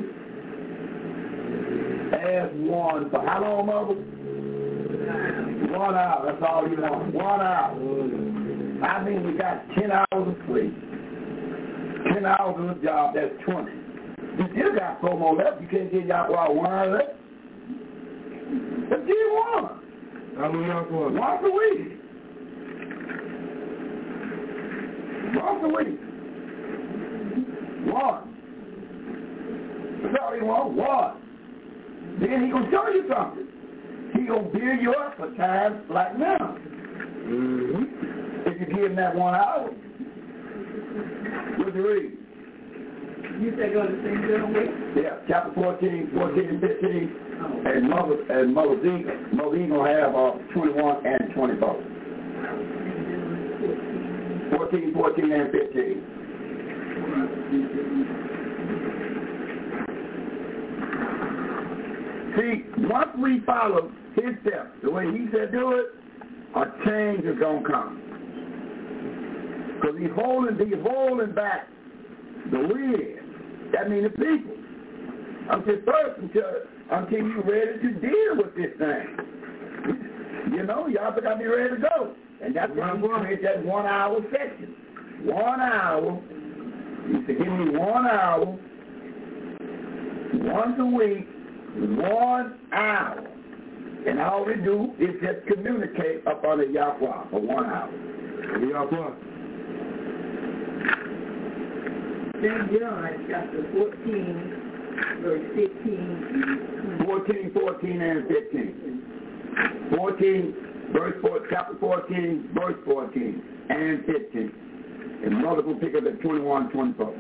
as one for how long, Mother? 1 hour. That's all you want. 1 hour. I mean, you got 10 hours of sleep. 10 hours of the job, that's 20. You still got 4 more left. You can't get y'all 1 hour left. Just give one. Once a week. Once a week. One. That's all you want. One. then he gonna show you something. He gonna build you up for times like now. If you give him that 1 hour. What's the read? You say go to the same girl way? Yeah, chapter 14 and 15. And Mother Z gonna have 21 and 24. 14, 14, and 15. See, once we follow his steps, the way he said do it, a change is going to come. Because he's holding back the wind. That means the people. Until you're ready to deal with this thing. You know, y'all got to be ready to go. And that's why I'm going to make that 1 hour section. 1 hour. You should give me 1 hour. Once a week. 1 hour. And all we do is just communicate up under Yahweh for 1 hour. Yahweh. St. John chapter 14, verse 15. 14, 14, and 15. 14, chapter 14, verse 14, and 15. And Mother will pick up at 21, 24.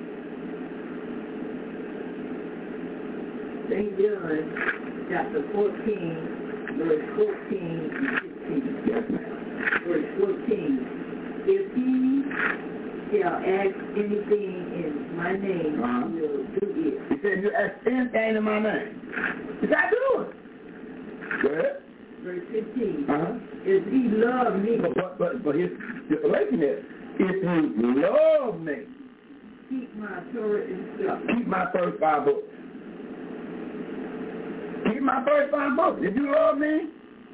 St. John chapter 14, verse 14 and 15. Yes, ma'am. Verse 14. If he shall ask anything in my name, I will do it. He said, you ask anything in my name. He said, I do it. Good. Verse 15. If he love me. But his stipulation is, if you love me, keep my Torah instructions. Keep my first 5 books. Keep my first 5 books. If you love me,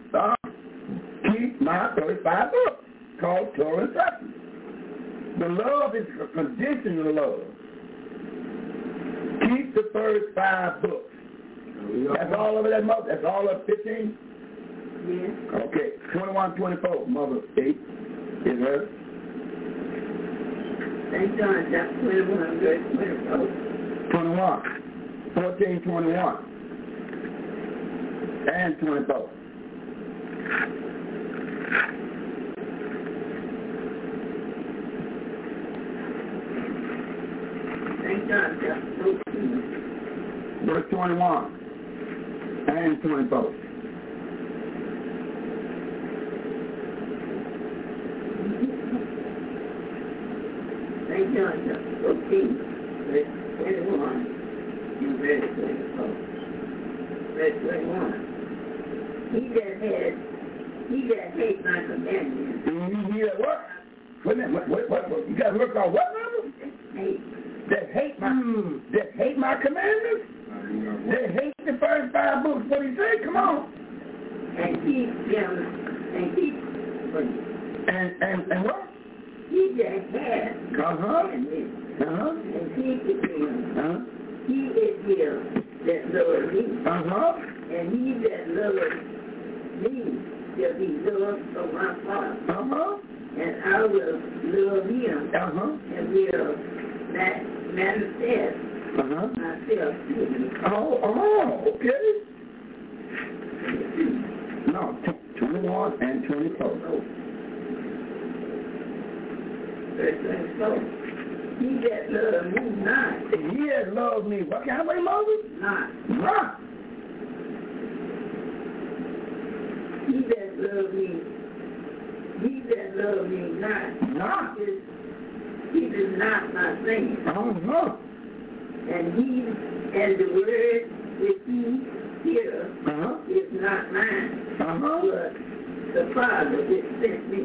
keep my first 5 books called Torah instructions. The love is a conditional love. Keep the first 5 books. That's all of it, that's all of 15? Yes. Okay, 21, 24, Mother 8 is her. St. John chapter 21, verse 24. 21, 14, 21, and 24. St. John chapter 14. Verse 21 and 24. St. John chapter 14, verse 21 and verse 24. Verse 21. He that hates my commandments. He that what? Wait a minute, what? You got to look on what number? That hate my commandments? That hate the first 5 books. What he say? Come on. And keep them, and keep and what? He that has commandments, and keepeth them, he is him that loveth me. And he that loveth me shall be loved of my Father. And I will love him, and will manifest myself to him. Okay. No, 21 and 24. Verse 24. He that loved me not. He that loved me. What kind of way, Moses? Not. He that loved me not. He is not my saying. And the word which he heareth is not mine, but the Father which sent me.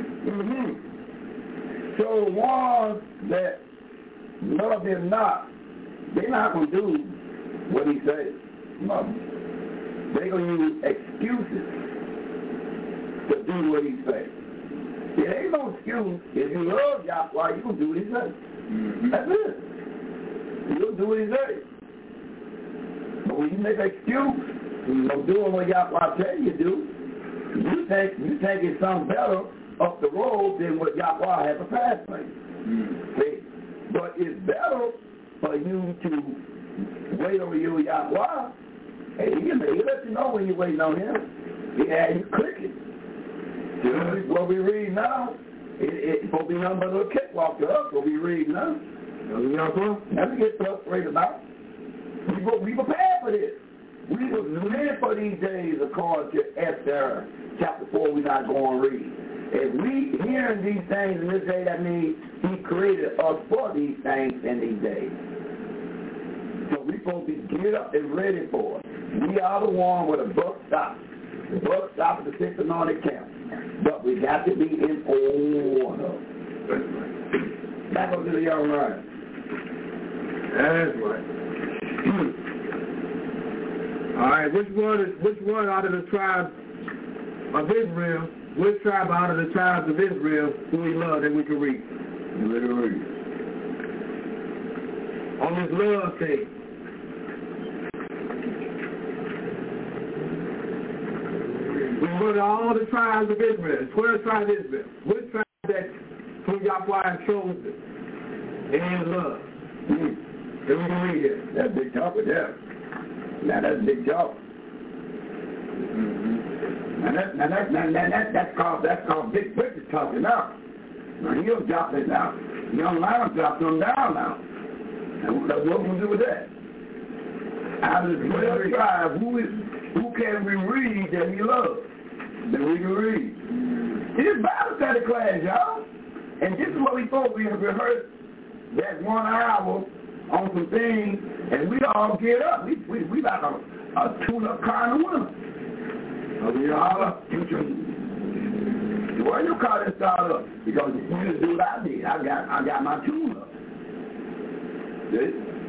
So the ones that love him not, they're not going to do what he says. They're going to use excuses to do what he says. There ain't no excuse. If you love Yahweh, you're going to do what he says. That's it. You're going to do what he says. But when you make an excuse of doing what Yahweh tells you to do, you think it's something better up the road than what Yahweh has prepared for you. See? But it's better for you to wait on you, Yahweh, Hey, he'll let you know when you're waiting on him. Yeah, you clicking. What we read now, it's going to be nothing but a little cakewalk to us, what we read now. Never get frustrated about. We prepared for this. We were prepared for these days according to Esther chapter 4 we're not going to read. If we hearing these things in this day, that means he created us for these things in these days. So we're supposed to be geared up and ready for it. We are the one where the buck stops. The buck stops at the sixth anointed camp. But we got to be in order. Back up to the young man. That's right. All right, which one out of the tribes of Israel, which tribe out of the tribes of Israel do we love that we can read? On this love thing. We go to all the tribes of Israel, 12 tribes of Israel. Which tribe that who Yahweh chose in his love? Then we can read it. That's big talk with them. Now that's big talk. That's called big picture talking now. Now he'll drop it now. Young Lion dropped them down now. And what can we do with that? Out of the 12 tribes, who can we read that we love? That we can read. This Bible study class, y'all. And this is what we thought we rehearsed that 1 hour on some things, and we all get up. We like a tune-up kind of woman. We all up. Why you call this start up? Because you just do what I did. I got my tune-up. See?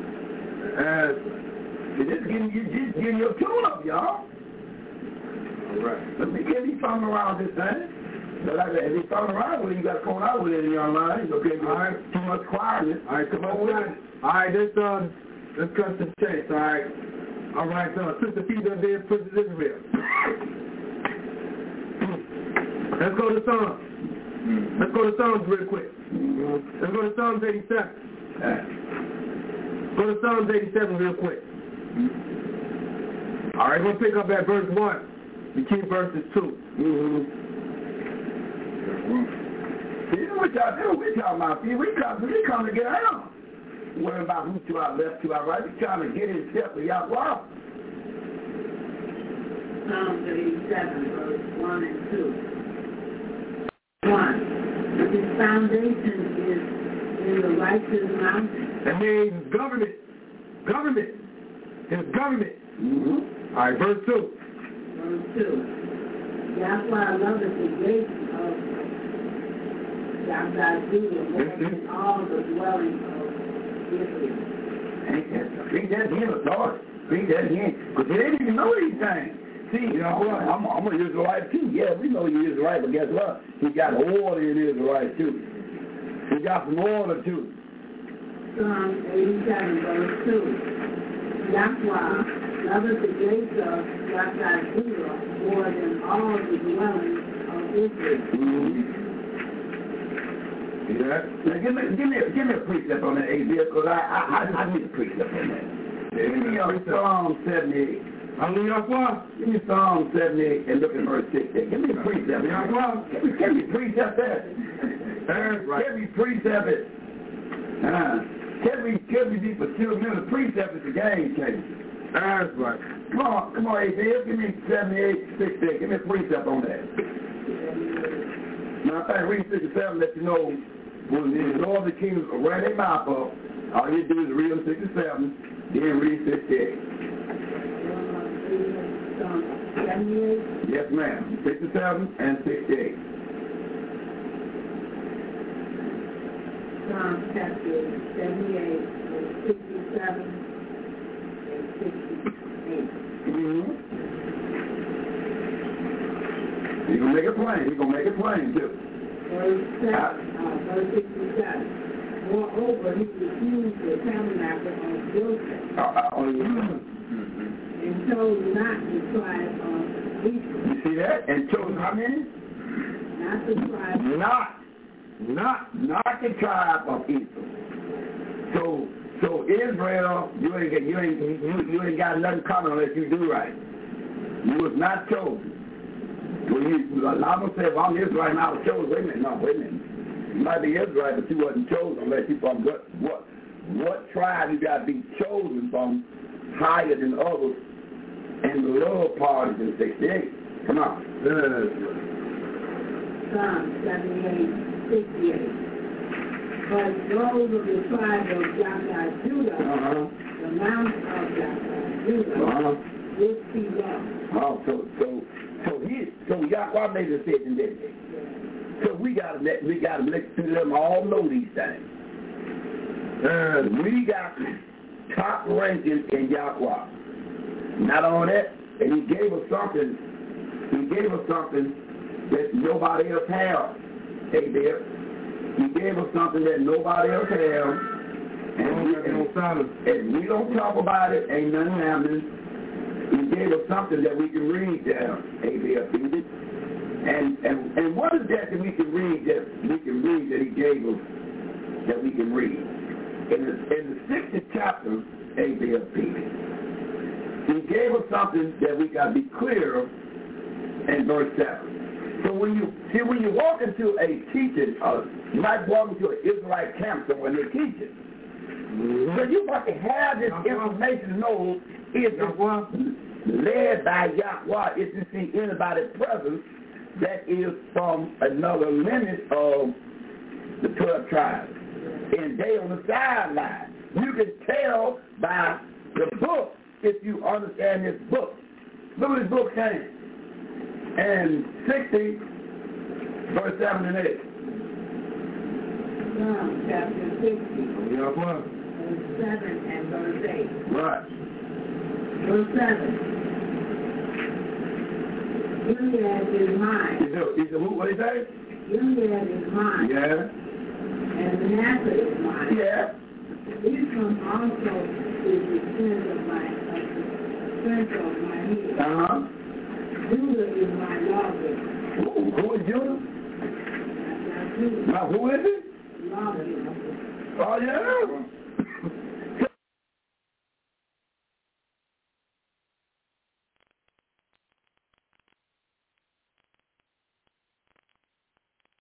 Just getting your tune-up, y'all. All right. Let me get you something around this thing. But like that, if you thrown around with it, you got to come out with it in your line. Okay, all right. Too much quietness. All right, come on with it. All right, let's cut the chase, all right? All right, Sister Peter and then Princess Israel. Let's go to Psalms. Let's go to Psalms real quick. Let's go to Psalms 87. Go to Psalms 87 real quick. All right, we'll pick up at verse 1. We keep verses 2. See, what y'all do? We talking about, we come to get out. Worry about who's to our left, to our right. We're trying to get in step with Yahweh. Psalms 87, verse 1 and 2. 1. His foundation is in the righteous mountain. That means government. His government. All right, verse 2. Verse 2. Yahweh loveth the gates of Yahweh Judah more than all the dwellings of Israel. Bring that in, Lord. Bring that in. Because they didn't even know these things. See, you know what? I'm an Israelite too. Yeah, we know you're Israelite, but guess what? He got order in Israelite too. He got some order too. Psalm 87, verse 2. Yahweh loveth the gates of Yahweh Judah more than all the dwellings of Israel. See that? Now give me a precept on that, AZ, because I need a precept on that. Give me Psalm 78. Hallelujah. Give me Psalm 78 and look at verse 6 there. Give me a precept. Give me a precept there. Right. Give me precept it. Can we be for children? The precept is the game changer. That's right. Come on, AZ. Give me 78, 6 there. Give me a precept on that. Now, I think read 6 and 7 let you know when the Lord the King ran their mouth up. All you do is read them 6 and 7, then read 68. Yes, ma'am. 6 and 7 and 68. Psalm chapter 78, 67 and 68. He's going to make it plain. He's going to make it plain, too. Verse 67. Moreover, he refused the tabernacle of Joseph and chose not the tribe of Ephraim. You see that? And chose how many? Not the tribe. Not the tribe of Ephraim. So So Israel, you ain't got nothing coming unless you do right. You was not chosen. I'm gonna say if I'm Israel and I was chosen, wait a minute. You might be Israel, but you wasn't chosen unless you from what tribe you got to be chosen from higher than others in the lower parties in 68. Come on. Psalm 78, 68. But those of the tribe of Judah, the mountain of Judah, will see love. So Yahweh made a decision, didn't he? So we gotta let them all know these things. We got top ranking in Yahweh. Not only that, and he gave us something that nobody else has. Hey there. He gave us something that nobody else has. And we don't talk about it, ain't nothing happening. He gave us something that we can read there. Hey there, and what is that we can read that he gave us that we can read? In the 60th chapter, ABFP, he gave us something that we got to be clear of in verse 7. So when you walk into a teaching, you might walk into an Israelite camp somewhere and they're teaching. So you got to have this information to know is led by Yahweh if you see anybody present that is from another lineage of the 12 tribes. And they on the sideline. You can tell by the book if you understand this book. Look at this book saying. And 60, verse 7 and 8. Psalm chapter 60, verse 7 and verse 8. Right. Verse 7. Gilead is mine. Is it who? What is that? Gilead is mine. Yeah. And Manasseh is mine. Yeah. Ephraim also is the strength of my head. Judah is my lawgiver. Who is Judah? Now, who is it? Lawgiver. Oh, yeah.